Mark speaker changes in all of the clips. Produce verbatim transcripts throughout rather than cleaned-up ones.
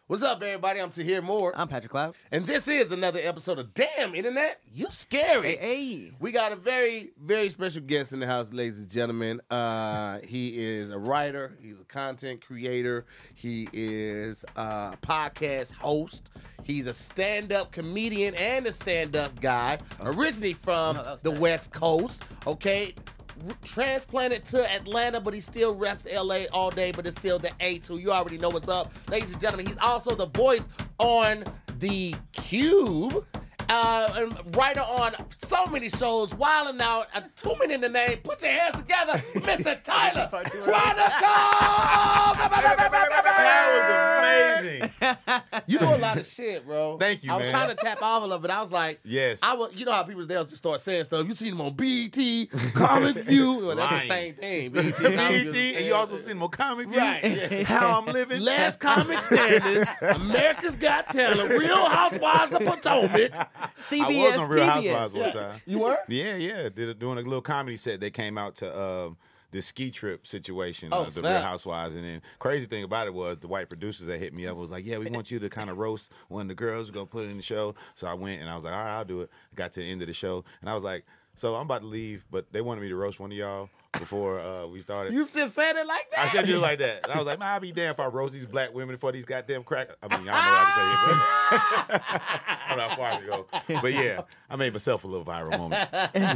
Speaker 1: What's up, everybody? I'm Tahir Moore.
Speaker 2: I'm Patrick Cloud.
Speaker 1: And this is another episode of Damn Internet, You Scary.
Speaker 2: Hey, hey.
Speaker 1: We got a very, very special guest in the house, ladies and gentlemen. Uh, he is a writer. He's a content creator. He is a podcast host. He's a stand-up comedian and a stand-up guy, originally from
Speaker 2: Oh,
Speaker 1: the
Speaker 2: nice.
Speaker 1: West Coast, okay? Transplanted to Atlanta, but he still reps L A all day, but it's still the A two. You already know what's up. Ladies and gentlemen, he's also the voice on The Cube, uh, and writer on so many shows, Wildin' Out, uh, too many in the name. Put your hands together, Mister Tyler Chronicle!
Speaker 3: That was amazing.
Speaker 1: You do a lot of shit, bro.
Speaker 3: Thank you,
Speaker 1: I was
Speaker 3: man.
Speaker 1: trying to tap all of it. I was like,
Speaker 3: Yes.
Speaker 1: I was, you know how people they'll just start saying stuff. You seen them on B E T, Comic View. Well, that's the
Speaker 3: Lying.
Speaker 1: same thing. B E T, Comic View is the
Speaker 3: B E T, and
Speaker 1: same
Speaker 3: you also
Speaker 1: thing.
Speaker 3: seen more comic view.
Speaker 1: Right, yeah.
Speaker 3: How I'm living.
Speaker 1: Last Comic Standing, America's Got Talent, Real Housewives of Potomac.
Speaker 2: C
Speaker 3: I
Speaker 2: B
Speaker 3: was
Speaker 2: S,
Speaker 3: on Real
Speaker 2: P B S.
Speaker 3: Housewives one time.
Speaker 1: You were?
Speaker 3: Yeah, yeah. Did doing a little comedy set. They came out to um, the ski trip situation,
Speaker 1: Oh,
Speaker 3: uh, the
Speaker 1: snap.
Speaker 3: Real Housewives, and then crazy thing about it was the white producers that hit me up was like, "Yeah, we want you to kind of roast one of the girls. We're gonna put it in the show." So I went and I was like, "All right, I'll do it." Got to the end of the show, and I was like, "So I'm about to leave, but they wanted me to roast one of y'all before uh, we started."
Speaker 1: You just said it like that?
Speaker 3: I said it like that. And I was like, man, I'll be damned if I roast these black women for these goddamn crack. I mean, y'all know I can say it, but I don't know how far to go. But yeah, I made myself a little viral moment.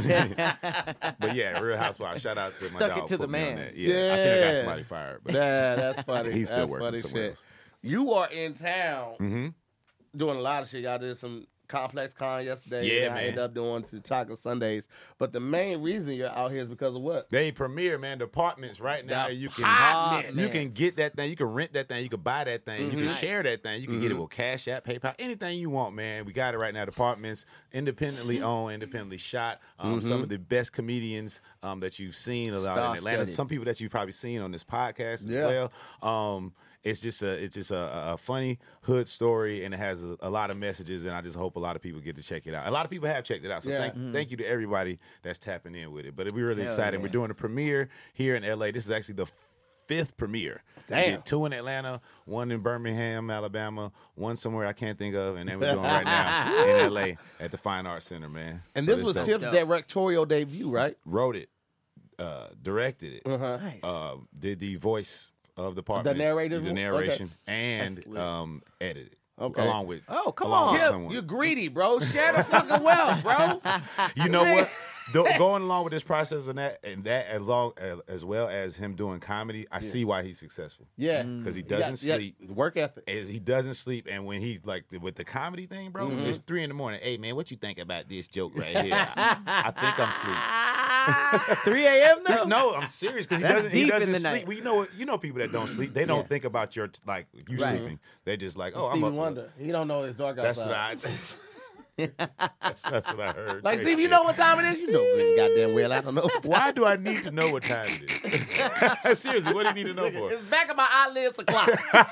Speaker 3: But yeah, Real Housewives. Shout out to
Speaker 2: Stuck
Speaker 3: my
Speaker 2: it
Speaker 3: dog.
Speaker 2: to
Speaker 3: put
Speaker 2: the
Speaker 3: me on
Speaker 2: man.
Speaker 3: that. Yeah, I think I
Speaker 1: Yeah.
Speaker 3: got somebody fired. But
Speaker 1: Yeah, that's funny.
Speaker 3: He's still
Speaker 1: that's
Speaker 3: working
Speaker 1: funny
Speaker 3: somewhere
Speaker 1: shit.
Speaker 3: else.
Speaker 1: You are in town
Speaker 3: hmm
Speaker 1: doing a lot of shit. Y'all did some Complex Con yesterday.
Speaker 3: Yeah,
Speaker 1: and I
Speaker 3: man.
Speaker 1: ended up doing to Chocolate Sundays. But the main reason you're out here is because of what?
Speaker 3: They premiere, man. The apartments right now.
Speaker 1: The
Speaker 3: You can
Speaker 1: apartments.
Speaker 3: you can get that thing. You can rent that thing. You can buy that thing. You
Speaker 1: Mhm.
Speaker 3: can share that thing. You can get it
Speaker 1: Mhm.
Speaker 3: with Cash App, PayPal, anything you want, man. We got it right now. The apartments, independently owned, independently shot. Um,
Speaker 1: Mhm.
Speaker 3: Some of the best comedians um, that you've seen a lot in Atlanta.
Speaker 2: Star-studded.
Speaker 3: Some people that you've probably seen on this podcast
Speaker 1: Yeah.
Speaker 3: as well. Um, it's just a it's just a, a funny hood story, and it has a, a lot of messages. And I just hope a lot of people get to check it out. A lot of people have checked it out. So
Speaker 1: Yeah.
Speaker 3: thank thank you to everybody that's tapping in with it. But we're really
Speaker 2: Hell
Speaker 3: excited.
Speaker 2: yeah.
Speaker 3: We're doing a premiere here in L A. This is actually the fifth premiere. We
Speaker 1: Damn.
Speaker 3: did two in Atlanta, one in Birmingham, Alabama, one somewhere I can't think of, and then we're doing right now in L A at the Fine Arts Center, man.
Speaker 1: And
Speaker 3: So
Speaker 1: this was
Speaker 3: dope.
Speaker 1: Tip's
Speaker 2: dope.
Speaker 1: directorial debut, right?
Speaker 3: Wrote it, uh, directed it,
Speaker 1: Uh-huh.
Speaker 2: Nice.
Speaker 3: uh, did the voice of the part,
Speaker 1: narrator?
Speaker 3: the
Speaker 1: Okay.
Speaker 3: narration, and
Speaker 2: That's lit.
Speaker 3: um, edited.
Speaker 1: Okay.
Speaker 3: Along with
Speaker 2: Oh, come
Speaker 3: along
Speaker 2: on.
Speaker 3: with
Speaker 1: Tip,
Speaker 3: someone.
Speaker 1: you're greedy, bro. Share the fucking wealth, bro.
Speaker 3: You know what? Tho- going along with this process and that and that as long as, as well as him doing comedy, I see why he's successful.
Speaker 1: Yeah.
Speaker 3: Because he
Speaker 1: You got-
Speaker 3: doesn't
Speaker 1: you got
Speaker 3: sleep.
Speaker 1: Work ethic.
Speaker 3: Is he doesn't sleep, and when he's like the- with the comedy thing, bro,
Speaker 1: Mm-hmm.
Speaker 3: it's three in the morning. Hey man, what you think about this joke right here? I think I'm sleep.
Speaker 2: three a.m. though?
Speaker 3: No, I'm serious because he
Speaker 2: That's
Speaker 3: doesn't. He
Speaker 2: deep in
Speaker 3: doesn't
Speaker 2: the
Speaker 3: sleep.
Speaker 2: night.
Speaker 3: Well, you know, you know people that don't sleep. They don't
Speaker 2: Yeah.
Speaker 3: think about your like you
Speaker 2: Right.
Speaker 3: sleeping. They just like, oh,
Speaker 1: Stevie
Speaker 3: I'm up.
Speaker 1: Wonder. He don't know it's dark
Speaker 3: That's
Speaker 1: outside.
Speaker 3: what I. that's, that's what I heard.
Speaker 1: Like,
Speaker 3: Drake
Speaker 1: Steve, you
Speaker 3: said.
Speaker 1: know what time it is? You know good goddamn well. I don't know. what time
Speaker 3: Why do I need to know what time it is? Seriously, what do you need to know for?
Speaker 1: It's back of my eyelids o'clock.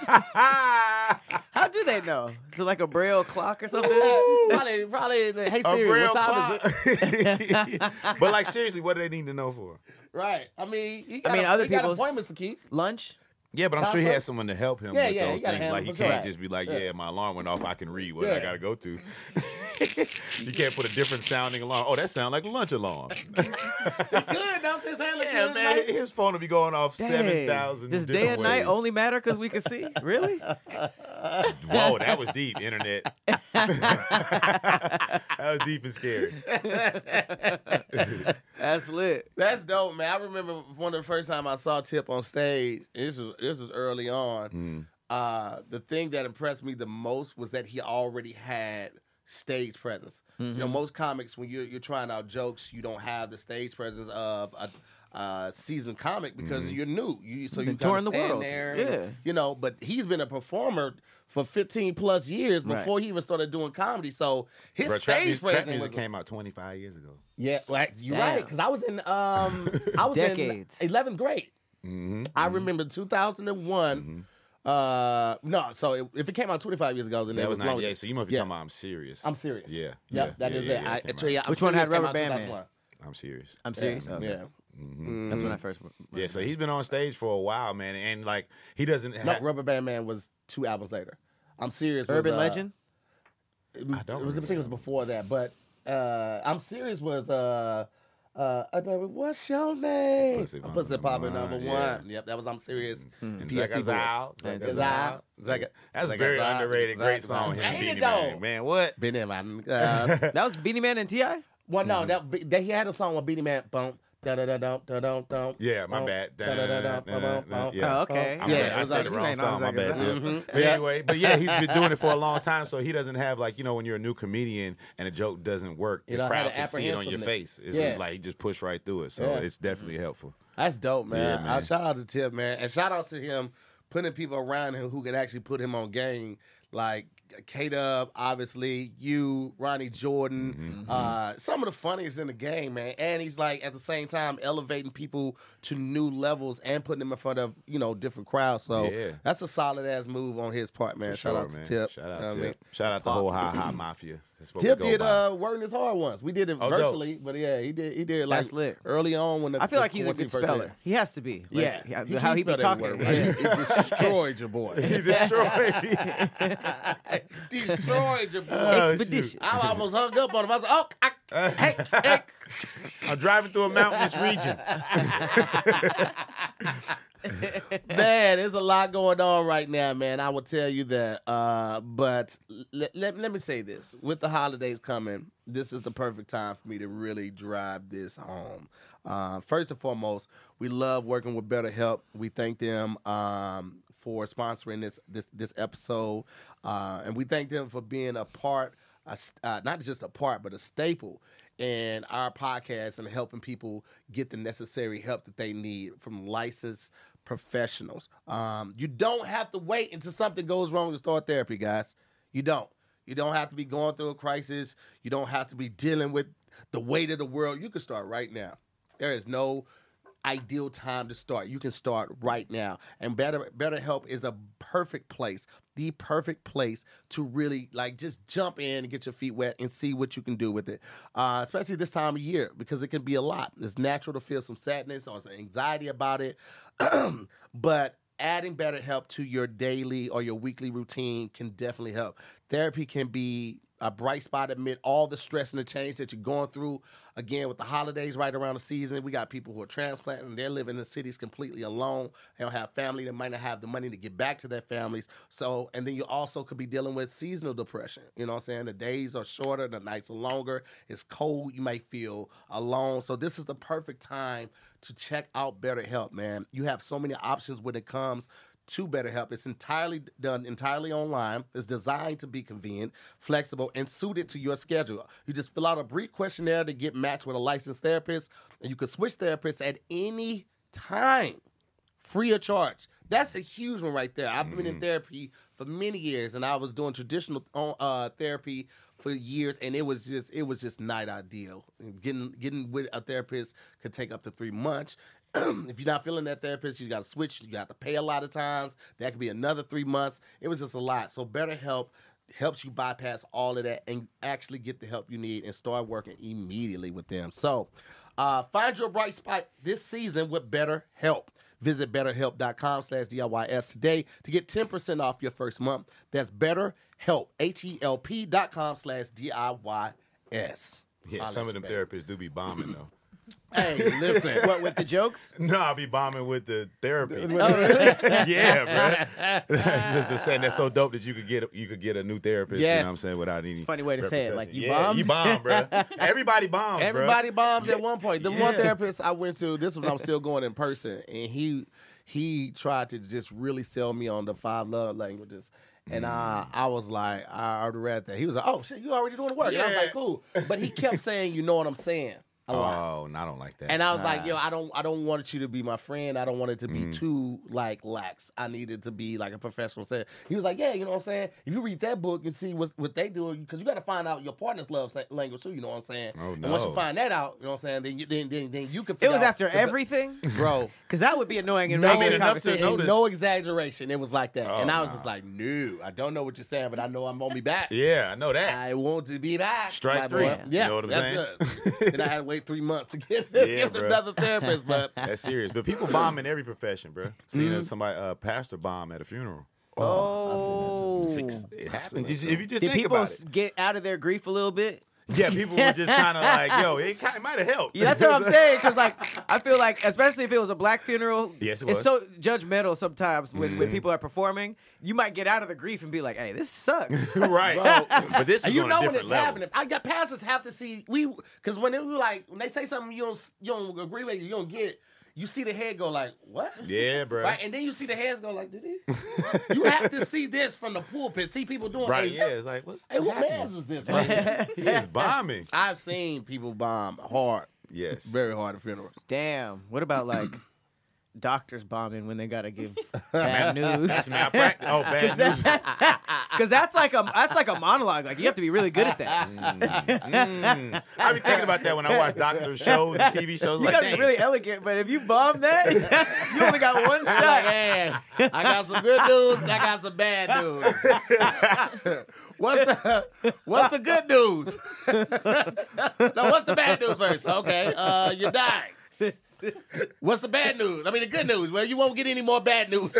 Speaker 2: How do they know? Is it like a Braille clock or something?
Speaker 1: probably, probably. Hey
Speaker 3: A
Speaker 1: Siri,
Speaker 3: braille
Speaker 1: what time is it?
Speaker 3: clock. But like seriously, what do they need to know for?
Speaker 1: Right. I mean, he
Speaker 2: I
Speaker 1: got,
Speaker 2: mean,
Speaker 1: a,
Speaker 2: other
Speaker 1: he got
Speaker 2: people's-
Speaker 1: appointments to keep.
Speaker 2: Lunch?
Speaker 3: Yeah, but I'm sure he
Speaker 1: Console?
Speaker 3: has someone to help him
Speaker 1: Yeah,
Speaker 3: with
Speaker 1: yeah, he
Speaker 3: those
Speaker 1: gotta
Speaker 3: things.
Speaker 1: handle
Speaker 3: Like he
Speaker 1: it,
Speaker 3: can't
Speaker 1: right.
Speaker 3: just be like,
Speaker 1: Yeah.
Speaker 3: yeah, my alarm went off. I can read what
Speaker 1: Yeah.
Speaker 3: I gotta go to. You can't put a different sounding alarm. Oh, that sounds like a lunch alarm.
Speaker 1: Good. Don't say sound like
Speaker 3: Yeah,
Speaker 1: good,
Speaker 3: man,
Speaker 1: like-
Speaker 3: his phone will be going off seven
Speaker 2: Dang.
Speaker 3: thousand.
Speaker 2: Does day and night only matter because we can see? Really?
Speaker 3: Whoa, that was deep, internet. That was deep and scary.
Speaker 2: That's lit.
Speaker 1: That's dope, man. I remember one of the first time I saw Tip on stage. This was this was early on.
Speaker 3: Mm.
Speaker 1: Uh, the thing that impressed me the most was that he already had stage presence. You know, most comics, when you're you're trying out jokes, you don't have the stage presence of a, a seasoned comic because you're new. You so you
Speaker 2: Been
Speaker 1: kind
Speaker 2: touring
Speaker 1: of
Speaker 2: the
Speaker 1: stand
Speaker 2: world.
Speaker 1: there.
Speaker 2: Yeah.
Speaker 1: and, you know, but he's been a performer for fifteen plus years
Speaker 2: Right.
Speaker 1: before he even started doing comedy. So his
Speaker 3: Bro, trap,
Speaker 1: stage
Speaker 3: music, trap
Speaker 1: presence
Speaker 3: music
Speaker 1: was
Speaker 3: came out twenty-five years ago.
Speaker 1: yeah, like you're
Speaker 2: Damn.
Speaker 1: right. Because I was in um I was
Speaker 2: Decades.
Speaker 1: in eleventh grade.
Speaker 3: Mm-hmm.
Speaker 1: I remember two thousand one. Uh, no, so it, if it came out twenty-five years ago, then
Speaker 3: That
Speaker 1: it
Speaker 3: was
Speaker 1: was longer.
Speaker 3: ninety-eight, so you must be
Speaker 1: Yeah.
Speaker 3: talking about I'm serious.
Speaker 1: I'm serious.
Speaker 3: Yeah.
Speaker 1: Yep,
Speaker 3: yeah,
Speaker 1: that
Speaker 3: yeah,
Speaker 1: is
Speaker 3: yeah,
Speaker 1: it.
Speaker 3: yeah,
Speaker 1: I,
Speaker 3: it came
Speaker 1: tell you, I'm
Speaker 2: Which one had
Speaker 1: Serious came
Speaker 2: Rubber
Speaker 1: out
Speaker 2: Band Man?
Speaker 1: two thousand one.
Speaker 3: I'm serious.
Speaker 2: I'm serious.
Speaker 1: Yeah.
Speaker 2: Okay.
Speaker 1: Yeah.
Speaker 3: Mm-hmm.
Speaker 2: That's when I first.
Speaker 3: Yeah, so he's been on stage for a while, man, and like he doesn't.
Speaker 1: No,
Speaker 3: ha-
Speaker 1: Rubber Band Man was two albums later. I'm serious.
Speaker 2: Urban
Speaker 1: was, uh,
Speaker 2: Legend.
Speaker 1: It,
Speaker 3: I don't
Speaker 1: it was, I think it was before that, but uh, I'm serious was uh, uh, uh, what's your name?
Speaker 3: Pussy
Speaker 1: Pussy, Pussy Poppin' number one.
Speaker 3: yeah.
Speaker 1: Yep, that was I'm serious.
Speaker 3: And
Speaker 1: P S C
Speaker 3: Zaga's
Speaker 1: boys.
Speaker 3: out.
Speaker 2: And
Speaker 3: Zaga's
Speaker 1: Zaga's
Speaker 3: out.
Speaker 1: out. Zaga-
Speaker 3: That's a
Speaker 1: Zaga's
Speaker 3: very
Speaker 1: out.
Speaker 3: underrated, great
Speaker 1: Zaga's
Speaker 3: song.
Speaker 1: out.
Speaker 3: Him,
Speaker 1: Ain't
Speaker 3: Beanie
Speaker 1: it
Speaker 3: Man.
Speaker 1: though?
Speaker 3: Man, what?
Speaker 1: Beanie Man. Uh,
Speaker 2: That was Beanie Man and T I.
Speaker 1: well, no, that, that he had a song with Beanie Man. Boom. Da da da da da da da.
Speaker 3: Yeah, my bad.
Speaker 1: Da da da da da da.
Speaker 3: Yeah.
Speaker 2: Oh, okay.
Speaker 3: I'm
Speaker 1: Yeah,
Speaker 3: bad.
Speaker 1: it
Speaker 3: I
Speaker 1: was
Speaker 3: said
Speaker 1: like-
Speaker 3: the
Speaker 2: you
Speaker 3: wrong
Speaker 2: ain't know
Speaker 3: song. My
Speaker 2: Zaga's
Speaker 3: bad
Speaker 2: out.
Speaker 3: too.
Speaker 1: Mhm.
Speaker 3: But
Speaker 1: Yeah.
Speaker 3: anyway, but yeah, he's been doing it for a long time, so he doesn't have like you know when you're a new comedian and a joke doesn't work,
Speaker 1: You
Speaker 3: the
Speaker 1: don't have
Speaker 3: crowd
Speaker 1: to
Speaker 3: can see it on your
Speaker 1: apprehend from
Speaker 3: face. It's
Speaker 1: Yeah.
Speaker 3: just like he just pushed right through it, so
Speaker 1: Yeah.
Speaker 3: it's definitely helpful.
Speaker 1: That's dope, man.
Speaker 3: Yeah, man.
Speaker 1: I shout out to Tip, man, and shout out to him putting people around him who can actually put him on game, like K-Dub, obviously, you, Ronnie Jordan,
Speaker 3: Mm-hmm.
Speaker 1: uh, some of the funniest in the game, man. And he's like at the same time elevating people to new levels and putting them in front of you know different crowds. So
Speaker 3: Yeah.
Speaker 1: that's a solid ass move on his part, man.
Speaker 3: For
Speaker 1: shout
Speaker 3: sure,
Speaker 1: out
Speaker 3: man.
Speaker 1: to Tip.
Speaker 3: Shout
Speaker 1: You know
Speaker 3: out
Speaker 1: what I
Speaker 3: Tip.
Speaker 1: mean?
Speaker 3: Shout out the whole Ha Ha Mafia. That's what we
Speaker 1: Tip
Speaker 3: go
Speaker 1: did
Speaker 3: by.
Speaker 1: uh, Wording Is Hard once. We did it
Speaker 3: Oh, dope.
Speaker 1: virtually, but yeah, he did. He did it like
Speaker 2: That's lit.
Speaker 1: early on when the
Speaker 2: I feel
Speaker 1: the
Speaker 2: like he's a
Speaker 1: quarantine
Speaker 2: good
Speaker 1: first hit.
Speaker 2: speller. He has to be. Like,
Speaker 1: Yeah,
Speaker 2: yeah, how he be
Speaker 1: spelled
Speaker 2: talking.
Speaker 1: every word,
Speaker 2: Yeah.
Speaker 1: right? He destroyed your boy.
Speaker 3: He destroyed me.
Speaker 1: destroyed your boy.
Speaker 3: Oh,
Speaker 2: Expeditious.
Speaker 1: I almost hung up on him. I was like, oh, I, hey, hey.
Speaker 3: I'm driving through a mountainous region.
Speaker 1: Man, there's a lot going on right now, man. I will tell you that. Uh, but let, let, let me say this. With the holidays coming, this is the perfect time for me to really drive this home. Uh, first and foremost, we love working with BetterHelp. We thank them um, for sponsoring this this this episode. Uh, and we thank them for being a part, a, uh, not just a part, but a staple in our podcast and helping people get the necessary help that they need from licensed professionals. Um, you don't have to wait until something goes wrong to start therapy, guys. You don't. You don't have to be going through a crisis. You don't have to be dealing with the weight of the world. You can start right now. There is no ideal time to start. You can start right now. And Better BetterHelp is a perfect place, the perfect place to really like just jump in and get your feet wet and see what you can do with it. Uh, especially this time of year because it can be a lot. It's natural to feel some sadness or some anxiety about it. But adding BetterHelp to your daily or your weekly routine can definitely help. Therapy can be a bright spot amid all the stress and the change that you're going through. Again, with the holidays right around the season, we got people who are transplanting. They're living in cities completely alone. They don't have family. They might not have the money to get back to their families. So, and then you also could be dealing with seasonal depression. You know what I'm saying? The days are shorter. The nights are longer. It's cold. You might feel alone. So this is the perfect time to check out BetterHelp, man. You have so many options when it comes to BetterHelp. It's entirely done entirely online. It's designed to be convenient, flexible, and suited to your schedule. You just fill out a brief questionnaire to get matched with a licensed therapist, and you can switch therapists at any time, free of charge. That's a huge one right there. I've been in therapy for many years, and I was doing traditional uh, therapy for years, and it was just it was just not ideal. Getting getting with a therapist could take up to three months. If you're not feeling that therapist, you got to switch. You got to pay a lot of times. That could be another three months. It was just a lot. So BetterHelp helps you bypass all of that and actually get the help you need and start working immediately with them. So uh, find your bright spot this season with BetterHelp. Visit betterhelp.com slash DIYS today to get ten percent off your first month. That's BetterHelp, H-E-L-P dot com slash D-I-Y-S.
Speaker 3: Yeah, some of them therapists do be bombing though.
Speaker 1: Hey, listen.
Speaker 2: What with the jokes?
Speaker 3: No, I'll be bombing with the therapy.
Speaker 1: Oh, really?
Speaker 3: Yeah, bro. just, just saying that's so dope that you could get a, you could get a new therapist. You
Speaker 1: Yes.
Speaker 3: know what I'm saying without any.
Speaker 2: It's a funny way to say it. Like, you
Speaker 3: yeah,
Speaker 2: bombed?
Speaker 3: you bomb, bro. Everybody bombs.
Speaker 1: Everybody bombs at one point. The one
Speaker 3: Yeah.
Speaker 1: therapist I went to, this was when I was still going in person, and he he tried to just really sell me on the five love languages. And uh, I was like, I already read that. He was like, oh, shit, you already doing the work. And I was
Speaker 3: Yeah.
Speaker 1: like, cool. But he kept saying, you know what I'm saying? A lot.
Speaker 3: Oh, no, I don't like that.
Speaker 1: And I was like,
Speaker 3: Nah.
Speaker 1: yo, I don't I don't want you to be my friend. I don't want it to be
Speaker 3: Mhm.
Speaker 1: too like lax. I need it to be like a professional set. He was like, yeah, you know what I'm saying? If you read that book and see what, what they do, because you got to find out your partner's love sa- language too, you know what I'm saying?
Speaker 3: Oh,
Speaker 1: And once you
Speaker 3: no.
Speaker 1: find that out, you know what I'm saying, then you then then, then you can
Speaker 2: It
Speaker 1: figure
Speaker 2: was
Speaker 1: out
Speaker 2: after
Speaker 1: the-
Speaker 2: everything?
Speaker 1: Bro.
Speaker 2: Because that would be annoying in
Speaker 1: No,
Speaker 2: regular
Speaker 3: I mean, enough to
Speaker 2: conversation.
Speaker 3: notice-
Speaker 1: no exaggeration. It was like that.
Speaker 3: Oh,
Speaker 1: and I was
Speaker 3: nah.
Speaker 1: just like, no, I don't know what you're saying, but I know I'm going to be back.
Speaker 3: Yeah, I know that.
Speaker 1: I want to be back.
Speaker 3: Strike
Speaker 1: my
Speaker 3: three.
Speaker 1: boy. Yeah,
Speaker 3: You know what I'm
Speaker 1: that's
Speaker 3: saying?
Speaker 1: good. Then I had to wait three months to get,
Speaker 3: Yeah,
Speaker 1: get
Speaker 3: bro.
Speaker 1: another therapist, but
Speaker 3: That's serious. But people bomb in every profession, bro. Seeing
Speaker 1: Mhm.
Speaker 3: as somebody, uh, pastor bomb at a funeral.
Speaker 2: Oh.
Speaker 3: Six. It happens. You- If you just
Speaker 2: Did
Speaker 3: think
Speaker 2: people
Speaker 3: about
Speaker 2: s-
Speaker 3: it.
Speaker 2: get out of their grief a little bit?
Speaker 3: Yeah, people were just kind of like, yo, it kind of might have helped.
Speaker 2: Yeah, that's what I'm saying. Because like, I feel like, especially if it was a black funeral,
Speaker 3: Yes, it
Speaker 2: it's
Speaker 3: was.
Speaker 2: so judgmental sometimes when,
Speaker 3: Mm-hmm.
Speaker 2: when people are performing. You might get out of the grief and be like, "Hey, this sucks."
Speaker 3: Right.
Speaker 1: Bro,
Speaker 3: But this
Speaker 1: and
Speaker 3: is
Speaker 1: you
Speaker 3: on
Speaker 1: know
Speaker 3: a
Speaker 1: when
Speaker 3: different
Speaker 1: it's
Speaker 3: level.
Speaker 1: happening. I got pastors have to see we because when they were like when they say something you don't you don't agree with, you don't get. You see the head go like what?
Speaker 3: Yeah, bro.
Speaker 1: Right, and then you see the heads go like, did he? You have to see this from the pulpit. See people doing.
Speaker 3: Right,
Speaker 1: Hey,
Speaker 3: yeah. It's like, what's,
Speaker 1: Hey,
Speaker 3: what's
Speaker 1: what
Speaker 3: happening?
Speaker 1: man's is this? Right here?
Speaker 3: He is bombing.
Speaker 1: I've seen people bomb hard,
Speaker 3: Yes.
Speaker 1: very hard at funerals.
Speaker 2: Damn. What about like doctors bombing when they gotta give bad news?
Speaker 3: That's malpractice. Oh, bad news.
Speaker 2: Because that's like a that's like a monologue. Like you have to be really good at that.
Speaker 3: Mm. I be thinking about that when I watch doctor shows and T V shows.
Speaker 2: You
Speaker 3: Like,
Speaker 2: gotta
Speaker 3: dang.
Speaker 2: be really elegant, but if you bomb that, you only got one
Speaker 1: I'm like,
Speaker 2: shot.
Speaker 1: hey, I got some good news and I got some bad news. What's the What's the good news? No, what's the bad news first? Okay, uh, you're dying. What's the bad news? I mean, the good news. Well, you won't get any more bad news.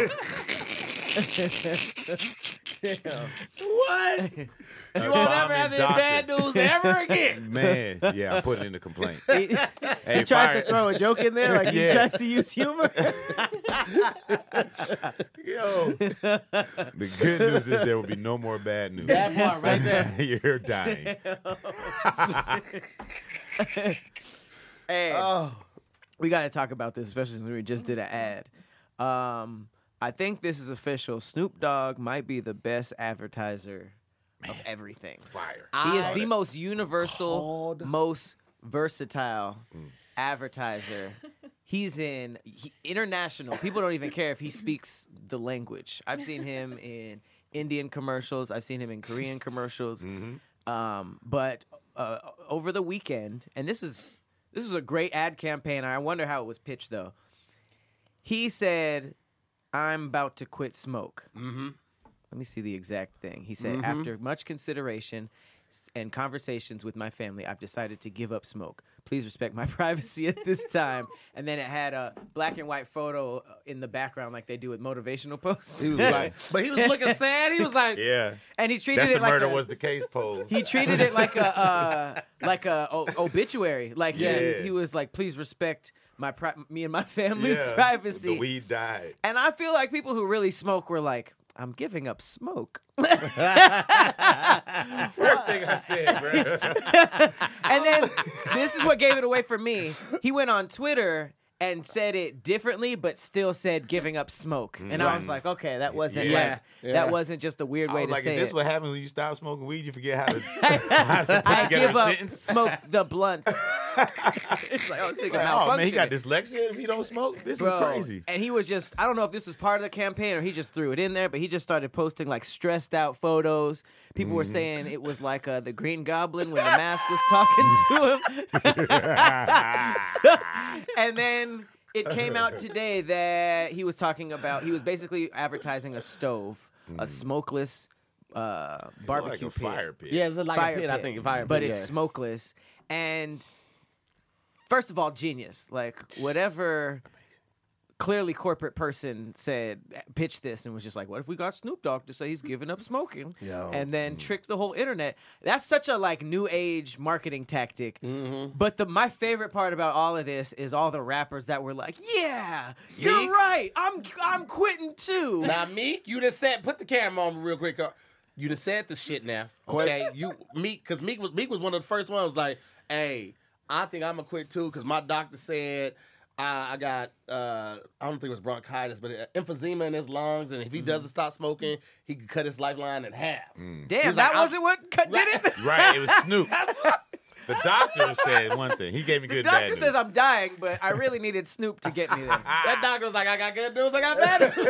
Speaker 1: What? You won't ever have any
Speaker 3: doctor.
Speaker 1: bad news ever again.
Speaker 3: Man, yeah, I put it in the complaint.
Speaker 2: He,
Speaker 3: Hey,
Speaker 2: he tries
Speaker 3: fire-
Speaker 2: to throw a joke in there, like he
Speaker 3: Yeah.
Speaker 2: tries to use humor.
Speaker 3: Yo. The good news is there will be no more bad news.
Speaker 1: That part right there.
Speaker 3: You're dying.
Speaker 2: Hey,
Speaker 1: Oh,
Speaker 2: we got to talk about this, especially since we just did an ad. Um, I think this is official. Snoop Dogg might be the best advertiser of everything.
Speaker 3: Fire.
Speaker 2: He is
Speaker 1: I
Speaker 2: the most universal,
Speaker 1: called-
Speaker 2: most versatile
Speaker 3: Mm.
Speaker 2: advertiser. He's in he, international. People don't even care if he speaks the language. I've seen him in Indian commercials. I've seen him in Korean commercials.
Speaker 3: Mm-hmm.
Speaker 2: Um, but uh, over the weekend, and this is this is a great ad campaign. I wonder how it was pitched though. He said, "I'm about to quit smoke."
Speaker 1: mm-hmm.
Speaker 2: Let me see the exact thing. He said, after much consideration s- and conversations with my family, I've decided to give up smoke. Please respect my privacy at this time. And then it had a black and white photo in the background like they do with motivational posts.
Speaker 1: He was like, but he was looking sad. He was like,
Speaker 3: Yeah.
Speaker 2: and he treated
Speaker 3: That's
Speaker 2: it
Speaker 3: the
Speaker 2: like
Speaker 3: murder
Speaker 2: a,
Speaker 3: was the case pose.
Speaker 2: he treated it like a uh, like a o- obituary. Like he,
Speaker 3: Yeah.
Speaker 2: he was like, please respect my pri- me and my family's
Speaker 3: Yeah.
Speaker 2: privacy.
Speaker 3: The weed died.
Speaker 2: And I feel like people who really smoke were like, I'm giving up smoke.
Speaker 3: First thing I said, bro.
Speaker 2: And then this is what gave it away for me. He went on Twitter and said it differently, but still said giving up smoke. And I was like, okay, that wasn't
Speaker 3: Yeah.
Speaker 2: like
Speaker 1: Yeah.
Speaker 2: that wasn't just a weird
Speaker 3: I
Speaker 2: way
Speaker 3: was
Speaker 2: to
Speaker 3: like,
Speaker 2: say
Speaker 3: is this
Speaker 2: it.
Speaker 3: what happens when you stop smoking weed? You forget how to, how to put
Speaker 2: I
Speaker 3: together
Speaker 2: give
Speaker 3: a
Speaker 2: up
Speaker 3: sentence?
Speaker 2: smoke the blunt. It's like, I was thinking
Speaker 3: Like, oh, man, he got
Speaker 2: malfunctioning.
Speaker 3: dyslexia if he don't smoke? This
Speaker 2: Bro.
Speaker 3: is crazy.
Speaker 2: And he was just, I don't know if this was part of the campaign or he just threw it in there, but he just started posting like stressed out photos. People were saying it was like uh, the Green Goblin when the mask was talking to him. So- and then it came out today that he was talking about, he was basically advertising a stove, a smokeless uh, barbecue
Speaker 3: like a
Speaker 2: pit.
Speaker 3: fire pit.
Speaker 1: yeah, it's like
Speaker 2: Fire
Speaker 1: a pit, I
Speaker 2: pit.
Speaker 1: think. A fire
Speaker 2: But
Speaker 1: pit,
Speaker 2: it's
Speaker 1: yeah.
Speaker 2: smokeless. And first of all, genius. Like whatever clearly corporate person said, pitched this and was just like, what if we got Snoop Dogg to say he's giving up smoking?
Speaker 1: Yo.
Speaker 2: And then tricked the whole internet. That's such a like new age marketing tactic. But the my favorite part about all of this is all the rappers that were like, yeah, you're
Speaker 1: Meek?
Speaker 2: right. I'm I'm quitting too.
Speaker 1: Now, Meek, you just said, put the camera on me real quick. uh, You just said the shit now. Okay, you Meek, because Meek was Meek was one of the first ones. Like, hey, I think I'm gonna quit too because my doctor said I, I got uh, I don't think it was bronchitis, but uh, emphysema in his lungs, and if he doesn't stop smoking, he could cut his lifeline in half.
Speaker 2: Damn,
Speaker 1: He's
Speaker 2: that
Speaker 1: like, I'm-
Speaker 2: wasn't what cut did it.
Speaker 3: Right, it was Snoop. The doctor said one thing. He gave me
Speaker 2: The
Speaker 3: good bad
Speaker 2: doctor
Speaker 3: news.
Speaker 2: says I'm dying, but I really needed Snoop to get me there.
Speaker 1: That doctor was like, I got good news, I got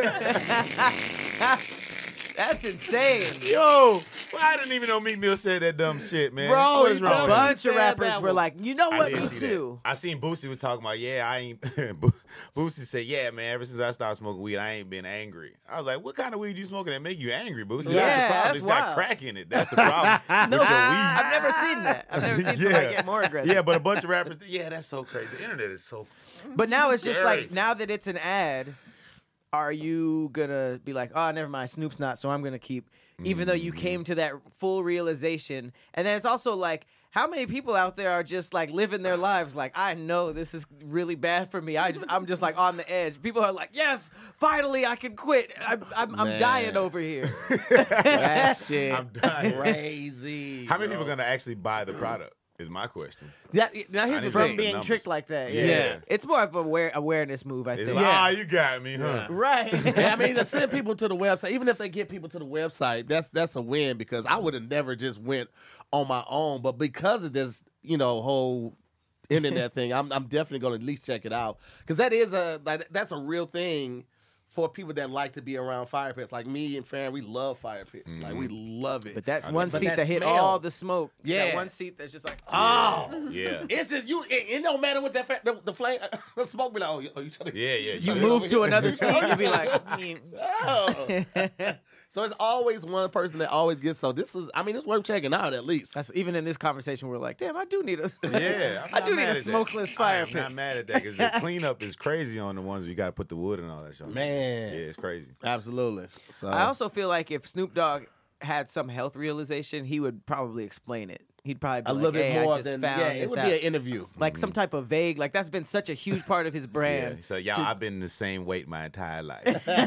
Speaker 1: bad news.
Speaker 2: That's insane.
Speaker 3: Yo, well, I didn't even know Meek Mill said that dumb shit, man.
Speaker 1: Bro,
Speaker 3: what
Speaker 1: he
Speaker 3: is wrong
Speaker 2: A
Speaker 3: with
Speaker 1: does.
Speaker 3: you?
Speaker 2: bunch of
Speaker 1: said
Speaker 2: rappers
Speaker 1: that
Speaker 2: were
Speaker 1: one.
Speaker 2: like, you know
Speaker 3: I
Speaker 2: what,
Speaker 3: didn't
Speaker 2: me
Speaker 3: see
Speaker 2: too.
Speaker 3: that. I seen Boosie was talking about, yeah, I ain't. Bo- Boosie said, yeah, man, ever since I stopped smoking weed, I ain't been angry. I was like, what kind of weed you smoking that make you angry, Boosie?
Speaker 2: Yeah,
Speaker 3: that's the problem.
Speaker 2: that's
Speaker 3: It's got
Speaker 2: wild.
Speaker 3: crack in it. That's the problem
Speaker 2: No,
Speaker 3: with your weed.
Speaker 2: I've never seen that. I've never seen somebody get more aggressive.
Speaker 3: Yeah, but a bunch of rappers, yeah, that's so crazy. The internet is so.
Speaker 2: But now it's just
Speaker 3: Scary.
Speaker 2: like, now that it's an ad, are you gonna be like, oh, never mind, Snoop's not, so I'm gonna keep, even though you came to that full realization? And then it's also like, how many people out there are just like living their lives like, I know this is really bad for me. I, I'm just like on the edge. People are like, yes, finally I can quit. I'm, I'm, I'm dying over here.
Speaker 1: That shit
Speaker 3: I'm dying.
Speaker 1: crazy.
Speaker 3: How many
Speaker 1: bro.
Speaker 3: people are gonna actually buy the product? Is my question.
Speaker 1: Yeah, now here's
Speaker 3: I
Speaker 1: the
Speaker 3: need
Speaker 2: From
Speaker 1: thing.
Speaker 3: the
Speaker 2: being
Speaker 3: numbers.
Speaker 2: tricked like that. Yeah.
Speaker 3: Yeah.
Speaker 2: It's more of a aware, awareness move, I
Speaker 3: It's
Speaker 2: think.
Speaker 3: like,
Speaker 1: Yeah.
Speaker 3: ah, you got me, huh?
Speaker 2: Right.
Speaker 1: Yeah, I mean, to send people to the website, even if they get people to the website, that's that's a win because I would have never just went on my own. But because of this, you know, whole internet thing, I'm I'm definitely going to at least check it out because that is a like, that's a real thing for people that like to be around fire pits. Like me and Farron, we love fire pits. Like we love it.
Speaker 2: But that's
Speaker 3: I
Speaker 2: one
Speaker 3: know.
Speaker 2: seat
Speaker 1: But
Speaker 2: that hit
Speaker 1: smell.
Speaker 2: all the smoke.
Speaker 1: Yeah.
Speaker 2: That one seat that's just like,
Speaker 1: oh,
Speaker 3: Yeah.
Speaker 1: it's just you. It, it don't matter what that fa- the, the flame, the smoke be like. Oh, you, oh, you trying to
Speaker 3: Yeah, yeah.
Speaker 2: you
Speaker 3: yeah.
Speaker 2: move to another seat, you'd be like, mm.
Speaker 1: Oh. So it's always one person that always gets. So this is, I mean, it's worth checking out at least.
Speaker 2: That's even in this conversation, we're like, damn, I do need a,
Speaker 3: Yeah, I'm
Speaker 2: I
Speaker 3: not
Speaker 2: do need
Speaker 3: mad
Speaker 2: a
Speaker 3: at that.
Speaker 2: smokeless fire
Speaker 3: I am
Speaker 2: pit.
Speaker 3: not mad at that because the cleanup is crazy on the ones where you got to put the wood and all that shit.
Speaker 1: Man.
Speaker 3: Yeah, it's crazy.
Speaker 1: Absolutely. So
Speaker 2: I also feel like if Snoop Dogg had some health realization, he would probably explain it. He'd probably be
Speaker 1: a
Speaker 2: like,
Speaker 1: little bit
Speaker 2: hey,
Speaker 1: more
Speaker 2: I just
Speaker 1: than
Speaker 2: found
Speaker 1: yeah. It
Speaker 2: this
Speaker 1: would
Speaker 2: out.
Speaker 1: be an interview.
Speaker 2: Like some type of vague, like that's been such a huge part of his
Speaker 3: Yeah.
Speaker 2: brand.
Speaker 3: So y'all,
Speaker 2: to-
Speaker 3: I've been the same weight my entire life.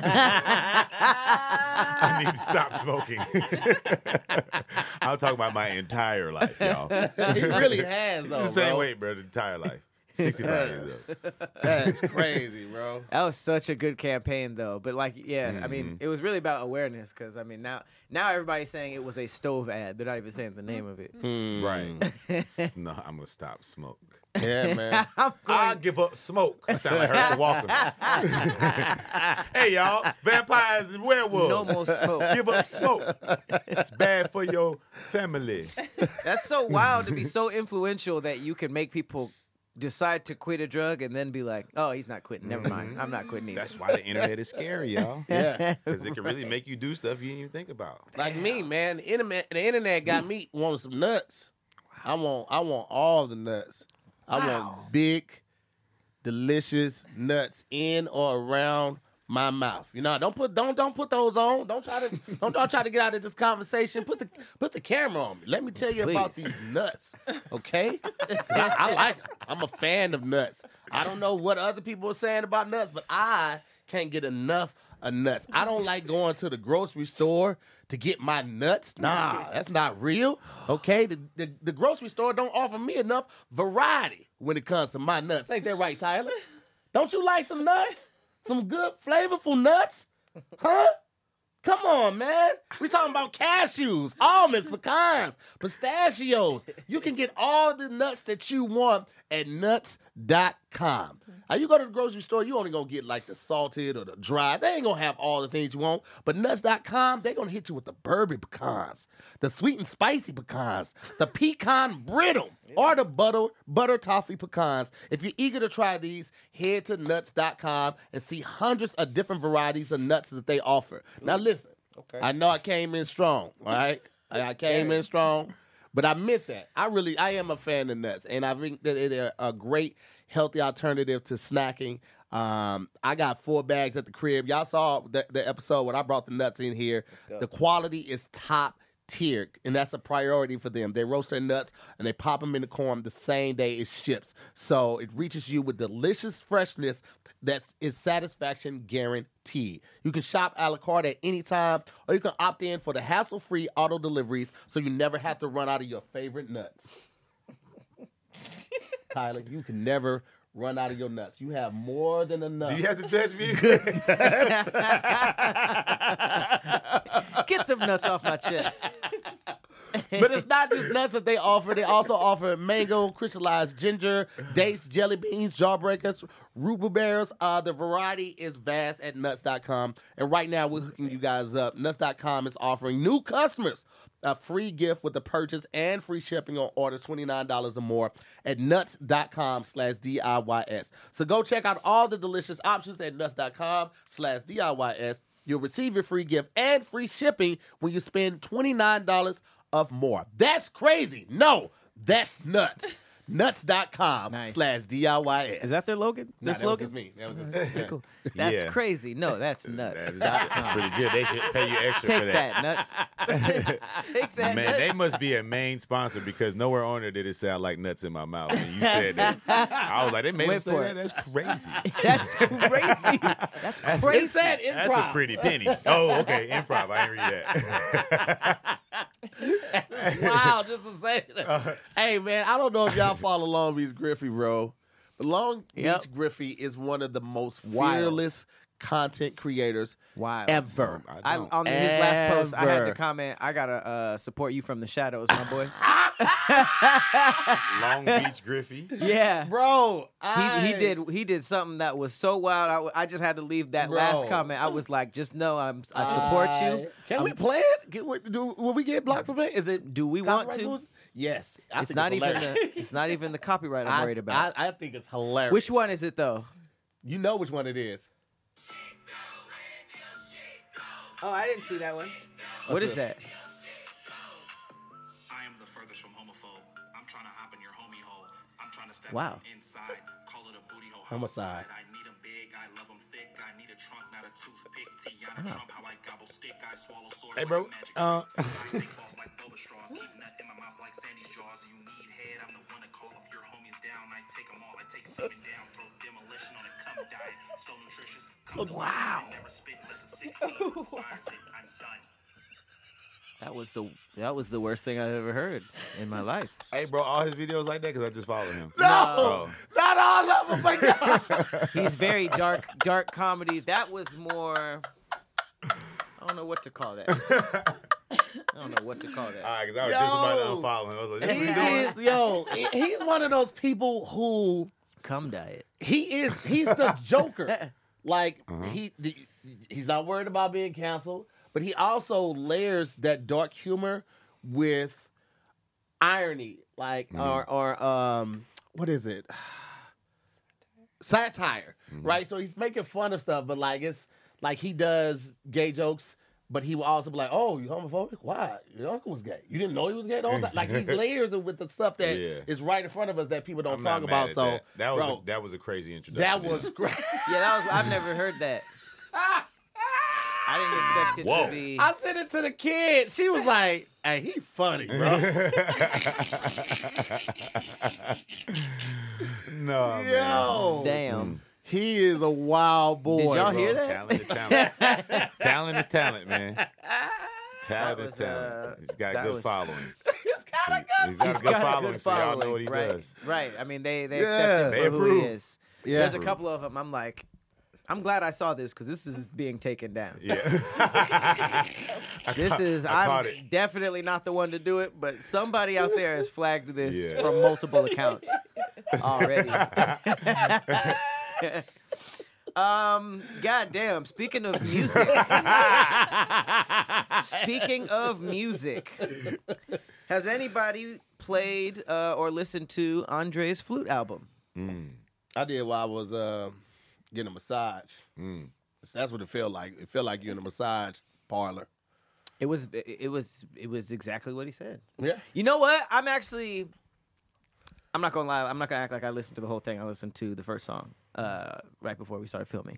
Speaker 3: I need to stop smoking. I'm talking about my entire life, y'all.
Speaker 1: He really has though.
Speaker 3: the same
Speaker 1: bro.
Speaker 3: weight, bro, the entire life. sixty-five years old.
Speaker 1: That's crazy, bro.
Speaker 2: That was such a good campaign, though. But like, yeah, I mean,
Speaker 3: Mm-hmm.
Speaker 2: it was really about awareness because I mean, now now everybody's saying it was a stove ad. They're not even saying the name of it.
Speaker 3: Right. No, I'm gonna stop smoke.
Speaker 1: Yeah, man.
Speaker 2: I'm
Speaker 3: I'll
Speaker 2: going.
Speaker 3: give up smoke. I sound like Herschel Walker. Hey, y'all. Vampires and werewolves.
Speaker 2: No more smoke.
Speaker 3: Give up smoke. It's bad for your family.
Speaker 2: That's so wild to be so influential that you can make people decide to quit a drug and then be like, oh, he's not quitting. Never mind. I'm not quitting either.
Speaker 3: That's why the internet is scary, y'all.
Speaker 1: Yeah.
Speaker 3: Because it can really make you do stuff you didn't even think about.
Speaker 1: Like me, man. The internet, the internet got me wanting some nuts. I want, I want all the nuts. I want big, delicious nuts in or around my mouth. You know, don't put, don't, don't put those on. Don't try to, don't, don't try to get out of this conversation. Put the, put the camera on me. Let me tell you about
Speaker 2: Please.
Speaker 1: these nuts. Okay, I, I like them. I'm a fan of nuts. I don't know what other people are saying about nuts, but I can't get enough of nuts. I don't like going to the grocery store to get my nuts. Nah, that's not real. Okay, the, the, the grocery store don't offer me enough variety when it comes to my nuts. Ain't that right, Tyler? Don't you like some nuts? Some good, flavorful nuts? Huh? Come on, man. We talking about cashews, almonds, pecans, pistachios. You can get all the nuts that you want at nuts dot com. Now, you go to the grocery store, you only gonna get like the salted or the dry. They ain't gonna have all the things you want. But nuts dot com, they gonna hit you with the bourbon pecans, the sweet and spicy pecans, the pecan brittle, or the butter butter toffee pecans. If you're eager to try these, head to nuts dot com and see hundreds of different varieties of nuts that they offer. Now listen,
Speaker 4: Okay.
Speaker 1: I know I came in strong, all right? I I came in strong, but I meant that. I really, I am a fan of nuts, and I think that they're a great, healthy alternative to snacking. Um, I got four bags at the crib. Y'all saw the, the episode when I brought the nuts in here. The quality is top tier, and that's a priority for them. They roast their nuts and they pop them in the corn the same day it ships. So it reaches you with delicious freshness that is satisfaction guaranteed. You can shop a la carte at any time, or you can opt in for the hassle-free auto deliveries so you never have to run out of your favorite nuts. Tyler, you can never run out of your nuts. You have more than enough.
Speaker 3: Do you have to touch me?
Speaker 2: Get them nuts off my chest.
Speaker 1: But it's not just nuts that they offer. They also offer mango, crystallized ginger, dates, jelly beans, jawbreakers, root berries. Uh, the variety is vast at nuts dot com. And right now, we're hooking you guys up. nuts dot com is offering new customers a free gift with the purchase and free shipping on orders twenty-nine dollars or more at nuts dot com slash D I Y S. So go check out all the delicious options at nuts dot com slash D I Y S. You'll receive your free gift and free shipping when you spend twenty-nine dollars of more. That's crazy. No, that's nuts. nuts.com
Speaker 2: Nice.
Speaker 1: slash D I Y S.
Speaker 2: Is that their logan?
Speaker 1: Nah,
Speaker 2: Their
Speaker 1: that was
Speaker 2: slogan?
Speaker 1: just me. That was just
Speaker 2: Okay, cool. That's
Speaker 3: Yeah.
Speaker 2: crazy. No, that's nuts.
Speaker 3: That's, that's pretty good. They should pay you extra
Speaker 2: Take
Speaker 3: for
Speaker 2: that, nuts. Take that,
Speaker 3: Man,
Speaker 2: nuts.
Speaker 3: they must be a main sponsor because nowhere on there did it sound like nuts in my mouth when you said that. I was like, they made
Speaker 2: Wait
Speaker 3: him say
Speaker 2: for
Speaker 3: that?
Speaker 2: it.
Speaker 3: That's crazy.
Speaker 2: That's crazy. That's
Speaker 1: They
Speaker 2: crazy.
Speaker 1: said improv.
Speaker 3: That's a pretty penny. Oh, okay, improv. I didn't read that.
Speaker 1: Wow, just to say that.
Speaker 3: Uh,
Speaker 1: Hey, man, I don't know if y'all follow Long Beach Griffey, bro. But Long
Speaker 2: Yep.
Speaker 1: Beach Griffey is one of the most
Speaker 2: Wild.
Speaker 1: fearless content creators
Speaker 2: Wow.
Speaker 1: ever.
Speaker 2: I,
Speaker 3: don't.
Speaker 2: on his last post, I had
Speaker 1: Ever.
Speaker 2: to comment, I gotta uh, support you from the shadows, my boy.
Speaker 3: Long Beach Griffey.
Speaker 2: Yeah.
Speaker 1: Bro,
Speaker 2: He,
Speaker 1: I,
Speaker 2: he did he did something that was so wild. I, w- I just had to leave that last
Speaker 1: Bro.
Speaker 2: comment. I was like, just know I'm I support you.
Speaker 1: Can we play it? Get, what- do, will we get blocked from it? Is it?
Speaker 2: Do we want
Speaker 1: copyright
Speaker 2: to?
Speaker 1: rules? Yes. I
Speaker 2: It's
Speaker 1: think
Speaker 2: not even
Speaker 1: hilarious.
Speaker 2: the it's not even the copyright I'm
Speaker 1: I,
Speaker 2: worried about.
Speaker 1: I, I think it's hilarious.
Speaker 2: Which one is it though?
Speaker 1: You know which one it is.
Speaker 2: Oh, I didn't see that one. What is
Speaker 1: it?
Speaker 2: that?
Speaker 4: I am the furthest from homophobe. I'm trying to hop in your homie hole. I'm trying to step
Speaker 2: Wow.
Speaker 4: from inside. Call it a booty hole.
Speaker 1: Homicide.
Speaker 4: I need them big. I love them thick. I need a trunk, not a toothpick. Tiana Trump, how I gobble stick. I swallow sword.
Speaker 3: Hey,
Speaker 4: like
Speaker 3: bro,
Speaker 4: a magic
Speaker 3: uh,
Speaker 4: trick. I take balls like boba straws. Keep nut in my mouth like Sandy's jaws. You need head. I'm the one to call if your homies down. I take them all. I take semen down. Throw demolition on a cum diet. So nutritious.
Speaker 1: Wow.
Speaker 4: Never spit less than sixteen. Fires it. I'm done.
Speaker 2: That was the that was the worst thing I've ever heard in my life.
Speaker 3: Hey, bro, all his videos like that because I just follow him.
Speaker 1: No,
Speaker 3: Oh.
Speaker 1: not all of them, but yeah.
Speaker 2: He's very dark dark comedy. That was more I don't know what to call that. I don't know what to call that.
Speaker 3: All right, because I was just about to
Speaker 1: Yo.
Speaker 3: unfollow him. I was like,
Speaker 1: He
Speaker 3: "What you doing?"
Speaker 1: is, yo, he- he's one of those people who
Speaker 2: Cum diet.
Speaker 1: he is, he's the Joker. Like, he he's not worried about being canceled, but he also layers that dark humor with irony, like, or, or, um, what is it? Satire, right? So he's making fun of stuff, but like, it's like he does gay jokes. But he will also be like, "Oh, you homophobic? Why? Your uncle was gay. You didn't know he was gay the whole time." Like he layers it with the stuff that is
Speaker 3: Yeah.
Speaker 1: right in front of us that people don't
Speaker 3: I'm
Speaker 1: talk
Speaker 3: not mad
Speaker 1: about.
Speaker 3: at
Speaker 1: So
Speaker 3: that. That was
Speaker 1: bro,
Speaker 3: a, that was a crazy introduction.
Speaker 1: that was great.
Speaker 2: Yeah, that was I've never heard that. I didn't expect it
Speaker 3: Whoa.
Speaker 2: to be
Speaker 1: I sent it to the kid. She was like, "Hey, he funny, bro."
Speaker 3: no, man.
Speaker 1: Yo,
Speaker 2: damn.
Speaker 1: he is a wild boy.
Speaker 2: Did y'all
Speaker 1: bro.
Speaker 2: hear that?
Speaker 3: Talent is talent. Talent is talent, man. Talent
Speaker 2: That
Speaker 3: is
Speaker 2: was,
Speaker 3: talent.
Speaker 2: uh,
Speaker 3: He's got a
Speaker 2: that
Speaker 3: good
Speaker 2: was-
Speaker 3: following.
Speaker 1: He's got a good.
Speaker 3: He's got
Speaker 2: He's
Speaker 3: a good
Speaker 2: got
Speaker 3: following,
Speaker 2: a good
Speaker 3: so y'all
Speaker 2: following,
Speaker 3: know what he
Speaker 2: right?
Speaker 3: does.
Speaker 2: Right. I mean, they they
Speaker 1: Yeah.
Speaker 2: accept him
Speaker 3: They
Speaker 2: for who
Speaker 3: approve.
Speaker 2: he is.
Speaker 1: Yeah.
Speaker 2: There's a couple of them. I'm like, I'm glad I saw this because this is being taken down.
Speaker 3: Yeah.
Speaker 2: This
Speaker 3: caught-
Speaker 2: is
Speaker 3: I
Speaker 2: I'm
Speaker 3: caught it.
Speaker 2: definitely not the one to do it, but somebody out there has flagged this
Speaker 3: Yeah.
Speaker 2: from multiple accounts already. um, goddamn. Speaking of music, speaking of music, has anybody played uh, or listened to Andre's Flute album?
Speaker 1: I did while I was uh, getting a massage.
Speaker 3: Mm.
Speaker 1: That's what it felt like. It felt like you're in a massage parlor.
Speaker 2: It was it was it was exactly what he said.
Speaker 1: Yeah.
Speaker 2: You know what? I'm actually I'm not gonna lie, I'm not gonna act like I listened to the whole thing. I listened to the first song uh, right before we started filming.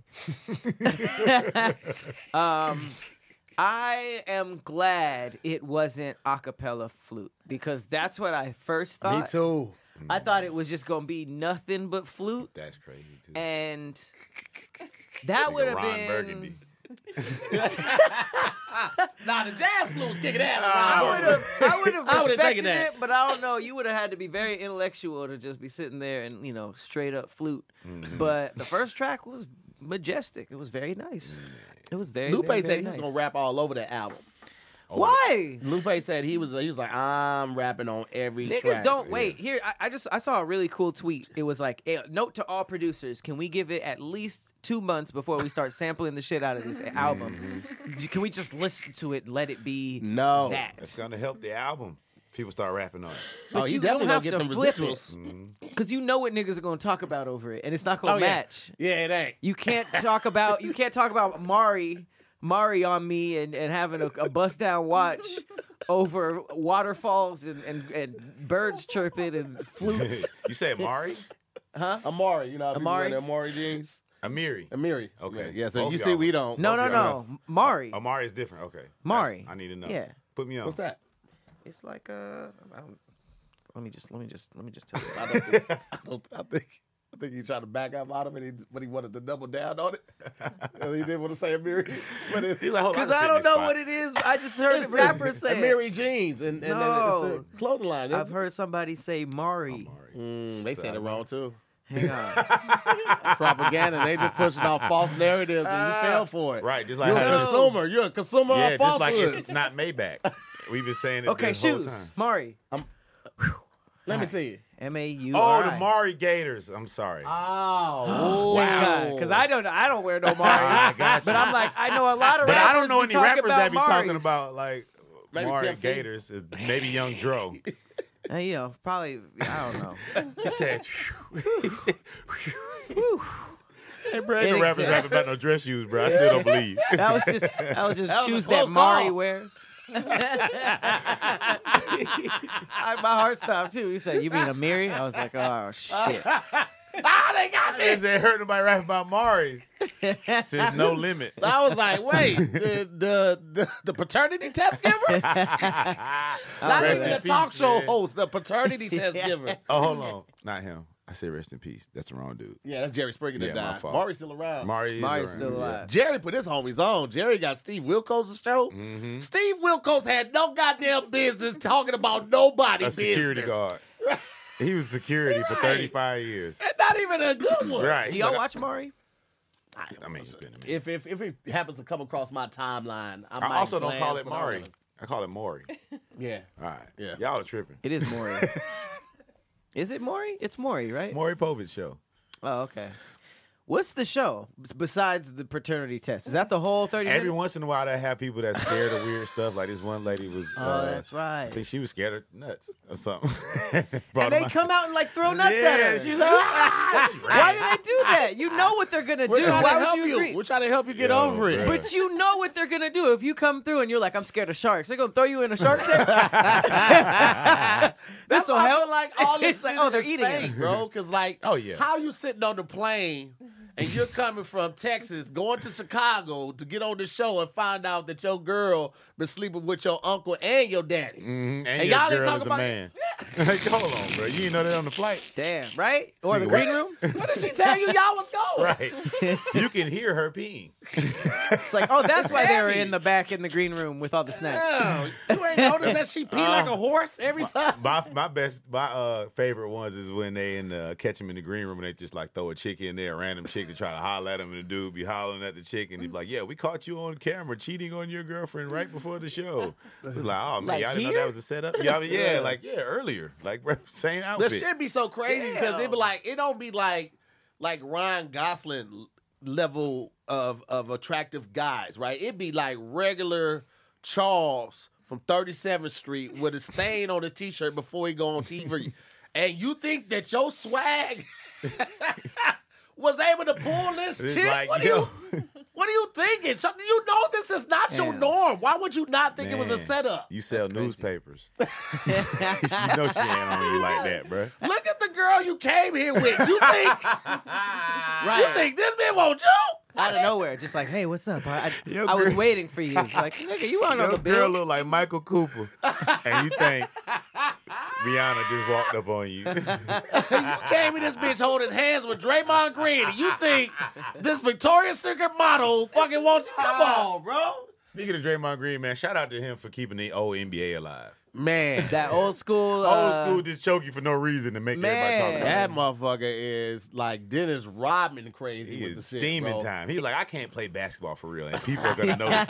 Speaker 2: um I am glad it wasn't a cappella flute because that's what I first thought.
Speaker 1: Me too.
Speaker 2: I thought it was just gonna be nothing but flute,
Speaker 3: That's crazy too.
Speaker 2: and that
Speaker 3: Nigga
Speaker 2: would have
Speaker 3: Ron
Speaker 2: been.
Speaker 3: Burgundy.
Speaker 1: Nah, the jazz flute was kicking ass.
Speaker 2: I would have, I would have
Speaker 1: I would've
Speaker 2: respected
Speaker 1: taken that.
Speaker 2: it, but I don't know. You would have had to be very intellectual to just be sitting there and you know straight up flute.
Speaker 3: Mm-hmm.
Speaker 2: But the first track was majestic. It was very nice. It was very.
Speaker 1: Lupe
Speaker 2: very,
Speaker 1: said
Speaker 2: very
Speaker 1: he was
Speaker 2: nice.
Speaker 1: gonna rap all over that album.
Speaker 2: Why?
Speaker 1: Lupe said he was he was like, I'm rapping on every
Speaker 2: Niggas
Speaker 1: track.
Speaker 2: don't wait. Here, I, I just I saw a really cool tweet. It was like, hey, note to all producers: can we give it at least two months before we start sampling the shit out of this album? Can we just listen to it, let it be
Speaker 1: No.
Speaker 2: that?
Speaker 3: That's gonna help the album. People start rapping on it.
Speaker 2: But
Speaker 1: Oh, he
Speaker 2: you
Speaker 1: definitely
Speaker 2: don't
Speaker 1: gonna
Speaker 2: have
Speaker 1: get
Speaker 2: to
Speaker 1: them
Speaker 2: flip
Speaker 1: residuals.
Speaker 2: it because you know what niggas are gonna talk about over it, and it's not gonna
Speaker 1: Oh, yeah.
Speaker 2: match.
Speaker 1: Yeah, it ain't.
Speaker 2: You can't talk about you can't talk about Mari Mari on me and, and having a, a bust down watch over waterfalls and, and, and birds chirping and flutes.
Speaker 3: You said Mari?
Speaker 2: Huh?
Speaker 1: Amari, you know how people
Speaker 2: Amari?
Speaker 1: wear the Amari jeans?
Speaker 3: Amiri.
Speaker 1: Amiri.
Speaker 3: Okay.
Speaker 1: Yeah, so
Speaker 3: Both
Speaker 1: you
Speaker 3: y'all.
Speaker 1: see we don't.
Speaker 2: No, no,
Speaker 3: Both y'all
Speaker 2: no. Mari.
Speaker 3: Amari is different. Okay.
Speaker 2: Mari.
Speaker 3: That's- I need to know.
Speaker 2: Yeah.
Speaker 3: Put me on.
Speaker 1: What's that?
Speaker 2: It's like uh, I don't, let me just let me just let me just tell you.
Speaker 1: I don't think, I, don't, I think I think he tried to back up out of it, but he wanted to double down on it. And he didn't want to say Amiri. But it,
Speaker 3: He's like, hold on.
Speaker 2: Because I don't know what it is. I just heard the rapper say it.
Speaker 1: Amiri jeans, and, and
Speaker 2: No.
Speaker 1: then it's a clothing line. isn't
Speaker 2: I've
Speaker 1: it?
Speaker 2: heard somebody say Mari.
Speaker 1: Mm, they said it wrong too.
Speaker 2: Hang on.
Speaker 1: Propaganda. They just pushing off false narratives, and you fell for it.
Speaker 3: Right, just like
Speaker 1: You're
Speaker 3: how
Speaker 1: a
Speaker 3: this-
Speaker 1: consumer. You're a consumer
Speaker 3: Yeah,
Speaker 1: of
Speaker 3: just like
Speaker 1: falsehoods.
Speaker 3: it's, it's not Maybach. We've been saying it
Speaker 2: Okay,
Speaker 3: the whole
Speaker 2: shoes.
Speaker 3: time.
Speaker 2: Mari.
Speaker 1: Let me see it.
Speaker 2: M A U
Speaker 3: Oh,
Speaker 2: R
Speaker 3: the
Speaker 2: I.
Speaker 3: Mari Gators. I'm sorry.
Speaker 1: Oh,
Speaker 2: Wow. Because I don't I don't wear no Mari.
Speaker 3: I got
Speaker 2: But
Speaker 3: you.
Speaker 2: I'm like, I know a lot of
Speaker 3: But
Speaker 2: rappers
Speaker 3: I don't know
Speaker 2: be
Speaker 3: any
Speaker 2: talking
Speaker 3: rappers
Speaker 2: about
Speaker 3: that be talking
Speaker 2: Maris.
Speaker 3: about like
Speaker 1: Maybe
Speaker 3: Mari
Speaker 1: Pimp C.
Speaker 3: Gators. Is maybe Young Dro.
Speaker 2: Uh, you know, probably, I don't know.
Speaker 3: He said, he said, hey, bro, ain't
Speaker 2: It
Speaker 3: no rappers
Speaker 2: exists.
Speaker 3: rapping about no dress shoes, bro. I still don't believe.
Speaker 2: That was just that was just
Speaker 1: That was a
Speaker 2: shoes
Speaker 1: close
Speaker 2: that Mari
Speaker 1: call.
Speaker 2: wears. I, my heart stopped too. He said, "You mean Amiri?" I was like, "Oh shit!"
Speaker 1: Ah, they got
Speaker 3: They
Speaker 1: me.
Speaker 3: said heard nobody rapping about Mari's. Since No Limit.
Speaker 1: I was like, wait, the the the, the paternity test giver? Not
Speaker 3: Rest
Speaker 1: even
Speaker 3: in
Speaker 1: the talk
Speaker 3: peace,
Speaker 1: show
Speaker 3: man.
Speaker 1: host, the paternity test giver.
Speaker 3: Oh, hold on. Not him. I said rest in peace. That's the wrong dude.
Speaker 1: Yeah, that's Jerry Springer that
Speaker 3: Yeah, my
Speaker 1: died.
Speaker 3: fault.
Speaker 1: Mari's still around.
Speaker 3: Mari is
Speaker 2: Mari's
Speaker 3: around,
Speaker 2: still
Speaker 3: yeah.
Speaker 2: alive.
Speaker 1: Jerry put his homies on. Jerry got Steve Wilkos' show.
Speaker 3: Mhm.
Speaker 1: Steve Wilkos had no goddamn business talking about nobody
Speaker 3: A
Speaker 1: business.
Speaker 3: security guard. He was security for
Speaker 1: Right.
Speaker 3: thirty-five years.
Speaker 1: And not even a good one.
Speaker 3: Right.
Speaker 2: Do y'all watch Mari?
Speaker 1: I,
Speaker 3: I mean, it's been a minute.
Speaker 1: if, if if it happens to come across my timeline, I,
Speaker 3: I
Speaker 1: might
Speaker 3: also don't
Speaker 1: glance,
Speaker 3: call it
Speaker 1: but I
Speaker 3: Mari.
Speaker 1: don't-
Speaker 3: I call it Maury.
Speaker 1: Yeah.
Speaker 3: All right.
Speaker 1: Yeah.
Speaker 3: Y'all are tripping.
Speaker 2: It is Maury. Is it Maury? It's Maury, right?
Speaker 3: Maury Povich show.
Speaker 2: Oh, okay. What's the show b- besides the paternity test? Is that the whole thirty
Speaker 3: Every
Speaker 2: minutes?
Speaker 3: once in a while, they have people that scared of weird stuff. Like this one lady was.
Speaker 2: Oh,
Speaker 3: uh,
Speaker 2: that's right.
Speaker 3: I think she was scared of nuts or something.
Speaker 2: And
Speaker 3: Brought
Speaker 2: they
Speaker 3: them out.
Speaker 2: come out and like throw nuts
Speaker 3: Yeah,
Speaker 2: at her.
Speaker 3: she was like, "Ah!" She ran.
Speaker 2: Why do they do that? You know what they're gonna
Speaker 1: We're
Speaker 2: do.
Speaker 1: trying
Speaker 2: Why
Speaker 1: to
Speaker 2: would
Speaker 1: help
Speaker 2: you
Speaker 1: you.
Speaker 2: agree?
Speaker 1: We're trying to help you get
Speaker 3: Yo,
Speaker 1: over it.
Speaker 3: bruh.
Speaker 2: But you know what they're gonna do if you come through and you're like, I'm scared of sharks. They're gonna throw you in a shark tank.
Speaker 1: That's
Speaker 2: This will
Speaker 1: why I
Speaker 2: help.
Speaker 1: feel like all this
Speaker 2: It's like,
Speaker 1: shit
Speaker 2: oh, they're
Speaker 1: is
Speaker 2: eating
Speaker 1: fake,
Speaker 2: it.
Speaker 1: bro. Because like,
Speaker 3: Oh, yeah.
Speaker 1: how you sitting on the plane and you're coming from Texas, going to Chicago to get on the show and find out that your girl been sleeping with your uncle and your daddy.
Speaker 3: Mhm. And,
Speaker 1: And
Speaker 3: your
Speaker 1: y'all ain't
Speaker 3: girl
Speaker 1: talking
Speaker 3: is a
Speaker 1: about-
Speaker 3: man. Like, hold on, bro. You didn't know that on the flight.
Speaker 2: Damn, right? Or the
Speaker 3: Nigga,
Speaker 2: green
Speaker 3: what?
Speaker 2: room?
Speaker 1: What did she tell you y'all was going?
Speaker 3: Right. You can hear her peeing.
Speaker 2: It's like, oh, that's why they were
Speaker 1: Heavy.
Speaker 2: in the back in the green room with all the snacks.
Speaker 1: Yeah, you ain't noticed that she pee like
Speaker 3: Uh,
Speaker 1: a horse every time.
Speaker 3: My my best my uh favorite ones is when they in the catch him in the green room and they just like throw a chick in there, a random chick to try to holler at him, and the dude be hollering at the chick and he be like, "Yeah, we caught you on camera cheating on your girlfriend right before the show." We like, oh man,
Speaker 2: Like
Speaker 3: y'all didn't know
Speaker 2: here?
Speaker 3: that was a setup. Yeah, I mean, yeah,
Speaker 1: Yeah.
Speaker 3: like yeah, earlier, like bro, same
Speaker 1: The
Speaker 3: outfit.
Speaker 1: shit be so crazy because it be
Speaker 2: Damn.
Speaker 1: like it don't be like like Ryan Gosling l- level of of attractive guys, right? It be like regular Charles from thirty-seventh Street with a stain on his t-shirt before he go on T V. And you think that your swag was able to pull this
Speaker 3: It's
Speaker 1: chick?
Speaker 3: like,
Speaker 1: what, are
Speaker 3: yo.
Speaker 1: you, what are you thinking? So- You know this is not your
Speaker 2: Damn.
Speaker 1: norm. Why would you not think it was a
Speaker 3: Man,
Speaker 1: setup?
Speaker 3: You sell
Speaker 2: That's crazy.
Speaker 3: newspapers. You know she ain't on you like that, bro.
Speaker 1: Look at the girl you came here with. You think
Speaker 2: Right.
Speaker 1: you think this man want you?
Speaker 2: Out of nowhere, just like, hey, what's up? I, I,
Speaker 3: Your
Speaker 2: I was
Speaker 3: girl-
Speaker 2: waiting for you. Like, nigga, you aren't on
Speaker 3: Your
Speaker 2: the
Speaker 3: girl
Speaker 2: bill.
Speaker 3: look like Michael Cooper, and you think Rihanna just walked up on you.
Speaker 1: You came in this bitch holding hands with Draymond Green. And you think this Victoria's Secret model fucking wants you? Come on, bro.
Speaker 3: Speaking of Draymond Green, man, shout out to him for keeping the old N B A alive.
Speaker 1: Man,
Speaker 2: That old school.
Speaker 3: Old
Speaker 2: uh,
Speaker 3: school just choke you for no reason to make everybody talk
Speaker 2: man.
Speaker 3: about
Speaker 1: that
Speaker 3: it.
Speaker 1: motherfucker is like Dennis Rodman crazy
Speaker 3: He
Speaker 1: with
Speaker 3: is
Speaker 1: the shit,
Speaker 3: demon
Speaker 1: bro.
Speaker 3: time. He's like, I can't play basketball for real, and people are gonna notice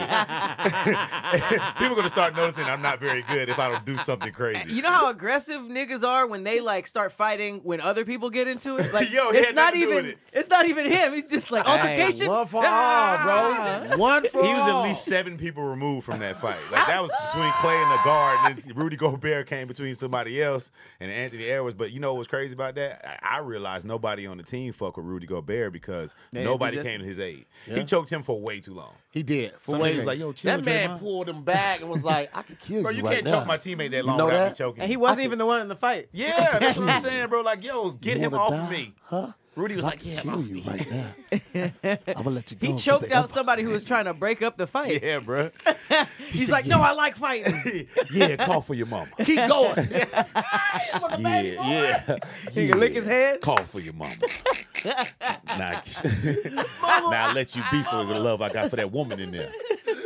Speaker 3: it. People are gonna start noticing I'm not very good if I don't do something crazy.
Speaker 2: You know how aggressive niggas are when they like start fighting when other people get into it? Like,
Speaker 3: Yo, he
Speaker 2: it's
Speaker 3: had
Speaker 2: not
Speaker 3: nothing to do
Speaker 2: even.
Speaker 3: with it.
Speaker 2: It's not even him. He's just like altercation.
Speaker 1: Hey, one for
Speaker 2: Ah!
Speaker 1: all, bro. One for
Speaker 3: He was
Speaker 1: all.
Speaker 3: at least seven people removed from that fight. Like that was between Clay and the guard, and then Rudy Gobert came between somebody else and Anthony Edwards. But you know what's crazy about that? I, I realized nobody on the team fuck with Rudy Gobert because
Speaker 2: Yeah,
Speaker 3: nobody
Speaker 2: he did.
Speaker 3: came to his aid.
Speaker 1: Yeah.
Speaker 3: He choked him for way too long.
Speaker 1: He did. For
Speaker 3: Some
Speaker 1: way-
Speaker 3: niggas like, yo, chill,
Speaker 1: that man
Speaker 3: Draymond.
Speaker 1: pulled him back and was like, I could kill
Speaker 3: Bro,
Speaker 1: you
Speaker 3: you
Speaker 1: right
Speaker 3: can't
Speaker 1: now.
Speaker 3: choke my teammate that long
Speaker 1: know
Speaker 3: without
Speaker 1: that?
Speaker 3: me choking.
Speaker 2: And he
Speaker 3: him.
Speaker 2: wasn't even the one in the fight.
Speaker 3: Yeah, that's what I'm saying, bro. Like, yo, get
Speaker 1: You
Speaker 3: him
Speaker 1: wanna
Speaker 3: off
Speaker 1: die?
Speaker 3: of me.
Speaker 1: Huh?
Speaker 3: Rudy was
Speaker 1: I
Speaker 3: like,
Speaker 1: could
Speaker 3: yeah,
Speaker 1: kill
Speaker 3: off
Speaker 1: you
Speaker 3: me.
Speaker 1: right now. I'm gonna let you go.
Speaker 2: He
Speaker 1: 'cause
Speaker 2: choked
Speaker 1: they
Speaker 2: out
Speaker 1: up-
Speaker 2: somebody who was trying to break up the fight.
Speaker 3: Yeah, bro.
Speaker 2: He's
Speaker 1: said,
Speaker 2: like, no, I like fighting.
Speaker 3: Yeah, call for your mama.
Speaker 1: Keep going.
Speaker 3: Yeah, yeah.
Speaker 2: He can lick his head.
Speaker 3: Call for your mama. now, now I let you be for the love I got for that woman in there.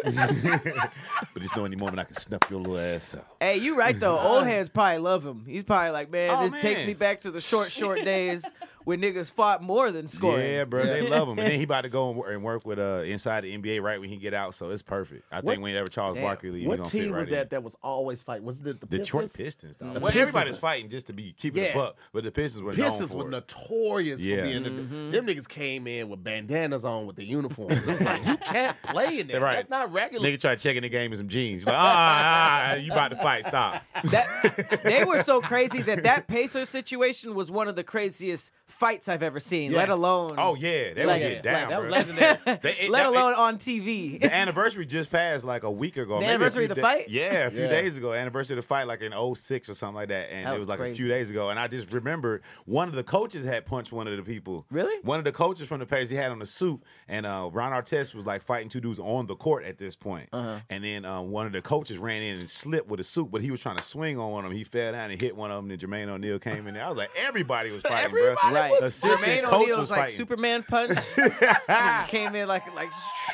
Speaker 3: But just know any moment I can snuff your little ass out.
Speaker 2: Hey, you right though. Old heads probably love him. He's probably like, man,
Speaker 3: Oh,
Speaker 2: this
Speaker 3: man.
Speaker 2: takes me back to the short, short days when niggas fought more than scoring.
Speaker 3: Yeah, bro, they love him. And then he about to go and work, and work with uh, inside the N B A right when he get out, so it's perfect. I
Speaker 1: What-
Speaker 3: think whenever Charles
Speaker 2: Damn.
Speaker 3: Barkley leave, he
Speaker 1: What
Speaker 3: gonna
Speaker 1: team
Speaker 3: fit right
Speaker 1: was
Speaker 3: in.
Speaker 1: that that was always fighting? Was it the
Speaker 3: Detroit
Speaker 1: Pistons?
Speaker 3: Pistons, dog.
Speaker 1: The
Speaker 3: Well,
Speaker 1: Pistons-
Speaker 3: everybody's fighting just to be keeping
Speaker 1: Yeah.
Speaker 3: the buck, but the Pistons were known
Speaker 1: Pistons
Speaker 3: for
Speaker 1: were
Speaker 3: it.
Speaker 1: notorious
Speaker 3: Yeah.
Speaker 1: for being the, them niggas came in with bandanas on with the uniforms. It was like, you can't play in there.
Speaker 3: Right.
Speaker 1: That's not regular.
Speaker 3: Nigga tried checking the game in some jeans. Like, ah, ah, ah, you about to fight? Stop.
Speaker 2: That, they were so crazy that that Pacers situation was one of the craziest fights I've ever seen,
Speaker 1: Yeah.
Speaker 2: let alone
Speaker 3: Oh yeah, they
Speaker 2: Like-
Speaker 3: would
Speaker 1: Yeah,
Speaker 3: get down.
Speaker 1: like, that was
Speaker 3: bro.
Speaker 1: legendary.
Speaker 3: They- it-
Speaker 2: let
Speaker 3: that-
Speaker 2: alone on T V.
Speaker 3: The anniversary just passed like a week ago.
Speaker 2: The
Speaker 3: maybe a
Speaker 2: anniversary
Speaker 3: few
Speaker 2: of the
Speaker 3: da-
Speaker 2: fight?
Speaker 3: Yeah, a few
Speaker 1: Yeah.
Speaker 3: days ago. Anniversary of the fight, like in oh six or something like that. And
Speaker 2: That
Speaker 3: it
Speaker 2: was
Speaker 3: was like
Speaker 2: crazy.
Speaker 3: a few days ago. And I just remembered one of the coaches had punched one of the people.
Speaker 2: Really?
Speaker 3: One of the coaches from the Pacers, he had on a suit. And uh, Ron Artest was like fighting two dudes on the court at this point.
Speaker 2: Uh-huh.
Speaker 3: And then uh, one of the coaches ran in and slipped with a suit, but he was trying to swing on one of them. He fell down and hit one of them. And Jermaine O'Neal came in there. I was like, everybody was fighting, bro.
Speaker 1: Everybody
Speaker 2: Right.
Speaker 3: The assistant
Speaker 2: Jermaine
Speaker 3: coach
Speaker 2: O'Neal's
Speaker 3: was
Speaker 2: like
Speaker 3: fighting.
Speaker 2: Superman punch. He came in like like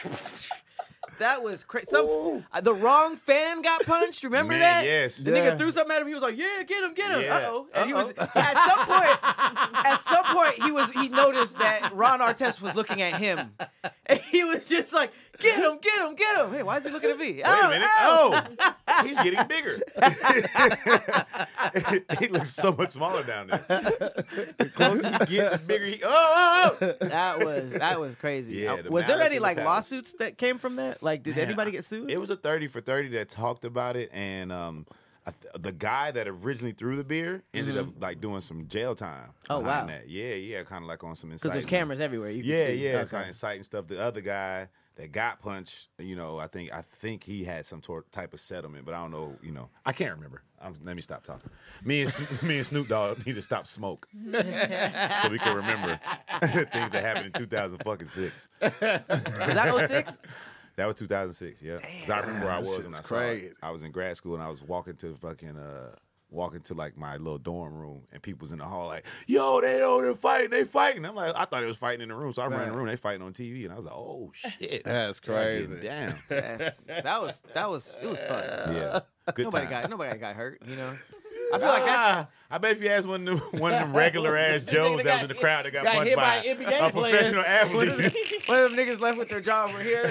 Speaker 2: that was crazy. Some uh, the wrong fan got punched. Remember
Speaker 3: Man,
Speaker 2: that?
Speaker 3: yes.
Speaker 2: The
Speaker 1: Yeah.
Speaker 2: nigga threw something at him. He was like, "Yeah, get him, get him."
Speaker 3: Yeah.
Speaker 2: Uh oh. And he was at some point. At some point, he was he noticed that Ron Artest was looking at him, and he was just like, "Get him, get him, get him." Hey, why is he looking at me?
Speaker 3: Wait a minute. Oh, he's getting bigger. He looks so much smaller down there. The closer he gets, the bigger he. Oh, oh, oh.
Speaker 2: That was that was crazy.
Speaker 3: Yeah,
Speaker 2: Uh,
Speaker 3: the
Speaker 2: was there
Speaker 3: malice
Speaker 2: any
Speaker 3: in the
Speaker 2: like
Speaker 3: palace.
Speaker 2: lawsuits that came from that? Like, did
Speaker 3: Man,
Speaker 2: anybody get sued?
Speaker 3: It was a thirty for thirty that talked about it, and um, I th- the guy that originally threw the beer ended up like doing some jail time.
Speaker 2: Oh,
Speaker 3: behind
Speaker 2: wow.
Speaker 3: That. Yeah, yeah, kind of like on some
Speaker 2: Because
Speaker 3: incitement.
Speaker 2: there's cameras everywhere. You can
Speaker 3: Yeah,
Speaker 2: see.
Speaker 3: yeah,
Speaker 2: Okay.
Speaker 3: it's like inciting stuff. The other guy that got punched, you know, I think I think he had some tor- type of settlement, but I don't know, you know, I can't remember. I'm, let me stop talking. Me and Sn- me and Snoop Dogg need to stop smoke so we can remember things that happened in two thousand fucking six.
Speaker 2: Was that oh six?
Speaker 3: That was two thousand six, yeah. Because I remember where I was when I
Speaker 1: shit's
Speaker 3: saw
Speaker 1: crazy.
Speaker 3: it. I was in grad school and I was walking to fucking uh walking to like my little dorm room and people was in the hall like, yo, they over there fighting, they fighting. I'm like, I thought it was fighting in the room, so I ran in the
Speaker 2: Right.
Speaker 3: room, they fighting on T V, and I was like, oh shit.
Speaker 1: That's
Speaker 3: Y'all
Speaker 1: crazy.
Speaker 3: getting down.
Speaker 2: That's, that was that was it was fun.
Speaker 3: Yeah. Good
Speaker 2: Nobody
Speaker 3: times.
Speaker 2: got nobody got hurt. You know. I feel like that's
Speaker 3: Ah, I bet if you ask one of them, one of them regular ass Joes that was in the crowd that got,
Speaker 1: got
Speaker 3: punched
Speaker 1: hit
Speaker 3: by,
Speaker 1: by an N B A
Speaker 3: a
Speaker 1: player.
Speaker 3: professional
Speaker 2: one of,
Speaker 3: athlete.
Speaker 2: them, one of them niggas left with their jaw over here.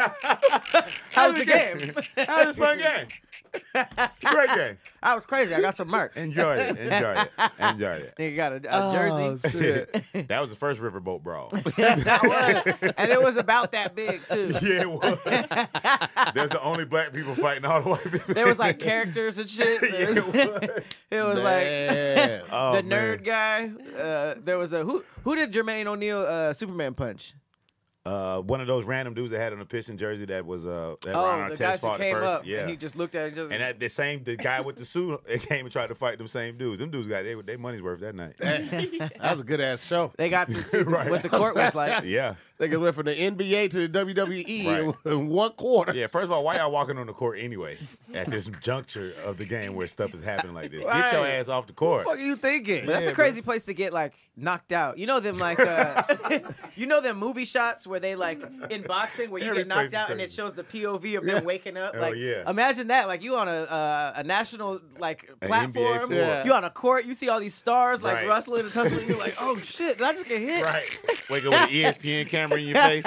Speaker 2: How was the game?
Speaker 3: That was a fun game. Great game.
Speaker 2: I was crazy. I got some merch.
Speaker 3: Enjoy it. Enjoy it. Enjoy it.
Speaker 2: Nigga got a, a
Speaker 1: Oh,
Speaker 2: jersey.
Speaker 1: shit.
Speaker 3: That was the first riverboat brawl.
Speaker 2: That was, and it was about that big too.
Speaker 3: Yeah, it was. There's the only black people fighting all the white people.
Speaker 2: There was like characters and shit.
Speaker 3: Yeah, it was.
Speaker 2: It was like
Speaker 1: Man.
Speaker 3: Oh,
Speaker 2: the
Speaker 3: man.
Speaker 2: nerd guy. Uh, there was a who who did Jermaine O'Neal uh, Superman punch?
Speaker 3: Uh, one of those random dudes that had on a Piston jersey that was uh that
Speaker 2: Oh,
Speaker 3: Ron
Speaker 2: the
Speaker 3: Artest
Speaker 2: guys who
Speaker 3: fought
Speaker 2: came
Speaker 3: first.
Speaker 2: up
Speaker 3: Yeah.
Speaker 2: and he just looked at each other.
Speaker 3: And that the same the guy with the suit it came and tried to fight them same dudes. Them dudes got they they money's worth that night.
Speaker 1: That was a good ass show.
Speaker 2: they got to see
Speaker 3: Right.
Speaker 2: what the court was like.
Speaker 3: Yeah.
Speaker 1: They went from the N B A to the W W E in,
Speaker 3: Right.
Speaker 1: in one quarter.
Speaker 3: Yeah, first of all, why y'all walking on the court anyway at this juncture of the game where stuff is happening like this? Get your
Speaker 1: Right.
Speaker 3: ass off the court.
Speaker 1: What the fuck are you thinking?
Speaker 2: But that's
Speaker 3: Yeah,
Speaker 2: a crazy place to get like knocked out. You know them like uh, you know them movie shots where they like in boxing where you
Speaker 3: Every
Speaker 2: get
Speaker 3: place
Speaker 2: knocked
Speaker 3: is
Speaker 2: out and it
Speaker 3: crazy.
Speaker 2: shows the P O V of them waking up.
Speaker 3: Oh,
Speaker 2: Like
Speaker 3: yeah.
Speaker 2: imagine that. Like you on a uh, a national like
Speaker 3: An N B A
Speaker 2: platform.
Speaker 3: floor.
Speaker 1: Yeah.
Speaker 2: You on a court. You see all these stars like
Speaker 3: Right.
Speaker 2: rustling and tussling. You're like, oh shit! Did I just get hit?
Speaker 3: Right. Wake up with an E S P N camera in your face.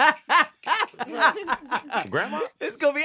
Speaker 3: Grandma?
Speaker 2: It's gonna be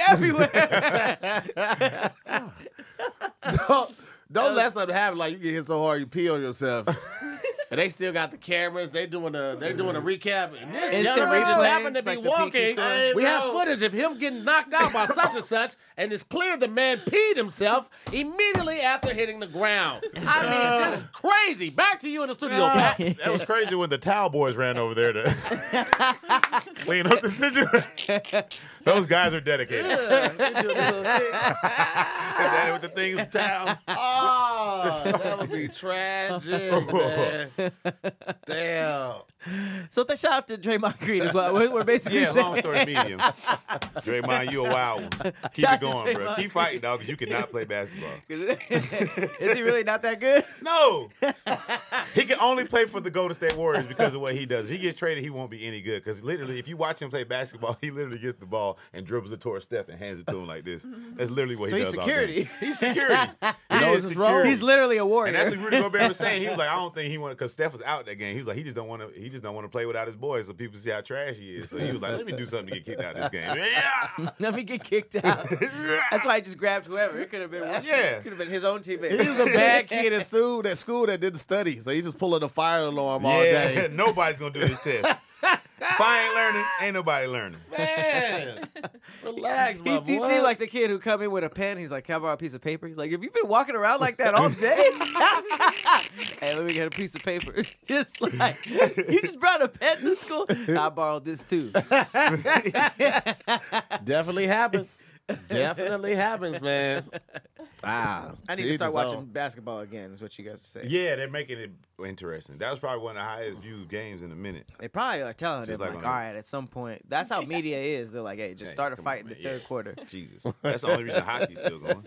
Speaker 2: everywhere.
Speaker 1: don't don't let something happen like you get hit so hard you pee on yourself. And they still got the cameras. They doing a they doing a recap. And this
Speaker 2: Instant
Speaker 1: gentleman just
Speaker 2: replay.
Speaker 1: happened to
Speaker 2: It's
Speaker 1: be
Speaker 2: like the
Speaker 1: walking.
Speaker 2: Pinky score.
Speaker 3: Hey,
Speaker 1: We have
Speaker 3: bro.
Speaker 1: footage of him getting knocked out by such and such, and it's clear the man peed himself immediately after hitting the ground. I mean, just crazy. Back to you in the studio, Pat.
Speaker 3: That was crazy when the towel boys ran over there to clean up the situation. Those guys are dedicated. Daddy with the thing with the towel.
Speaker 1: Oh, that would be tragic, man. Damn.
Speaker 2: So the shout out to Draymond Green is what we're we're basically
Speaker 3: Yeah,
Speaker 2: saying.
Speaker 3: long story medium. Draymond, you a wild one. Keep
Speaker 2: Shout
Speaker 3: it
Speaker 2: out to
Speaker 3: going, bro.
Speaker 2: Draymond.
Speaker 3: Keep fighting, dog, because you cannot play basketball.
Speaker 2: Is he really not that good?
Speaker 3: No. He can only play for the Golden State Warriors because of what he does. If he gets traded, he won't be any good. Because literally, if you watch him play basketball, he literally gets the ball and dribbles it towards Steph and hands it to him like this. That's literally what
Speaker 2: So
Speaker 3: he
Speaker 2: he's
Speaker 3: does all
Speaker 2: security.
Speaker 3: day. He's security. He
Speaker 1: knows
Speaker 3: is
Speaker 1: his role.
Speaker 3: security.
Speaker 2: He's literally a warrior.
Speaker 3: And that's what Rudy Gobert was saying. He was like, I don't think he wanted because Steph was out that game. He was like, he just don't want to. He just don't want to play without his boys, so people see how trash he is. So he was like, let me do something to get kicked out of this game. Yeah,
Speaker 2: Let me get kicked out. That's why I just grabbed whoever. It could have been.
Speaker 3: Yeah.
Speaker 2: Could have been his own teammate.
Speaker 1: He was a bad kid at school, at school that didn't study. So he's just pulling a fire alarm all
Speaker 3: yeah.
Speaker 1: day.
Speaker 3: Nobody's gonna do this test. If I ain't learning, ain't nobody learning.
Speaker 1: Man, relax,
Speaker 2: He,
Speaker 1: my
Speaker 2: he
Speaker 1: boy.
Speaker 2: seemed like the kid who come in with a pen. He's like, "Can I borrow a piece of paper?" He's like, "Have you been walking around like that all day?" Hey, let me get a piece of paper. Just like you just brought a pen to school. I borrowed this too.
Speaker 1: Definitely happens. Definitely happens, man. Wow.
Speaker 2: I need to
Speaker 1: Jesus,
Speaker 2: start watching
Speaker 1: oh.
Speaker 2: basketball again. Is what you guys say.
Speaker 3: Yeah, they're making it interesting. That was probably one of the highest viewed games in a minute.
Speaker 2: They probably are telling
Speaker 3: Just
Speaker 2: them
Speaker 3: like
Speaker 2: like,
Speaker 3: on
Speaker 2: all
Speaker 3: a-
Speaker 2: right, at some point. That's how media is. They're like, hey, just
Speaker 3: Hey,
Speaker 2: start a
Speaker 3: come
Speaker 2: fight
Speaker 3: on,
Speaker 2: in the
Speaker 3: man.
Speaker 2: third
Speaker 3: Yeah.
Speaker 2: quarter.
Speaker 3: Jesus, that's the only reason hockey's still going.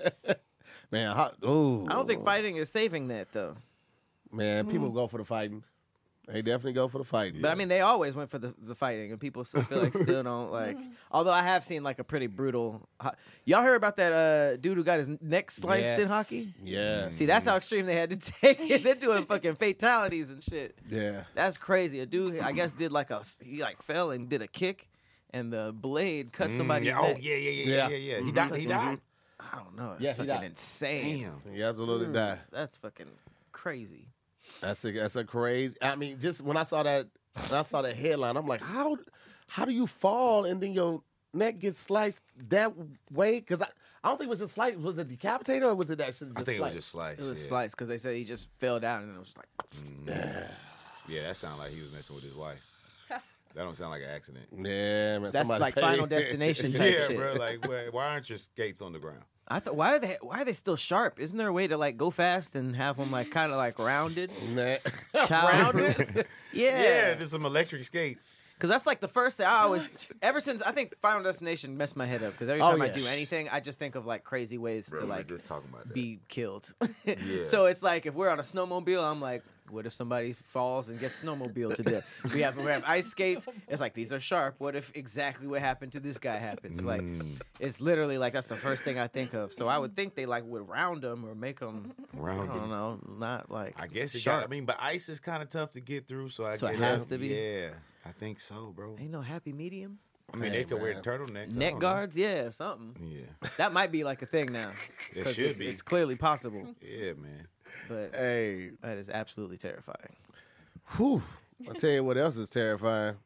Speaker 1: Man, how, ooh.
Speaker 2: I don't think fighting is saving that though.
Speaker 1: Man, people go for the fighting. They definitely go for the fighting.
Speaker 2: But I mean, they always went for the, the fighting, and people still feel like still don't like. Although I have seen like a pretty brutal. ho- Y'all heard about that uh, dude who got his neck sliced in
Speaker 1: Yes.
Speaker 2: hockey?
Speaker 1: Yeah.
Speaker 2: See, that's how extreme they had to take it. They're doing fucking fatalities and shit.
Speaker 1: Yeah.
Speaker 2: That's crazy. A dude, I guess, did like a he like fell and did a kick, and the blade cut somebody's
Speaker 3: yeah.
Speaker 2: neck.
Speaker 3: Oh yeah, yeah, yeah,
Speaker 1: Yeah.
Speaker 3: yeah, yeah. yeah. He died. He died.
Speaker 2: I don't know. It's
Speaker 1: Yeah, he
Speaker 2: fucking
Speaker 1: died.
Speaker 2: insane.
Speaker 3: Damn.
Speaker 1: You absolutely die.
Speaker 2: That's fucking crazy.
Speaker 1: That's a that's a crazy. I mean, just when I saw that, when I saw that headline, I'm like, how how do you fall and then your neck gets sliced that way? Because I, I don't think it was just sliced. Was it decapitated or was it that shit just
Speaker 3: I think it was
Speaker 1: sliced?
Speaker 3: just sliced.
Speaker 2: It was
Speaker 3: yeah.
Speaker 2: sliced because they said he just fell down and it was just like.
Speaker 3: Yeah, that sounded like he was messing with his wife. That don't sound like an accident.
Speaker 1: Yeah, man.
Speaker 2: That's
Speaker 1: somebody
Speaker 2: like
Speaker 1: paid.
Speaker 2: Final Destination type
Speaker 3: Yeah,
Speaker 2: shit.
Speaker 3: bro. Like, why, why aren't your skates on the ground?
Speaker 2: I thought, why are they why are they still sharp? Isn't there a way to like go fast and have them like kind of like rounded?
Speaker 1: Nah.
Speaker 2: Child
Speaker 1: Rounded?
Speaker 2: Yeah,
Speaker 3: Yeah, just some electric skates.
Speaker 2: because that's like the first thing I always. Ever since I think Final Destination messed my head up because every
Speaker 1: Oh,
Speaker 2: time I
Speaker 1: yes.
Speaker 2: do anything, I just think of like crazy ways
Speaker 3: Bro,
Speaker 2: to
Speaker 3: we were
Speaker 2: like
Speaker 3: just talking about that.
Speaker 2: be killed.
Speaker 3: Yeah.
Speaker 2: So it's like if we're on a snowmobile, I'm like, what if somebody falls and gets snowmobile to death? We have we have ice skates. It's like these are sharp. What if exactly what happened to this guy happens? Like
Speaker 3: Mm.
Speaker 2: it's literally like that's the first thing I think of. So I would think they like would round them or make them. I
Speaker 3: Round
Speaker 2: don't
Speaker 3: them.
Speaker 2: know, not like
Speaker 3: I guess it
Speaker 2: sharp.
Speaker 3: got. I mean, but ice is kind of tough to get through, so I
Speaker 2: So it
Speaker 3: get
Speaker 2: has
Speaker 3: it.
Speaker 2: to be?
Speaker 3: Yeah, I think so, bro.
Speaker 2: Ain't no happy medium.
Speaker 3: I mean,
Speaker 1: Hey,
Speaker 3: they could wear
Speaker 1: man.
Speaker 3: turtlenecks. I
Speaker 2: Neck
Speaker 3: don't know.
Speaker 2: guards, yeah, something.
Speaker 3: Yeah,
Speaker 2: That might be like a thing now.
Speaker 3: it
Speaker 2: 'Cause
Speaker 3: should
Speaker 2: it's,
Speaker 3: be.
Speaker 2: It's clearly possible,
Speaker 3: Yeah, man.
Speaker 2: but
Speaker 1: Hey,
Speaker 2: that is absolutely terrifying.
Speaker 1: whew. I'll tell you what else is terrifying.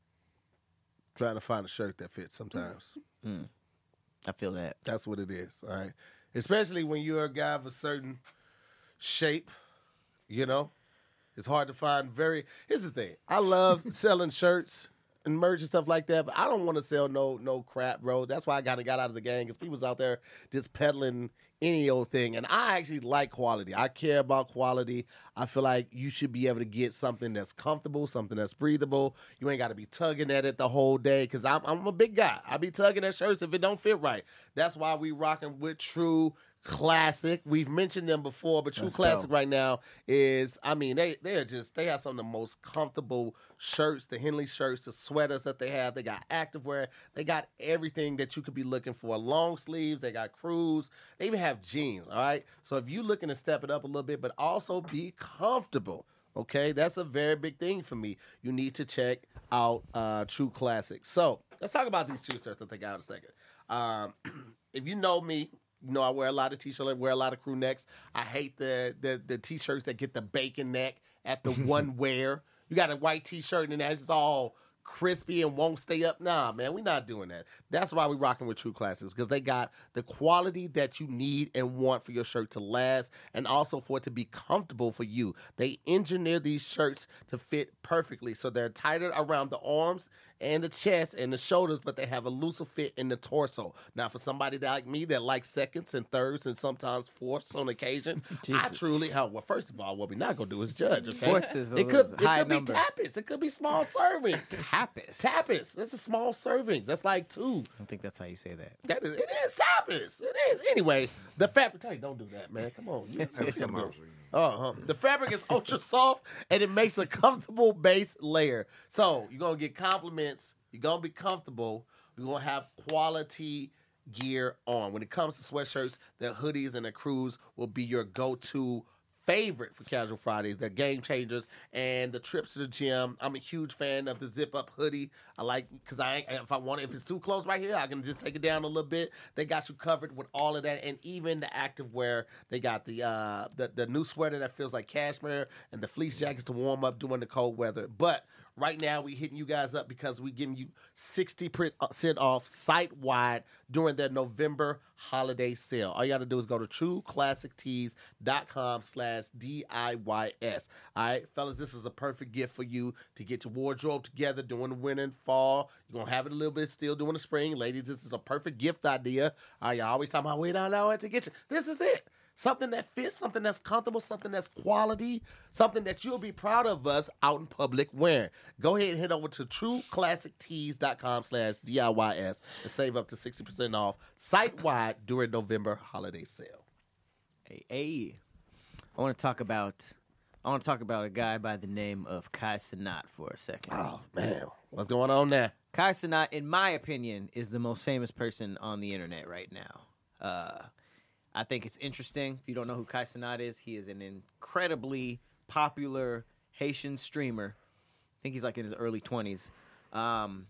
Speaker 1: Trying to find a shirt that fits sometimes.
Speaker 2: I feel that.
Speaker 1: That's what it is. All right. Especially when you're a guy of a certain shape, you know, it's hard to find very. Here's the thing. I love selling shirts and merch and stuff like that, but I don't want to sell no no crap, bro. That's why I kind of got out of the game because people's out there just peddling any old thing. And I actually like quality. I care about quality. I feel like you should be able to get something that's comfortable, something that's breathable. You ain't got to be tugging at it the whole day because I'm, I'm a big guy. I be tugging at shirts if it don't fit right. That's why we rocking with True Classic. We've mentioned them before, but True
Speaker 2: Let's
Speaker 1: Classic
Speaker 2: go.
Speaker 1: right now is, I mean, they they're just they have some of the most comfortable shirts, the Henley shirts, the sweaters that they have. They got activewear. They got everything that you could be looking for. Long sleeves. They got crews. They even have jeans. All right. So if you're looking to step it up a little bit, but also be comfortable. Okay, that's a very big thing for me. You need to check out uh, True Classic. So let's talk about these two shirts that they got in a second. Um, if you know me, you know I wear a lot of t-shirts, I wear a lot of crew necks. I hate the, the the t-shirts that get the bacon neck at the one wear. You got a white T-shirt and that's all crispy and won't stay up. Nah, man, we're not doing that. That's why we're rocking with True Classics, because they got the quality that you need and want for your shirt to last and also for it to be comfortable for you. They engineer these shirts to fit perfectly, so they're tighter around the arms and the chest and the shoulders, but they have a looser fit in the torso. Now, for somebody like me that likes seconds and thirds and sometimes fourths on occasion, I
Speaker 2: Jesus.
Speaker 1: truly, how well, first of all, what we're not going to do is judge, okay?
Speaker 2: Fourths is a
Speaker 1: it could,
Speaker 2: little high
Speaker 1: it could be
Speaker 2: number.
Speaker 1: tappets. It could be small servings.
Speaker 2: Tapas.
Speaker 1: Tapas. That's a small servings. That's like two.
Speaker 2: I don't think that's how you say that.
Speaker 1: That is, it is tapas. It is. Anyway, the fabric. Hey, don't do that, man. Come on. You
Speaker 3: That was something I was reading.
Speaker 1: uh-huh. The fabric is ultra soft and it makes a comfortable base layer. So you're gonna get compliments. You're gonna be comfortable. You're gonna have quality gear on. When it comes to sweatshirts, the hoodies and the crews will be your go-to favorite for Casual Fridays. They're game changers, and the trips to the gym. I'm a huge fan of the zip up hoodie. I like because I ain't- if I want it, if it's too close right here, I can just take it down a little bit. They got you covered with all of that, and even the active wear. They got the uh the, the new sweater that feels like cashmere and the fleece jackets to warm up during the cold weather. But right now, we hitting you guys up because we giving you sixty percent off site-wide during their November holiday sale. All you got to do is go to trueclassictees.com slash D-I-Y-S. All right, fellas, this is a perfect gift for you to get your wardrobe together during the winter and fall. You're going to have it a little bit still during the spring. Ladies, this is a perfect gift idea. All right, y'all always talking about, wait, I know to get you. This is it. Something that fits, something that's comfortable, something that's quality, something that you'll be proud of us out in public wearing. Go ahead and head over to trueclassictees.com slash D-I-Y-S and save up to sixty percent off site-wide during November holiday sale.
Speaker 2: Hey, hey. I want to talk about I want to talk about a guy by the name of Kai Cenat for a second.
Speaker 1: Oh, man. What's going on there?
Speaker 2: Kai Cenat, in my opinion, is the most famous person on the internet right now. Uh, I think it's interesting. If you don't know who Kai Cenat is, he is an incredibly popular Haitian streamer. I think he's like in his early twenties. Um,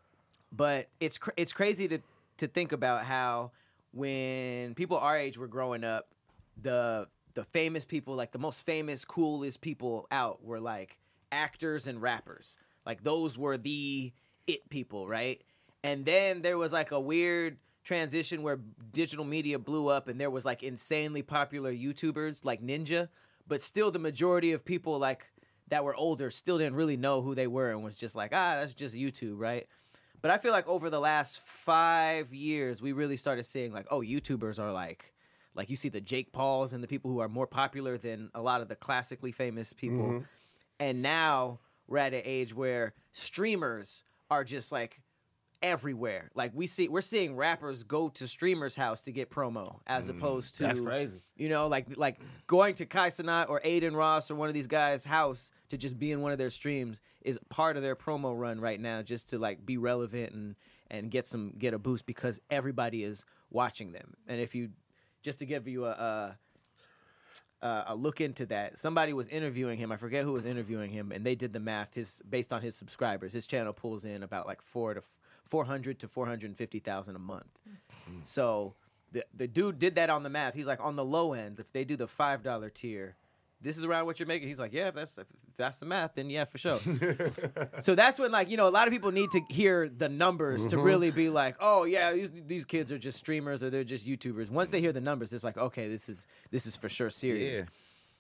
Speaker 2: but it's cr- it's crazy to to think about how when people our age were growing up, the the famous people, like the most famous, coolest people out were like actors and rappers. Like those were the it people, right? And then there was like a weird transition where digital media blew up and there was like insanely popular YouTubers like Ninja, but still the majority of people like that were older still didn't really know who they were and was just like, ah, that's just YouTube, right? But I feel like over the last five years, we really started seeing like, oh, YouTubers are like, like you see the Jake Pauls and the people who are more popular than a lot of the classically famous people.
Speaker 1: Mm-hmm.
Speaker 2: And now we're at an age where streamers are just like everywhere. Like we see, we're seeing rappers go to streamers' house to get promo, as opposed to
Speaker 1: That's crazy.
Speaker 2: You know, like like going to Kai Cenat or Aiden Ross or one of these guys' house to just be in one of their streams is part of their promo run right now, just to like be relevant and and get some get a boost because everybody is watching them. And if you just to give you a. a Uh, a look into that. Somebody was interviewing him. I forget who was interviewing him, and they did the math. His based on his subscribers, his channel pulls in about like four to four hundred to four hundred and fifty thousand a month. Mm. So the the dude did that on the math. He's like on the low end. If they do the five dollar tier, this is around what you're making. He's like, yeah, if that's if that's the math, then yeah, for sure. So that's when like you know a lot of people need to hear the numbers to really be like, oh yeah, these these kids are just streamers or they're just YouTubers. Once they hear the numbers, it's like, okay, this is this is for sure serious.
Speaker 3: Yeah.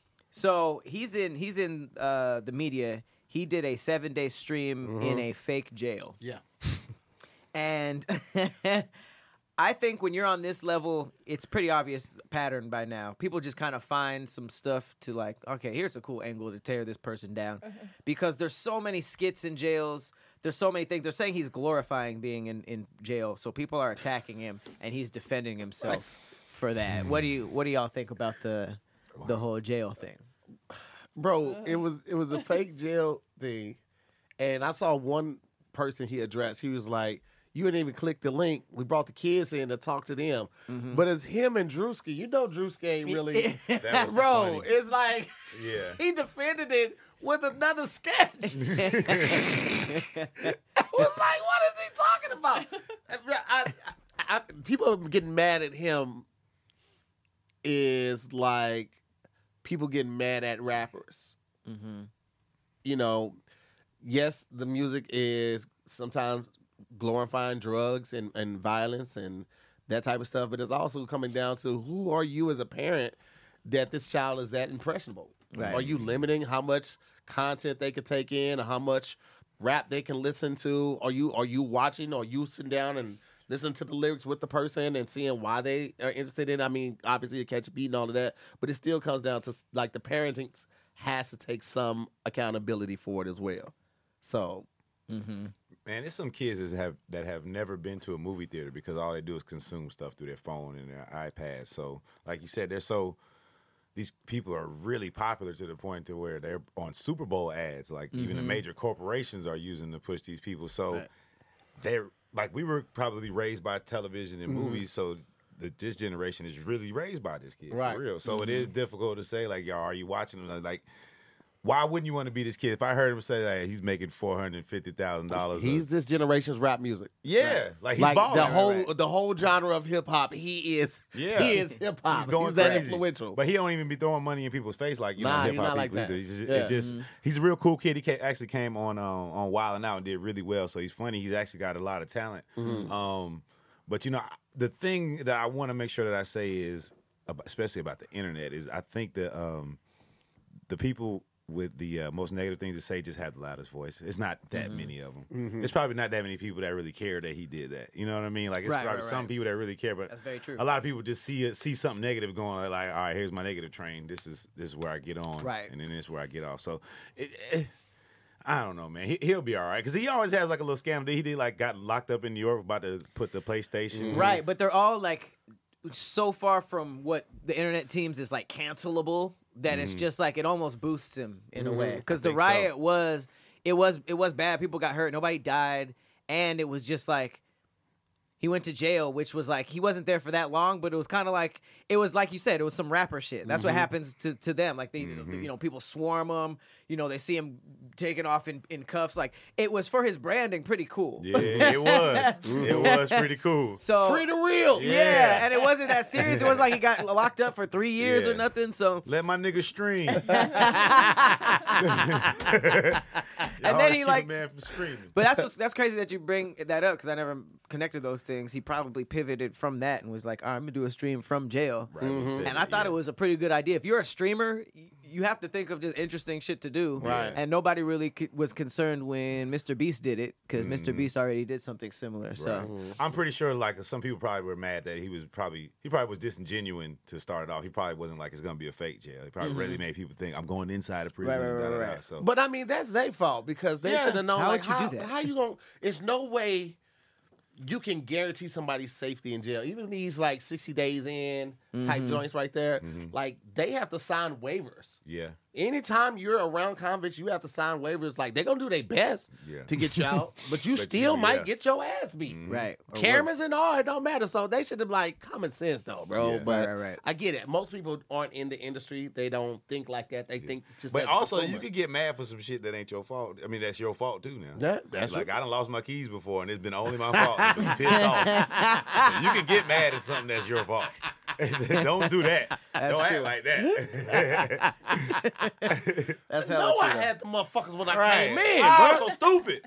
Speaker 2: So he's in he's in uh, the media. He did a seven day stream in a fake jail.
Speaker 1: Yeah.
Speaker 2: And I think when you're on this level, it's pretty obvious pattern by now. People just kind of find some stuff to like, okay, here's a cool angle to tear this person down. Because there's so many skits in jails. There's so many things. They're saying he's glorifying being in, in jail. So people are attacking him and he's defending himself for that. What do you what do y'all think about the the whole jail thing?
Speaker 1: Bro, it was it was a fake jail thing. And I saw one person he addressed. He was like, you didn't even click the link. We brought the kids in to talk to them. Mm-hmm. But it's him and Drewski. You know Drewski ain't really...
Speaker 3: That was
Speaker 1: Bro,
Speaker 3: funny.
Speaker 1: it's like...
Speaker 3: Yeah.
Speaker 1: He defended it with another sketch. I was like, what is he talking about? I, I, I, people getting mad at him is like people getting mad at rappers.
Speaker 2: Mm-hmm.
Speaker 1: You know, yes, the music is sometimes glorifying drugs and, and violence and that type of stuff, but it's also coming down to who are you as a parent that this child is that impressionable?
Speaker 2: Right.
Speaker 1: Are you limiting how much content they can take in or how much rap they can listen to? Are you are you watching or you sitting down and listening to the lyrics with the person and seeing why they are interested in? I mean, obviously you catch a beat and all of that, but it still comes down to like the parenting has to take some accountability for it as well. So,
Speaker 2: Mm-hmm.
Speaker 3: Man, there's some kids that have that have never been to a movie theater because all they do is consume stuff through their phone and their iPad. So, like you said, they're so these people are really popular to the point to where they're on Super Bowl ads. Like even the major corporations are using to push these people. So
Speaker 2: Right.
Speaker 3: they're like we were probably raised by television and movies. So the, this generation is really raised by this kid
Speaker 1: Right.
Speaker 3: for real. So it is difficult to say like, y'all, are you watching them? Like. Why wouldn't you want to be this kid? If I heard him say that he's making four hundred fifty thousand dollars,
Speaker 1: he's this generation's rap music.
Speaker 3: yeah, like he's
Speaker 1: like
Speaker 3: balling.
Speaker 1: the
Speaker 3: right,
Speaker 1: whole
Speaker 3: right.
Speaker 1: the whole genre of hip hop, he is
Speaker 3: Yeah.
Speaker 1: he is hip hop.
Speaker 3: He's going
Speaker 1: He's that
Speaker 3: crazy.
Speaker 1: influential.
Speaker 3: But he don't even be throwing money in people's face like you
Speaker 1: Nah,
Speaker 3: know
Speaker 1: he's
Speaker 3: hip hop
Speaker 1: not like
Speaker 3: people.
Speaker 1: that.
Speaker 3: either. He's just,
Speaker 1: Yeah.
Speaker 3: it's just he's a real cool kid. He came, actually came on um, on Wild 'N Out and did really well. So he's funny. He's actually got a lot of talent.
Speaker 1: Mm-hmm.
Speaker 3: Um, but you know the thing that I want to make sure that I say is, about, especially about the internet, is I think that um, the people with the uh, most negative things to say just have the loudest voice. It's not that
Speaker 2: Mm-hmm.
Speaker 3: many of them.
Speaker 1: Mm-hmm.
Speaker 3: It's probably not that many people that really care that he did that. You know what I mean? Like it's
Speaker 2: Right,
Speaker 3: probably
Speaker 2: right,
Speaker 3: some
Speaker 2: right.
Speaker 3: people that really care, but
Speaker 2: That's very true.
Speaker 3: a lot of people just see it, see something negative going. Like, all right, here's my negative train. This is this is where I get on,
Speaker 2: Right.
Speaker 3: and then this is where I get off. So, it, it, I don't know, man. He, he'll be all right because he always has like a little scam. He did like got locked up in New York about to put the PlayStation.
Speaker 2: Right, but they're all like so far from what the internet teams is like cancelable that it's just like it almost boosts him in a way because the
Speaker 3: think so.
Speaker 2: riot was it was it was bad. People got hurt. Nobody died, and it was just like he went to jail, which was like he wasn't there for that long, but it was kind of like it was like you said, it was some rapper shit. That's what happens to, to them. Like they, you know, people swarm him. You know, they see him taken off in, in cuffs. Like it was for his branding, pretty cool.
Speaker 3: Yeah, it was. It was pretty cool.
Speaker 2: So
Speaker 1: Free the real.
Speaker 2: yeah.
Speaker 3: Yeah.
Speaker 2: and it wasn't that serious. It wasn't like he got locked up for three years or
Speaker 3: Yeah.
Speaker 2: nothing. So
Speaker 3: Let my nigga stream.
Speaker 2: And then he, like-
Speaker 3: man from streaming.
Speaker 2: But that's what's, that's crazy that you bring that up because I never connected those things. He probably pivoted from that and was like, all right, I'm gonna do a stream from jail.
Speaker 3: Right, he said
Speaker 2: And I
Speaker 3: that,
Speaker 2: thought
Speaker 3: yeah.
Speaker 2: it was a pretty good idea. If you're a streamer, y- you have to think of just interesting shit to do.
Speaker 1: Right.
Speaker 2: And nobody really c- was concerned when Mister Beast did it because Mister Beast already did something similar. So
Speaker 3: Right. I'm pretty sure like some people probably were mad that he was probably he probably was disingenuine to start it off. He probably wasn't like it's gonna be a fake jail. He probably really made people think I'm going inside a prison.
Speaker 2: Right,
Speaker 3: and
Speaker 2: right,
Speaker 3: da, da,
Speaker 2: right,
Speaker 3: da.
Speaker 2: right.
Speaker 3: So
Speaker 1: But I mean, that's their fault because they
Speaker 3: Yeah.
Speaker 1: should have known.
Speaker 2: How
Speaker 1: like,
Speaker 2: would you
Speaker 1: how,
Speaker 2: do that?
Speaker 1: How you gonna? It's no way you can guarantee somebody's safety in jail. Even these like sixty days in type joints right there, like they have to sign waivers.
Speaker 3: yeah.
Speaker 1: Anytime you're around convicts, you have to sign waivers. Like they're gonna do their best
Speaker 3: Yeah.
Speaker 1: to get you out, but you
Speaker 3: But you
Speaker 1: still
Speaker 3: know,
Speaker 1: might
Speaker 3: yeah.
Speaker 1: get your ass beat.
Speaker 2: right. Or
Speaker 1: Cameras and all, it don't matter. So they should have like common sense though, bro.
Speaker 3: Yeah.
Speaker 1: But
Speaker 2: Right, right, right.
Speaker 1: I get it. Most people aren't in the industry. They don't think like that. They think just.
Speaker 3: But
Speaker 1: as a
Speaker 3: also, you
Speaker 1: consumer.
Speaker 3: could get mad for some shit that ain't your fault. I mean, that's your fault too now.
Speaker 1: Yeah, that's
Speaker 3: like
Speaker 1: true.
Speaker 3: I done lost my keys before, and it's been only my fault. I was pissed off. So you can get mad at something that's your fault. Don't do that.
Speaker 2: That's
Speaker 3: Don't
Speaker 2: true.
Speaker 3: act like that.
Speaker 2: That's how
Speaker 1: No,
Speaker 2: it's
Speaker 1: I
Speaker 2: true, though.
Speaker 1: had the motherfuckers when I
Speaker 3: Right.
Speaker 1: came in,
Speaker 3: Ah,
Speaker 1: bro.
Speaker 3: so stupid.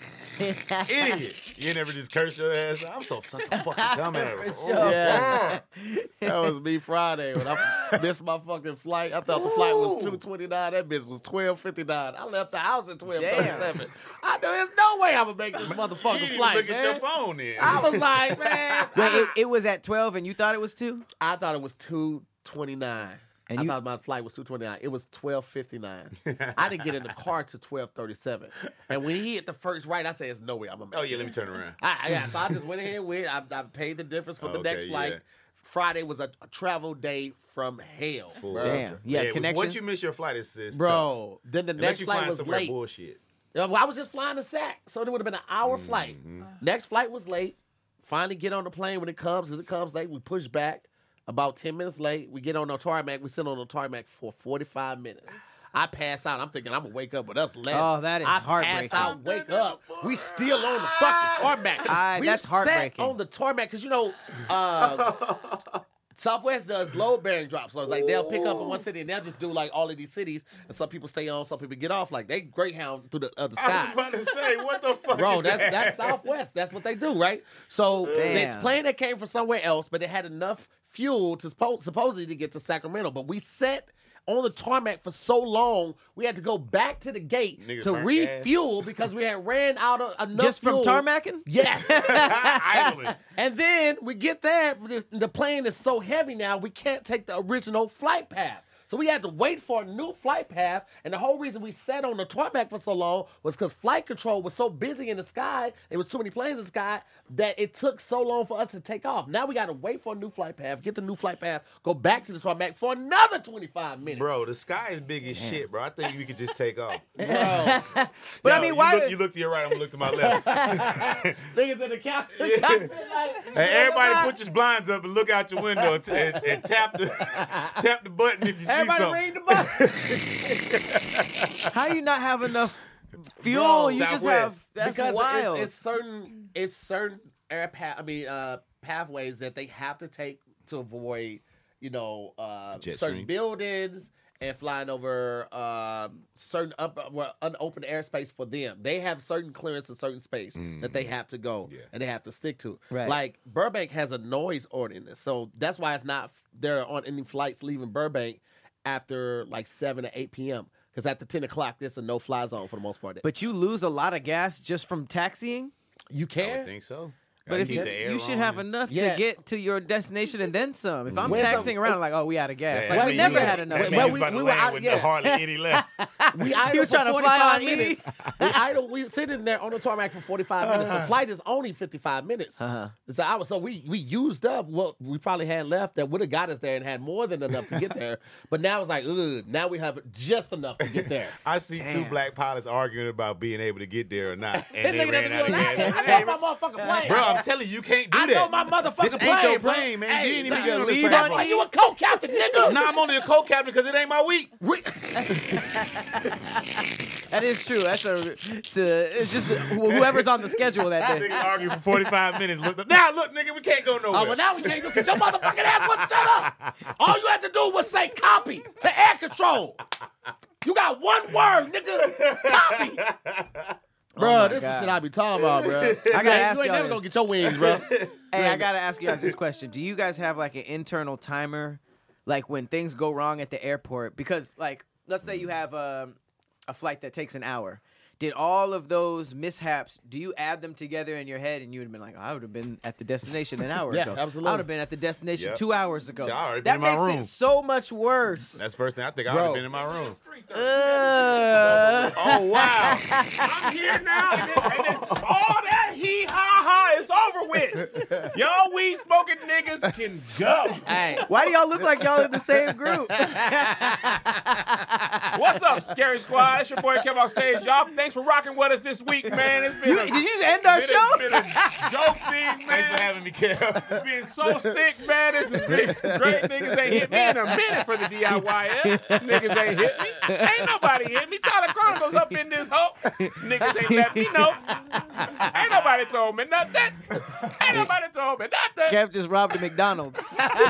Speaker 3: Idiot. You never just curse your ass. I'm so such a fucking dumbass.
Speaker 2: For sure.
Speaker 1: Yeah, that was me Friday when I missed my fucking flight. I thought the flight was two twenty nine. That bitch was twelve fifty nine. I left the house at twelve thirty seven. I knew there's no way I'm gonna make this
Speaker 3: You
Speaker 1: motherfucking
Speaker 3: didn't even
Speaker 1: flight,
Speaker 3: look at your
Speaker 1: man.
Speaker 3: phone then.
Speaker 1: I was like, man,
Speaker 2: Wait, it, it was at twelve and you thought it was two?
Speaker 1: I thought it was two twenty nine.
Speaker 2: And
Speaker 1: I
Speaker 2: you-
Speaker 1: thought my flight was two twenty nine. It was twelve fifty nine. I didn't get in the car to twelve thirty seven. And when he hit the first right, I said, "There's no way I'm gonna make
Speaker 3: Oh yeah, let me
Speaker 1: this."
Speaker 3: turn around.
Speaker 1: I, I- yeah, so I just went ahead with. I, I paid the difference for the
Speaker 3: Okay,
Speaker 1: next flight.
Speaker 3: yeah.
Speaker 1: Friday was a, a travel day from hell,
Speaker 3: Full.
Speaker 1: bro.
Speaker 2: Damn. You had
Speaker 3: Yeah,
Speaker 2: connections?
Speaker 3: once you miss your flight, it's, it's tough.
Speaker 1: Bro, then the
Speaker 3: Unless
Speaker 1: next
Speaker 3: you
Speaker 1: flight
Speaker 3: flying
Speaker 1: was
Speaker 3: somewhere
Speaker 1: late.
Speaker 3: bullshit.
Speaker 1: Yeah, well, I was just flying to Sac, so it would have been an hour flight. Next flight was late. Finally get on the plane when it comes. As it comes late, we push back. About ten minutes late, we get on the tarmac. We sit on the tarmac for forty-five minutes. I pass out. I'm thinking I'm gonna wake up with us left.
Speaker 2: Oh, that is
Speaker 1: I
Speaker 2: heartbreaking.
Speaker 1: pass out, wake up. We still on the fucking tarmac.
Speaker 2: I-
Speaker 1: we
Speaker 2: that's
Speaker 1: sat
Speaker 2: heartbreaking.
Speaker 1: on the tarmac because you know, uh, Southwest does load bearing drops. So it's like they'll pick up in one city and they'll just do like all of these cities. And some people stay on, some people get off. Like they Greyhound through the, uh, the
Speaker 3: I
Speaker 1: sky.
Speaker 3: was about to say, what the fuck
Speaker 1: Bro,
Speaker 3: is
Speaker 1: that's
Speaker 3: that?
Speaker 1: that's Southwest. That's what they do, right? So the
Speaker 2: Damn.
Speaker 1: plane that came from somewhere else, but it had enough fuel to suppo- supposedly to get to Sacramento. But we sat on the tarmac for so long, we had to go back to the gate
Speaker 3: Niggas
Speaker 1: to
Speaker 3: burnt
Speaker 1: refuel because we had ran out of enough
Speaker 2: Just from
Speaker 1: fuel.
Speaker 2: tarmacking?
Speaker 1: Yes.
Speaker 3: Idling.
Speaker 1: And then we get there, the, the plane is so heavy now, we can't take the original flight path. So we had to wait for a new flight path. And the whole reason we sat on the tarmac for so long was because flight control was so busy in the sky, there was too many planes in the sky, that it took so long for us to take off. Now we got to wait for a new flight path, get the new flight path, go back to the tarmac for another twenty-five minutes.
Speaker 3: Bro, the sky is big as shit, bro. I think we could just take off.
Speaker 1: Bro,
Speaker 2: But I
Speaker 3: Yo,
Speaker 2: mean,
Speaker 3: you
Speaker 2: why-
Speaker 3: Look, you look to your right, I'm gonna look to my left.
Speaker 1: niggas in the couch.
Speaker 3: Hey, everybody put your blinds up and look out your window and, and, and tap the tap the button if you see
Speaker 1: Everybody
Speaker 3: something.
Speaker 1: ring the bell.
Speaker 2: How you not have enough fuel?
Speaker 1: Bro,
Speaker 2: you just
Speaker 3: Southwest.
Speaker 2: have that's
Speaker 1: because
Speaker 2: wild.
Speaker 1: It's, it's certain it's certain air path. I mean, uh, pathways that they have to take to avoid, you know, uh,
Speaker 3: Jet
Speaker 1: certain
Speaker 3: stream.
Speaker 1: buildings and flying over um, certain up, well, unopened airspace for them. They have certain clearance and certain space that they have to go
Speaker 3: Yeah.
Speaker 1: and they have to stick to.
Speaker 2: Right.
Speaker 1: Like Burbank has a noise ordinance, so that's why it's not there aren't any flights leaving Burbank after like seven to eight p.m. Because after ten o'clock, there's a no-fly zone for the most part.
Speaker 2: But you lose a lot of gas just from taxiing.
Speaker 1: You
Speaker 3: I
Speaker 1: can.
Speaker 3: would think so.
Speaker 2: But
Speaker 3: Gotta
Speaker 2: if
Speaker 3: keep
Speaker 2: you,
Speaker 3: the air
Speaker 2: you should
Speaker 3: on
Speaker 2: have
Speaker 3: and-
Speaker 2: enough
Speaker 1: Yeah.
Speaker 2: to get to your destination and then some. If I'm
Speaker 1: Where's
Speaker 2: taxiing
Speaker 1: the-
Speaker 2: around, like, oh, we out of gas.
Speaker 3: Yeah,
Speaker 2: like,
Speaker 3: that
Speaker 2: we
Speaker 3: means
Speaker 2: never
Speaker 3: you-
Speaker 2: had enough.
Speaker 3: That
Speaker 1: Well,
Speaker 3: means
Speaker 1: we-
Speaker 3: he's about
Speaker 1: we
Speaker 3: to
Speaker 1: were
Speaker 3: land
Speaker 1: out-
Speaker 3: with
Speaker 1: yeah.
Speaker 3: hardly any left.
Speaker 1: We idle
Speaker 2: was
Speaker 1: for
Speaker 2: trying to fly
Speaker 1: forty-five
Speaker 2: on me.
Speaker 1: minutes. we idle. We sitting there on the tarmac for forty-five minutes. The flight is only fifty-five minutes.
Speaker 2: Uh-huh.
Speaker 1: So I was so we we used up what we probably had left that would have got us there and had more than enough to get there. But now it's like, ugh, now we have just enough to get there.
Speaker 3: I see two
Speaker 2: Damn.
Speaker 3: black pilots arguing about being able to get there or not,
Speaker 1: This
Speaker 3: and they
Speaker 1: nigga
Speaker 3: ran
Speaker 1: doesn't
Speaker 3: out
Speaker 1: do
Speaker 3: of
Speaker 1: that.
Speaker 3: gas.
Speaker 1: I know my motherfucking plane.
Speaker 3: Bro, I'm telling you, you can't do
Speaker 1: I
Speaker 3: that.
Speaker 1: know my motherfucking
Speaker 3: This
Speaker 1: plane.
Speaker 3: ain't your
Speaker 1: bro.
Speaker 3: plane, man.
Speaker 1: Hey,
Speaker 3: You ain't even
Speaker 1: nah,
Speaker 3: get on this
Speaker 2: leave
Speaker 3: plane.
Speaker 2: on
Speaker 1: That's why you a co-captain, nigga.
Speaker 3: Nah, I'm only a co-captain because it ain't my week.
Speaker 1: We-
Speaker 2: That is true. That's a, to, it's just wh- whoever's on the schedule that day.
Speaker 3: Niggas argue for forty-five minutes. Look, now look, nigga, we can't go nowhere.
Speaker 1: Oh, well, now we can't do because your motherfucking ass wouldn't shut up. All you had to do was say copy to air control. You got one word, nigga. Copy. Bro,
Speaker 2: my
Speaker 1: this is
Speaker 2: God.
Speaker 1: shit I be talking about, bro. I
Speaker 2: gotta
Speaker 1: you
Speaker 2: ask
Speaker 1: ain't
Speaker 2: y'all
Speaker 1: never
Speaker 2: this.
Speaker 1: gonna get your wings, bro.
Speaker 2: Hey, I gotta ask you guys this question: do you guys have like an internal timer, like when things go wrong at the airport? Because, like, let's say you have um, a flight that takes an hour. Did all of those mishaps? Do you add them together in your head, and you would have been like, oh, "I would have been at the destination an hour
Speaker 1: Yeah,
Speaker 2: ago.
Speaker 1: absolutely.
Speaker 2: I would have been at the destination
Speaker 3: Yep.
Speaker 2: two hours ago."
Speaker 3: Shit, I already been
Speaker 2: that
Speaker 3: in my
Speaker 2: makes
Speaker 3: room.
Speaker 2: it so much worse.
Speaker 3: That's the first thing I think I
Speaker 1: Bro.
Speaker 3: would have been in my room.
Speaker 2: Uh,
Speaker 3: Oh wow!
Speaker 5: I'm here now, and, it, and it's, all that hee ha ha is over with. Y'all weed smoking niggas can go.
Speaker 1: Hey,
Speaker 2: why do y'all look like y'all in the same group?
Speaker 5: What's up, Scary Squad? It's your boy Kev on stage, y'all. Thanks for rocking with us this week, man. It's been
Speaker 2: You-
Speaker 5: a,
Speaker 2: did you just end our
Speaker 5: been
Speaker 2: show?
Speaker 5: A, been a joke thing,
Speaker 3: Thanks for
Speaker 5: man.
Speaker 3: having me, Kev.
Speaker 5: It's been so sick, man. This has been great. Niggas ain't hit me in a minute for the D I Y F. Niggas ain't hit me. Ain't nobody hit me. Tyler Chronicles up in this hoe. Niggas ain't let me know. Ain't nobody told me nothing. Ain't nobody told me nothing.
Speaker 2: Kev just robbed a McDonald's.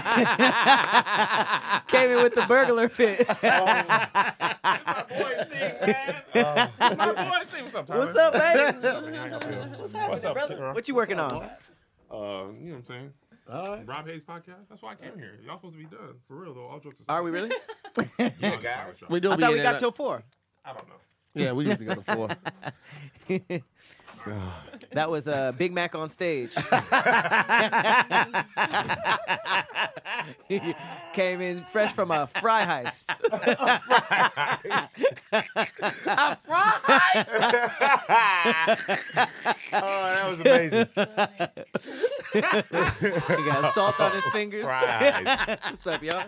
Speaker 2: Came in with the burglar pit.
Speaker 5: My boy sing, man. My boy sing. What's up, Tyler?
Speaker 2: What's up, man?
Speaker 5: What's happening,
Speaker 2: What's
Speaker 5: up,
Speaker 2: brother?
Speaker 5: Kid Rock?
Speaker 2: What you working on?
Speaker 5: Uh, you know what I'm saying?
Speaker 1: all right.
Speaker 5: Rob Hayes podcast. That's why I came here. Y'all supposed to be done. For real, though. All jokes aside.
Speaker 2: Are we really?
Speaker 3: Yeah, guys.
Speaker 1: We do
Speaker 2: I
Speaker 1: be
Speaker 2: thought
Speaker 1: in
Speaker 2: we
Speaker 1: there.
Speaker 2: got till four.
Speaker 5: I don't know.
Speaker 1: Yeah, we used to go to four.
Speaker 2: That was uh, Big Mac on stage. He came in fresh from a fry heist.
Speaker 1: A fry?
Speaker 3: Oh, that was amazing.
Speaker 2: He got salt on his fingers.
Speaker 3: Fries.
Speaker 2: What's up, y'all?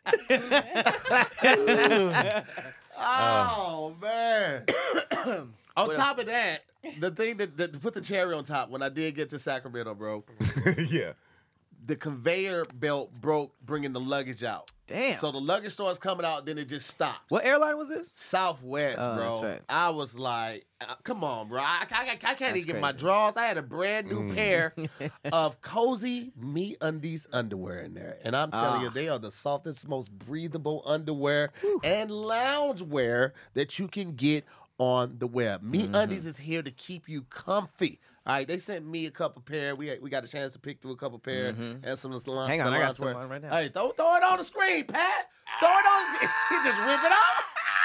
Speaker 1: Oh man! On top of that, the thing that, that to put the cherry on top, when I did get to Sacramento, bro,
Speaker 3: Yeah.
Speaker 1: the conveyor belt broke bringing the luggage out.
Speaker 2: Damn.
Speaker 1: So the luggage starts coming out, then it just stops.
Speaker 2: What airline was this?
Speaker 1: Southwest,
Speaker 2: Oh,
Speaker 1: bro.
Speaker 2: that's right.
Speaker 1: I was like, uh, come on, bro. I, I, I can't
Speaker 2: That's
Speaker 1: even get my
Speaker 2: crazy.
Speaker 1: drawers. I had a brand new pair of cozy Me Undies underwear in there. And I'm telling
Speaker 2: Ah.
Speaker 1: you, they are the softest, most breathable underwear and loungewear that you can get on the web. Me
Speaker 2: Mm-hmm.
Speaker 1: Undies is here to keep you comfy. All right, they sent me a couple pair. We we got a chance to pick through a couple pair and some of the lounge.
Speaker 2: Hang on,
Speaker 1: the
Speaker 2: I got
Speaker 1: loungewear.
Speaker 2: some on right now.
Speaker 1: Hey, throw, throw it on the screen, Pat. Throw it on the screen. He just rip it off.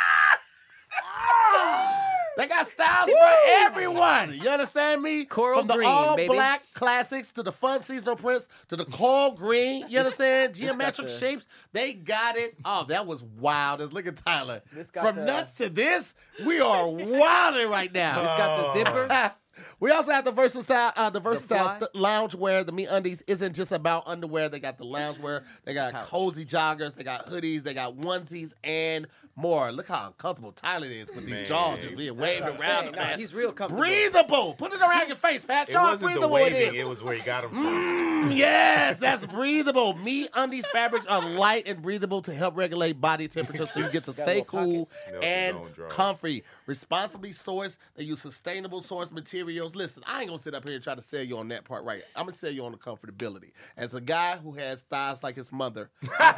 Speaker 1: They got styles for everyone. You understand me?
Speaker 2: Coral
Speaker 1: From the
Speaker 2: green,
Speaker 1: all
Speaker 2: baby.
Speaker 1: black classics to the fun seasonal prints to the coral green. You understand?
Speaker 2: got
Speaker 1: Geometric
Speaker 2: the-
Speaker 1: shapes. They got it. Oh, that was wild. Look at Tyler.
Speaker 2: This got
Speaker 1: From
Speaker 2: the-
Speaker 1: nuts to this, we are wilding right now.
Speaker 2: It's got the zipper.
Speaker 1: We also have the versatile, uh, the versatile
Speaker 2: fly?
Speaker 1: st- loungewear. The Me Undies isn't just about underwear. They got the loungewear. They got
Speaker 2: Couch.
Speaker 1: cozy joggers. They got hoodies. They got onesies and more. Look how uncomfortable Tyler is with these
Speaker 3: Man.
Speaker 1: jaws just being waved around.
Speaker 2: Saying,
Speaker 1: him, man.
Speaker 2: no, he's real comfortable.
Speaker 1: Breathable. Put it around your face, Pat.
Speaker 3: It
Speaker 1: Show how
Speaker 3: wasn't the
Speaker 1: breathable it
Speaker 3: waving,
Speaker 1: is.
Speaker 3: it was where you got them from.
Speaker 1: Mm, yes, that's breathable. Me Undies fabrics are light and breathable to help regulate body temperature so you get to stay
Speaker 2: little
Speaker 1: cool
Speaker 2: pockets.
Speaker 3: Smell
Speaker 1: and
Speaker 3: his own drawers.
Speaker 1: comfy. Responsibly sourced. They use sustainable source materials. Listen, I ain't gonna sit up here and try to sell you on that part right. I'm gonna sell you on the comfortability. As a guy who has thighs like his mother,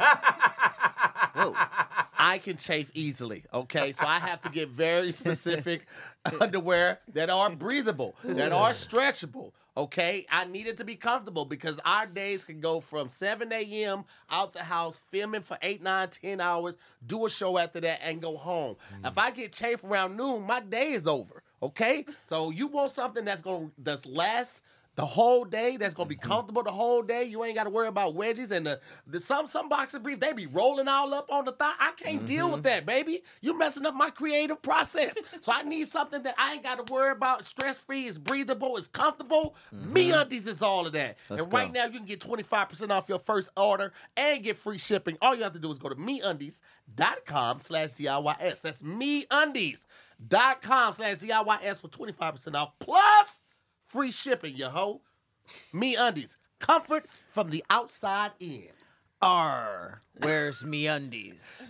Speaker 2: Whoa.
Speaker 1: I can chafe easily, okay? So I have to get very specific underwear that are breathable, that are stretchable, okay? I need it to be comfortable because our days can go from seven a.m. out the house, filming for eight, nine, ten hours, do a show after that, and go home. If I get chafe around noon, my day is over, okay? So you want something that's going to that's last the whole day, that's gonna be comfortable the whole day. You ain't gotta worry about wedgies and the, the some some boxer brief, they be rolling all up on the thigh. I can't deal with that, baby. You messing up my creative process. So I need something that I ain't gotta worry about. Stress free, it's breathable, it's comfortable. Me Undies is all of that.
Speaker 2: Let's
Speaker 1: and right
Speaker 2: go.
Speaker 1: now you can get twenty-five percent off your first order and get free shipping. All you have to do is go to meundies.com slash DIYS. That's meundies.com slash DIYS for twenty-five percent off. Plus free shipping, yo ho. Me Undies. Comfort from the outside in.
Speaker 2: R. Where's me undies?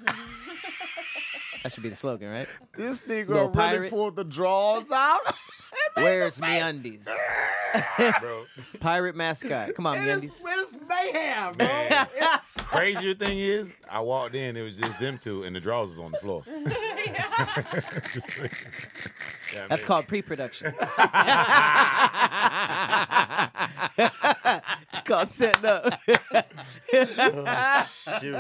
Speaker 2: That should be the slogan, right?
Speaker 1: This nigga
Speaker 2: Little
Speaker 1: really
Speaker 2: pirate.
Speaker 1: pulled the drawers out.
Speaker 2: Where's me undies?
Speaker 3: Bro.
Speaker 2: Pirate mascot. Come on, me
Speaker 1: It
Speaker 2: undies.
Speaker 1: is, it is mayhem, bro.
Speaker 3: Man.
Speaker 1: It's-
Speaker 3: Crazier thing is, I walked in, it was just them two, and the drawers was on the floor. Yeah,
Speaker 2: That's
Speaker 3: man.
Speaker 2: called pre-production. It's called setting up.
Speaker 3: Shoot.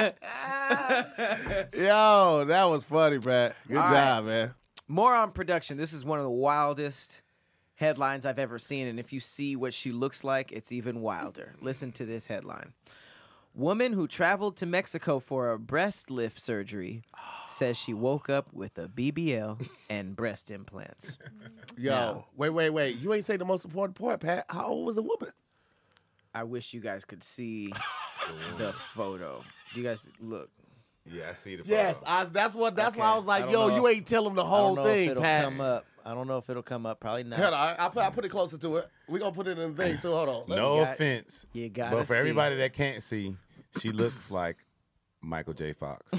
Speaker 1: Yo, that was funny, Pat. Good
Speaker 2: All
Speaker 1: job,
Speaker 2: right.
Speaker 1: man.
Speaker 2: More on production. This is one of the wildest headlines I've ever seen, and if you see what she looks like, it's even wilder. Listen to this headline. Woman who traveled to Mexico for a breast lift surgery says she woke up with a B B L and breast implants.
Speaker 1: Yo,
Speaker 2: Now-
Speaker 1: wait, wait, wait. You ain't say the most important part, Pat. How old was the woman?
Speaker 2: I wish you guys could see the photo. You guys look.
Speaker 3: Yeah, I see the photo.
Speaker 1: Yes, I, that's what. That's why I
Speaker 2: Okay.
Speaker 1: was like,
Speaker 2: I don't
Speaker 1: yo,
Speaker 2: know
Speaker 1: you
Speaker 2: if-
Speaker 1: ain't tell him the
Speaker 2: I
Speaker 1: whole
Speaker 2: don't know
Speaker 1: thing,
Speaker 2: if it'll
Speaker 1: Pat.
Speaker 2: come up. I don't know if it'll come up. Probably not.
Speaker 1: Hold on, I, I put I put it closer to it. We gonna put it in the thing too. Hold on. Let
Speaker 3: No
Speaker 2: You got-
Speaker 3: offense,
Speaker 2: you gotta
Speaker 3: but for
Speaker 2: see.
Speaker 3: everybody that can't see, she looks like Michael J. Fox.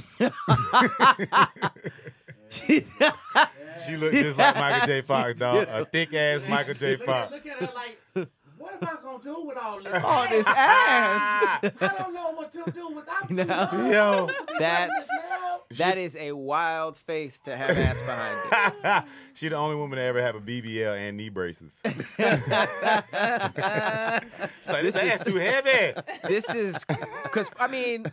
Speaker 3: She looked just like Michael J. Fox, dog. A thick ass Michael J.
Speaker 1: Look at,
Speaker 3: Fox.
Speaker 1: look at her like, what am I gonna do with all this?
Speaker 2: Oh, this ass.
Speaker 1: I don't know what to do without you.
Speaker 2: No.
Speaker 1: dog.
Speaker 3: Yo.
Speaker 2: That's-
Speaker 1: Now.
Speaker 2: That is a wild face to have ass behind it.
Speaker 3: She the only woman to ever have a B B L and knee braces. She's like, this,
Speaker 2: This
Speaker 3: ass
Speaker 2: is-
Speaker 3: too heavy.
Speaker 2: This is because I mean,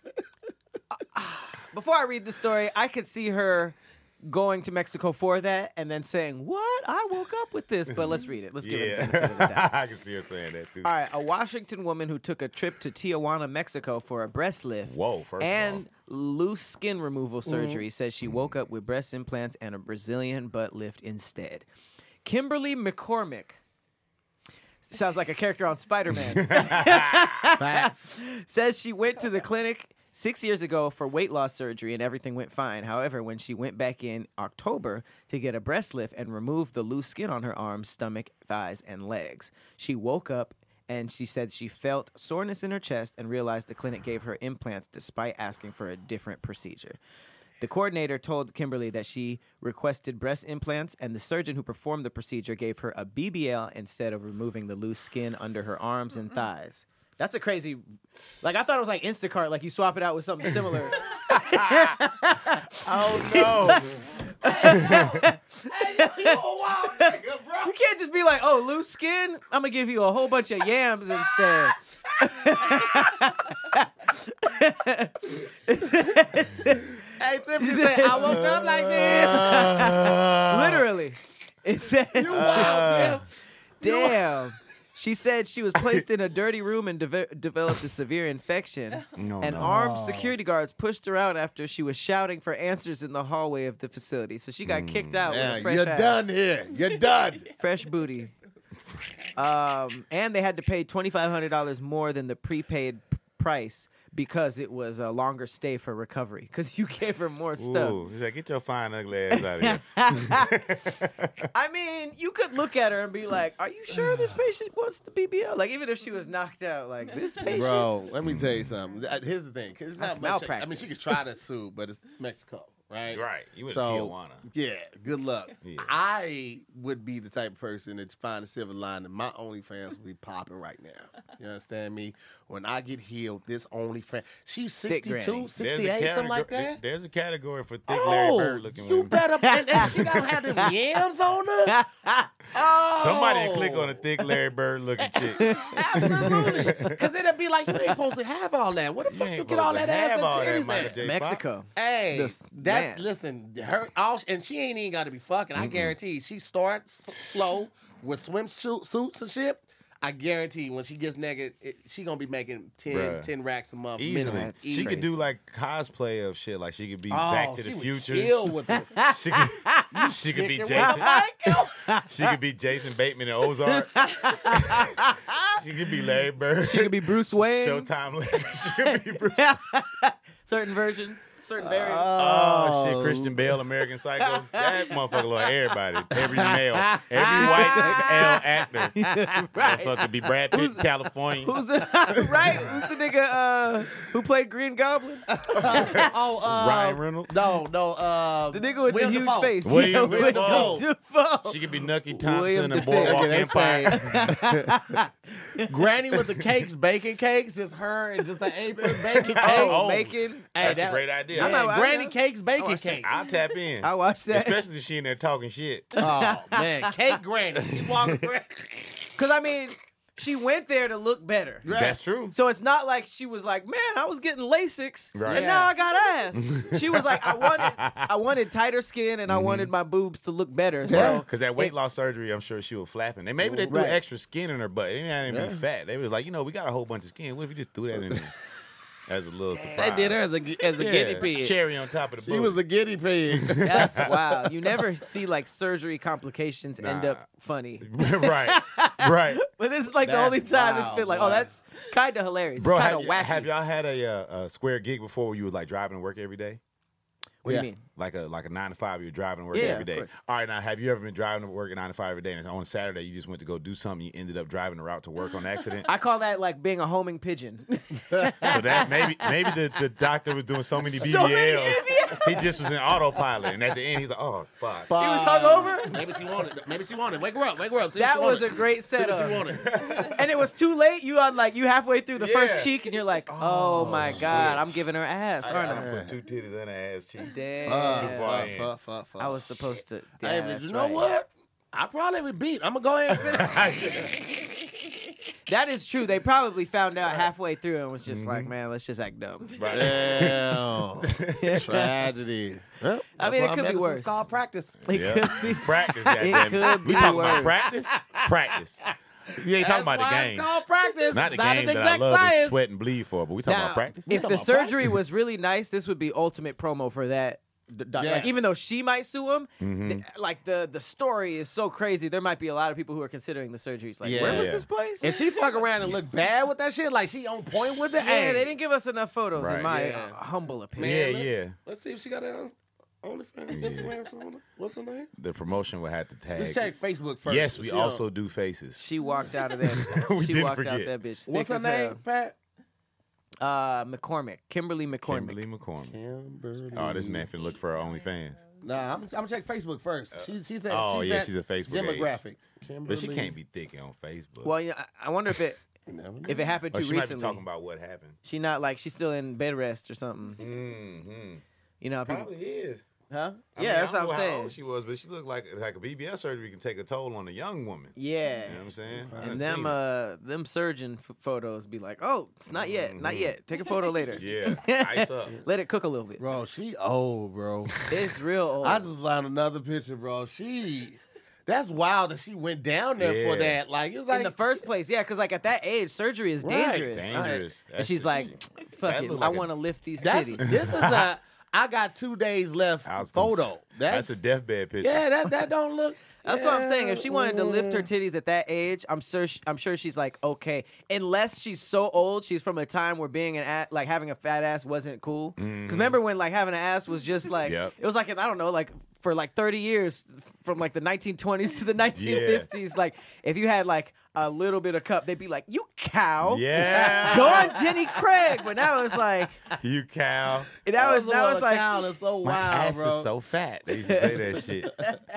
Speaker 2: before I read the story, I could see her going to Mexico for that and then saying, "What? I woke up with this." But let's read it. Let's give it the benefit of the doubt.
Speaker 3: Yeah, I can see her saying that too.
Speaker 2: All right, a Washington woman who took a trip to Tijuana, Mexico for a breast lift
Speaker 3: Whoa, first
Speaker 2: and
Speaker 3: of
Speaker 2: loose skin removal surgery says she woke up with breast implants and a Brazilian butt lift instead. Kimberly McCormick. Sounds like a character on Spider-Man.
Speaker 1: Facts.
Speaker 2: Says she went to the clinic six years ago for weight loss surgery and everything went fine. However, when she went back in October to get a breast lift and remove the loose skin on her arms, stomach, thighs, and legs, she woke up and she said she felt soreness in her chest and realized the clinic gave her implants despite asking for a different procedure. The coordinator told Kimberly that she requested breast implants, and the surgeon who performed the procedure gave her a B B L instead of removing the loose skin under her arms and thighs. That's a crazy... Like, I thought it was like Instacart, like you swap it out with something similar.
Speaker 3: Oh, no.
Speaker 2: You can't just be like, oh, loose skin? I'm going to give you a whole bunch of yams instead.
Speaker 1: Hey, Tiffany said, I woke up like this.
Speaker 2: Literally. It says,
Speaker 1: You wild, Tim.
Speaker 2: damn. She said she was placed in a dirty room and deve- developed a severe infection.
Speaker 3: No,
Speaker 2: and
Speaker 3: no.
Speaker 2: armed security guards pushed her out after she was shouting for answers in the hallway of the facility. So she got kicked out with
Speaker 1: Yeah,
Speaker 2: a fresh
Speaker 1: you're
Speaker 2: ass.
Speaker 1: done here. You're done.
Speaker 2: Fresh booty. Um, and they had to pay twenty-five hundred dollars more than the prepaid p- price because it was a longer stay for recovery. Because you gave her more stuff.
Speaker 3: Ooh, he's like, get your fine, ugly ass out of here.
Speaker 2: I mean, you could look at her and be like, are you sure this patient wants the B B L? Like, even if she was knocked out, like, this patient.
Speaker 1: Bro, let me tell you something. Uh, Here's the thing. 'Cause it's
Speaker 2: That's
Speaker 1: not much. I mean,
Speaker 2: malpractice.
Speaker 1: she could try to sue, but it's Mexico, right?
Speaker 3: Right. You went
Speaker 1: So,
Speaker 3: to Tijuana.
Speaker 1: yeah, good luck.
Speaker 3: Yeah.
Speaker 1: I would be the type of person that's find a silver line, and my OnlyFans would be popping right now. You understand me? When I get healed, this OnlyFans, she's
Speaker 2: Thick
Speaker 1: sixty-two,
Speaker 2: granny.
Speaker 3: There's a
Speaker 1: sixty-eight, something like
Speaker 3: category-
Speaker 1: that.
Speaker 3: There's a category for thick Larry Bird looking
Speaker 1: you
Speaker 3: women.
Speaker 1: better, and, and she gonna have them yams on her. Oh,
Speaker 3: Somebody can click on a thick Larry Bird looking chick.
Speaker 1: Absolutely, because it'll be like you ain't supposed to have all that. What the fuck you
Speaker 3: ain't
Speaker 1: get all
Speaker 3: supposed
Speaker 1: that
Speaker 3: to
Speaker 1: ass
Speaker 3: have
Speaker 1: and
Speaker 3: all that,
Speaker 1: titties
Speaker 3: Michael
Speaker 1: at?
Speaker 3: J.
Speaker 2: Mexico.
Speaker 1: Hey,
Speaker 2: This-
Speaker 1: that's
Speaker 2: man.
Speaker 1: listen. Her all and she ain't even got to be fucking. I guarantee she starts s- slow with swimsuit suits and shit. I guarantee when she gets naked, it, she gonna be making ten,
Speaker 3: Bruh.
Speaker 1: ten racks a month.
Speaker 3: Easily.
Speaker 1: minimum.
Speaker 2: That's
Speaker 3: She could do like cosplay of shit. Like she could be
Speaker 1: Oh,
Speaker 3: Back to
Speaker 1: she
Speaker 3: the
Speaker 1: would
Speaker 3: Future.
Speaker 1: Kill with the
Speaker 3: She could, she could be
Speaker 1: Stick it
Speaker 3: Jason.
Speaker 1: with Michael.
Speaker 3: She could be Jason Bateman in Ozark. She could be Larry Bird.
Speaker 2: She could be Bruce Wayne.
Speaker 3: Showtime lady. She could be Bruce.
Speaker 2: Certain versions, certain variants.
Speaker 3: Oh, shit, Christian Bale, American Psycho. That motherfucker love everybody. Every male. Every white male actor. Motherfucker could be Brad Pitt, California.
Speaker 2: Who's the right? Who's the nigga uh, who played Green Goblin?
Speaker 1: Oh, uh,
Speaker 3: Ryan Reynolds.
Speaker 1: No, no. Uh,
Speaker 2: The nigga with
Speaker 1: Willem
Speaker 2: the huge
Speaker 1: Dafoe.
Speaker 2: face.
Speaker 3: William
Speaker 2: Willem
Speaker 3: Dafoe.
Speaker 2: Dafoe.
Speaker 3: She could be Nucky
Speaker 2: William
Speaker 3: Thompson and
Speaker 2: Dafoe.
Speaker 3: Boardwalk
Speaker 1: Okay, they
Speaker 3: Empire.
Speaker 1: say Granny with the cakes, baking cakes, just her and just an apron baking cakes.
Speaker 2: Oh,
Speaker 3: Oh.
Speaker 2: bacon.
Speaker 1: Hey,
Speaker 3: That's a
Speaker 1: that-
Speaker 3: great idea.
Speaker 1: Yeah,
Speaker 2: I know, I
Speaker 1: Granny
Speaker 2: know.
Speaker 1: cakes, baking
Speaker 2: watched that.
Speaker 1: cakes.
Speaker 3: I'll tap in.
Speaker 2: I watched that.
Speaker 3: Especially if she in there talking shit.
Speaker 1: Oh man, cake Granny. She walked around.
Speaker 2: Because, I mean, she went there to look better.
Speaker 1: Right.
Speaker 3: That's true.
Speaker 2: So it's not like she was like, man, I was getting Lasix,
Speaker 3: Right.
Speaker 2: and
Speaker 1: Yeah.
Speaker 2: now I got ass. She was like, I wanted, I wanted tighter skin, and I wanted my boobs to look better. So
Speaker 3: Because that weight loss surgery, I'm sure she was flapping. And maybe they threw
Speaker 2: Right.
Speaker 3: extra skin in her butt. They didn't even be fat. They was like, you know, we got a whole bunch of skin. What if we just threw that in there? As a little surprise.
Speaker 1: They did her as a as a
Speaker 3: Yeah,
Speaker 1: guinea pig.
Speaker 3: Cherry on top of the
Speaker 1: She
Speaker 3: booty.
Speaker 1: was a guinea pig.
Speaker 2: that's wild. You never see like surgery complications end
Speaker 3: Nah.
Speaker 2: up funny.
Speaker 3: right, right.
Speaker 2: But this is like the
Speaker 1: That's
Speaker 2: only time it's
Speaker 1: wild,
Speaker 2: been like,
Speaker 1: boy.
Speaker 2: oh, that's kind of hilarious.
Speaker 3: Bro,
Speaker 2: it's kind
Speaker 3: have,
Speaker 2: of
Speaker 3: y-
Speaker 2: wacky.
Speaker 3: have y'all had a, uh, a square gig before where you was like driving to work every day?
Speaker 2: what
Speaker 1: Yeah.
Speaker 2: do you mean?
Speaker 3: Like a like a nine to five, you're driving to work
Speaker 2: Yeah,
Speaker 3: every
Speaker 2: of
Speaker 3: day.
Speaker 2: course.
Speaker 3: All right, now have you ever been driving to work at nine to five every day, and on Saturday you just went to go do something, you ended up driving the route to work on accident?
Speaker 2: I call that like being a homing pigeon.
Speaker 3: So that maybe maybe the, the doctor was doing so many B B
Speaker 2: So
Speaker 3: Ls,
Speaker 2: many
Speaker 3: he just was in autopilot, and at the end he's like, oh fuck.
Speaker 2: He was hungover.
Speaker 1: Maybe she wanted. Maybe she wanted. Wake her up. Wake her up. See what
Speaker 2: That
Speaker 1: she
Speaker 2: was a
Speaker 1: wanted.
Speaker 2: great
Speaker 1: See what
Speaker 2: setup.
Speaker 1: she wanted.
Speaker 2: And it was too late. You on like you halfway through the
Speaker 3: Yeah.
Speaker 2: first cheek, and you're like, oh, my god, I'm giving her ass, aren't I?
Speaker 3: I put two titties in her ass cheek.
Speaker 2: Damn.
Speaker 3: Fuck,
Speaker 1: Fuck, fuck, fuck, fuck.
Speaker 2: I was supposed to. Yeah,
Speaker 1: Hey, but
Speaker 2: that's
Speaker 1: you know
Speaker 2: right.
Speaker 1: what? I probably would beat. I'm gonna go ahead and finish.
Speaker 2: That is true. They probably found out halfway through and was just like, man, let's just act dumb.
Speaker 3: Right.
Speaker 1: Damn. Tragedy. Well,
Speaker 2: I
Speaker 1: that's
Speaker 2: mean,
Speaker 1: why
Speaker 2: it could be
Speaker 1: medicine's
Speaker 2: worse.
Speaker 1: called practice.
Speaker 2: It
Speaker 3: Yeah.
Speaker 2: could be.
Speaker 3: It's practice,
Speaker 2: It
Speaker 3: goddamn
Speaker 2: could
Speaker 3: it. We
Speaker 2: be
Speaker 3: talking
Speaker 2: worse.
Speaker 3: about practice? Practice. You ain't talking about
Speaker 1: That's
Speaker 3: the
Speaker 1: why
Speaker 3: game.
Speaker 1: It's called practice.
Speaker 3: Not the
Speaker 1: It's not
Speaker 3: game
Speaker 1: an
Speaker 3: that I
Speaker 1: exact
Speaker 3: love to
Speaker 1: science.
Speaker 3: sweat and bleed for, but we talking
Speaker 2: Now,
Speaker 3: about practice.
Speaker 2: if
Speaker 1: talking
Speaker 2: the
Speaker 1: about
Speaker 2: surgery
Speaker 1: practice.
Speaker 2: was really nice, this would be ultimate promo for that. d- doc-
Speaker 1: Yeah.
Speaker 2: Like even though she might sue him,
Speaker 3: Mm-hmm.
Speaker 2: th- like the the story is so crazy. There might be a lot of people who are considering the surgeries. Like,
Speaker 1: Yeah.
Speaker 2: where was
Speaker 3: Yeah.
Speaker 2: this place?
Speaker 1: If she fuck around and look bad with that shit, like she on point with it,
Speaker 2: yeah,
Speaker 1: hey.
Speaker 2: they didn't give us enough photos,
Speaker 3: Right.
Speaker 2: in my
Speaker 1: Yeah.
Speaker 2: uh, humble
Speaker 3: Yeah,
Speaker 2: opinion.
Speaker 1: let's-
Speaker 3: yeah.
Speaker 1: Let's see if she got a. OnlyFans,
Speaker 3: Yeah.
Speaker 1: Instagram, something. What's her name?
Speaker 3: The promotion would have to tag.
Speaker 1: Let's check Facebook first.
Speaker 3: Yes, we
Speaker 1: She
Speaker 3: also
Speaker 1: on-
Speaker 3: do faces.
Speaker 2: She walked out of that.
Speaker 3: We
Speaker 2: she
Speaker 3: didn't
Speaker 2: walked out
Speaker 3: forget.
Speaker 2: that bitch. Thick
Speaker 1: What's her
Speaker 2: as
Speaker 1: name,
Speaker 2: hell.
Speaker 1: Pat?
Speaker 2: Uh, McCormick, Kimberly McCormick.
Speaker 3: Kimberly McCormick.
Speaker 1: Kimberly.
Speaker 3: Oh, this man finna look for her OnlyFans.
Speaker 1: Nah, I'm, I'm gonna check Facebook first. She's she's that.
Speaker 3: Oh,
Speaker 1: she's
Speaker 3: yeah,
Speaker 1: that
Speaker 3: she's a Facebook age.
Speaker 1: demographic.
Speaker 3: But she
Speaker 1: Kimberly-
Speaker 3: can't be thick on Facebook.
Speaker 2: Well, yeah, I I wonder if it
Speaker 1: You never know.
Speaker 2: if it happened
Speaker 3: or
Speaker 2: too
Speaker 3: she might
Speaker 2: recently.
Speaker 3: be talking about what happened.
Speaker 2: She not like she's still in bed rest or something.
Speaker 3: Mm-hmm.
Speaker 2: You know, how people,
Speaker 3: Probably is.
Speaker 2: huh?
Speaker 3: I
Speaker 2: yeah,
Speaker 3: mean,
Speaker 2: that's
Speaker 3: I
Speaker 2: what
Speaker 3: don't
Speaker 2: I'm
Speaker 3: know how
Speaker 2: saying.
Speaker 3: old she was, but she looked like like a B B L surgery can take a toll on a young woman.
Speaker 2: Yeah.
Speaker 3: You know what I'm saying? I done
Speaker 2: And
Speaker 3: seen
Speaker 2: them
Speaker 3: it.
Speaker 2: uh them surgeon f- photos be like, oh, it's not yet, not
Speaker 3: Mhm.
Speaker 2: yet. Take a photo later.
Speaker 3: Yeah, ice up.
Speaker 2: Let it cook a little bit.
Speaker 1: Bro, she old, bro.
Speaker 2: It's real old.
Speaker 1: I just found another picture, bro. She, that's wild that she went down there
Speaker 3: Yeah.
Speaker 1: for that. Like it was like
Speaker 2: in the first place, yeah, because like at that age, surgery is
Speaker 1: Right.
Speaker 2: dangerous.
Speaker 3: Dangerous.
Speaker 2: And she's like, fuck
Speaker 3: that
Speaker 2: it,
Speaker 3: look
Speaker 2: I
Speaker 3: like a-
Speaker 2: want to lift these
Speaker 1: That's
Speaker 2: titties.
Speaker 1: this is a. I got two days left
Speaker 3: I was gonna
Speaker 1: photo.
Speaker 3: say,
Speaker 1: That's,
Speaker 3: that's a deathbed picture.
Speaker 1: yeah. That that don't look.
Speaker 2: That's what I'm saying. If she wanted to lift her
Speaker 1: Mm.
Speaker 2: titties at that age, I'm sure she, I'm sure she's like okay. Unless she's so old, she's from a time where being an a, like having a fat ass wasn't cool. Because remember when like having an ass was just like
Speaker 3: Yep.
Speaker 2: it was like I don't know like for like thirty years from like the nineteen twenties to the nineteen fifties. Like if you had like a little bit of cup, they'd be like you cow.
Speaker 3: Yeah.
Speaker 2: Go on Jenny Craig. But now it's like
Speaker 3: You cow.
Speaker 2: that was that was like
Speaker 1: it's so
Speaker 3: My
Speaker 1: wild,
Speaker 3: ass
Speaker 1: bro.
Speaker 3: is so fat. They used to say that shit.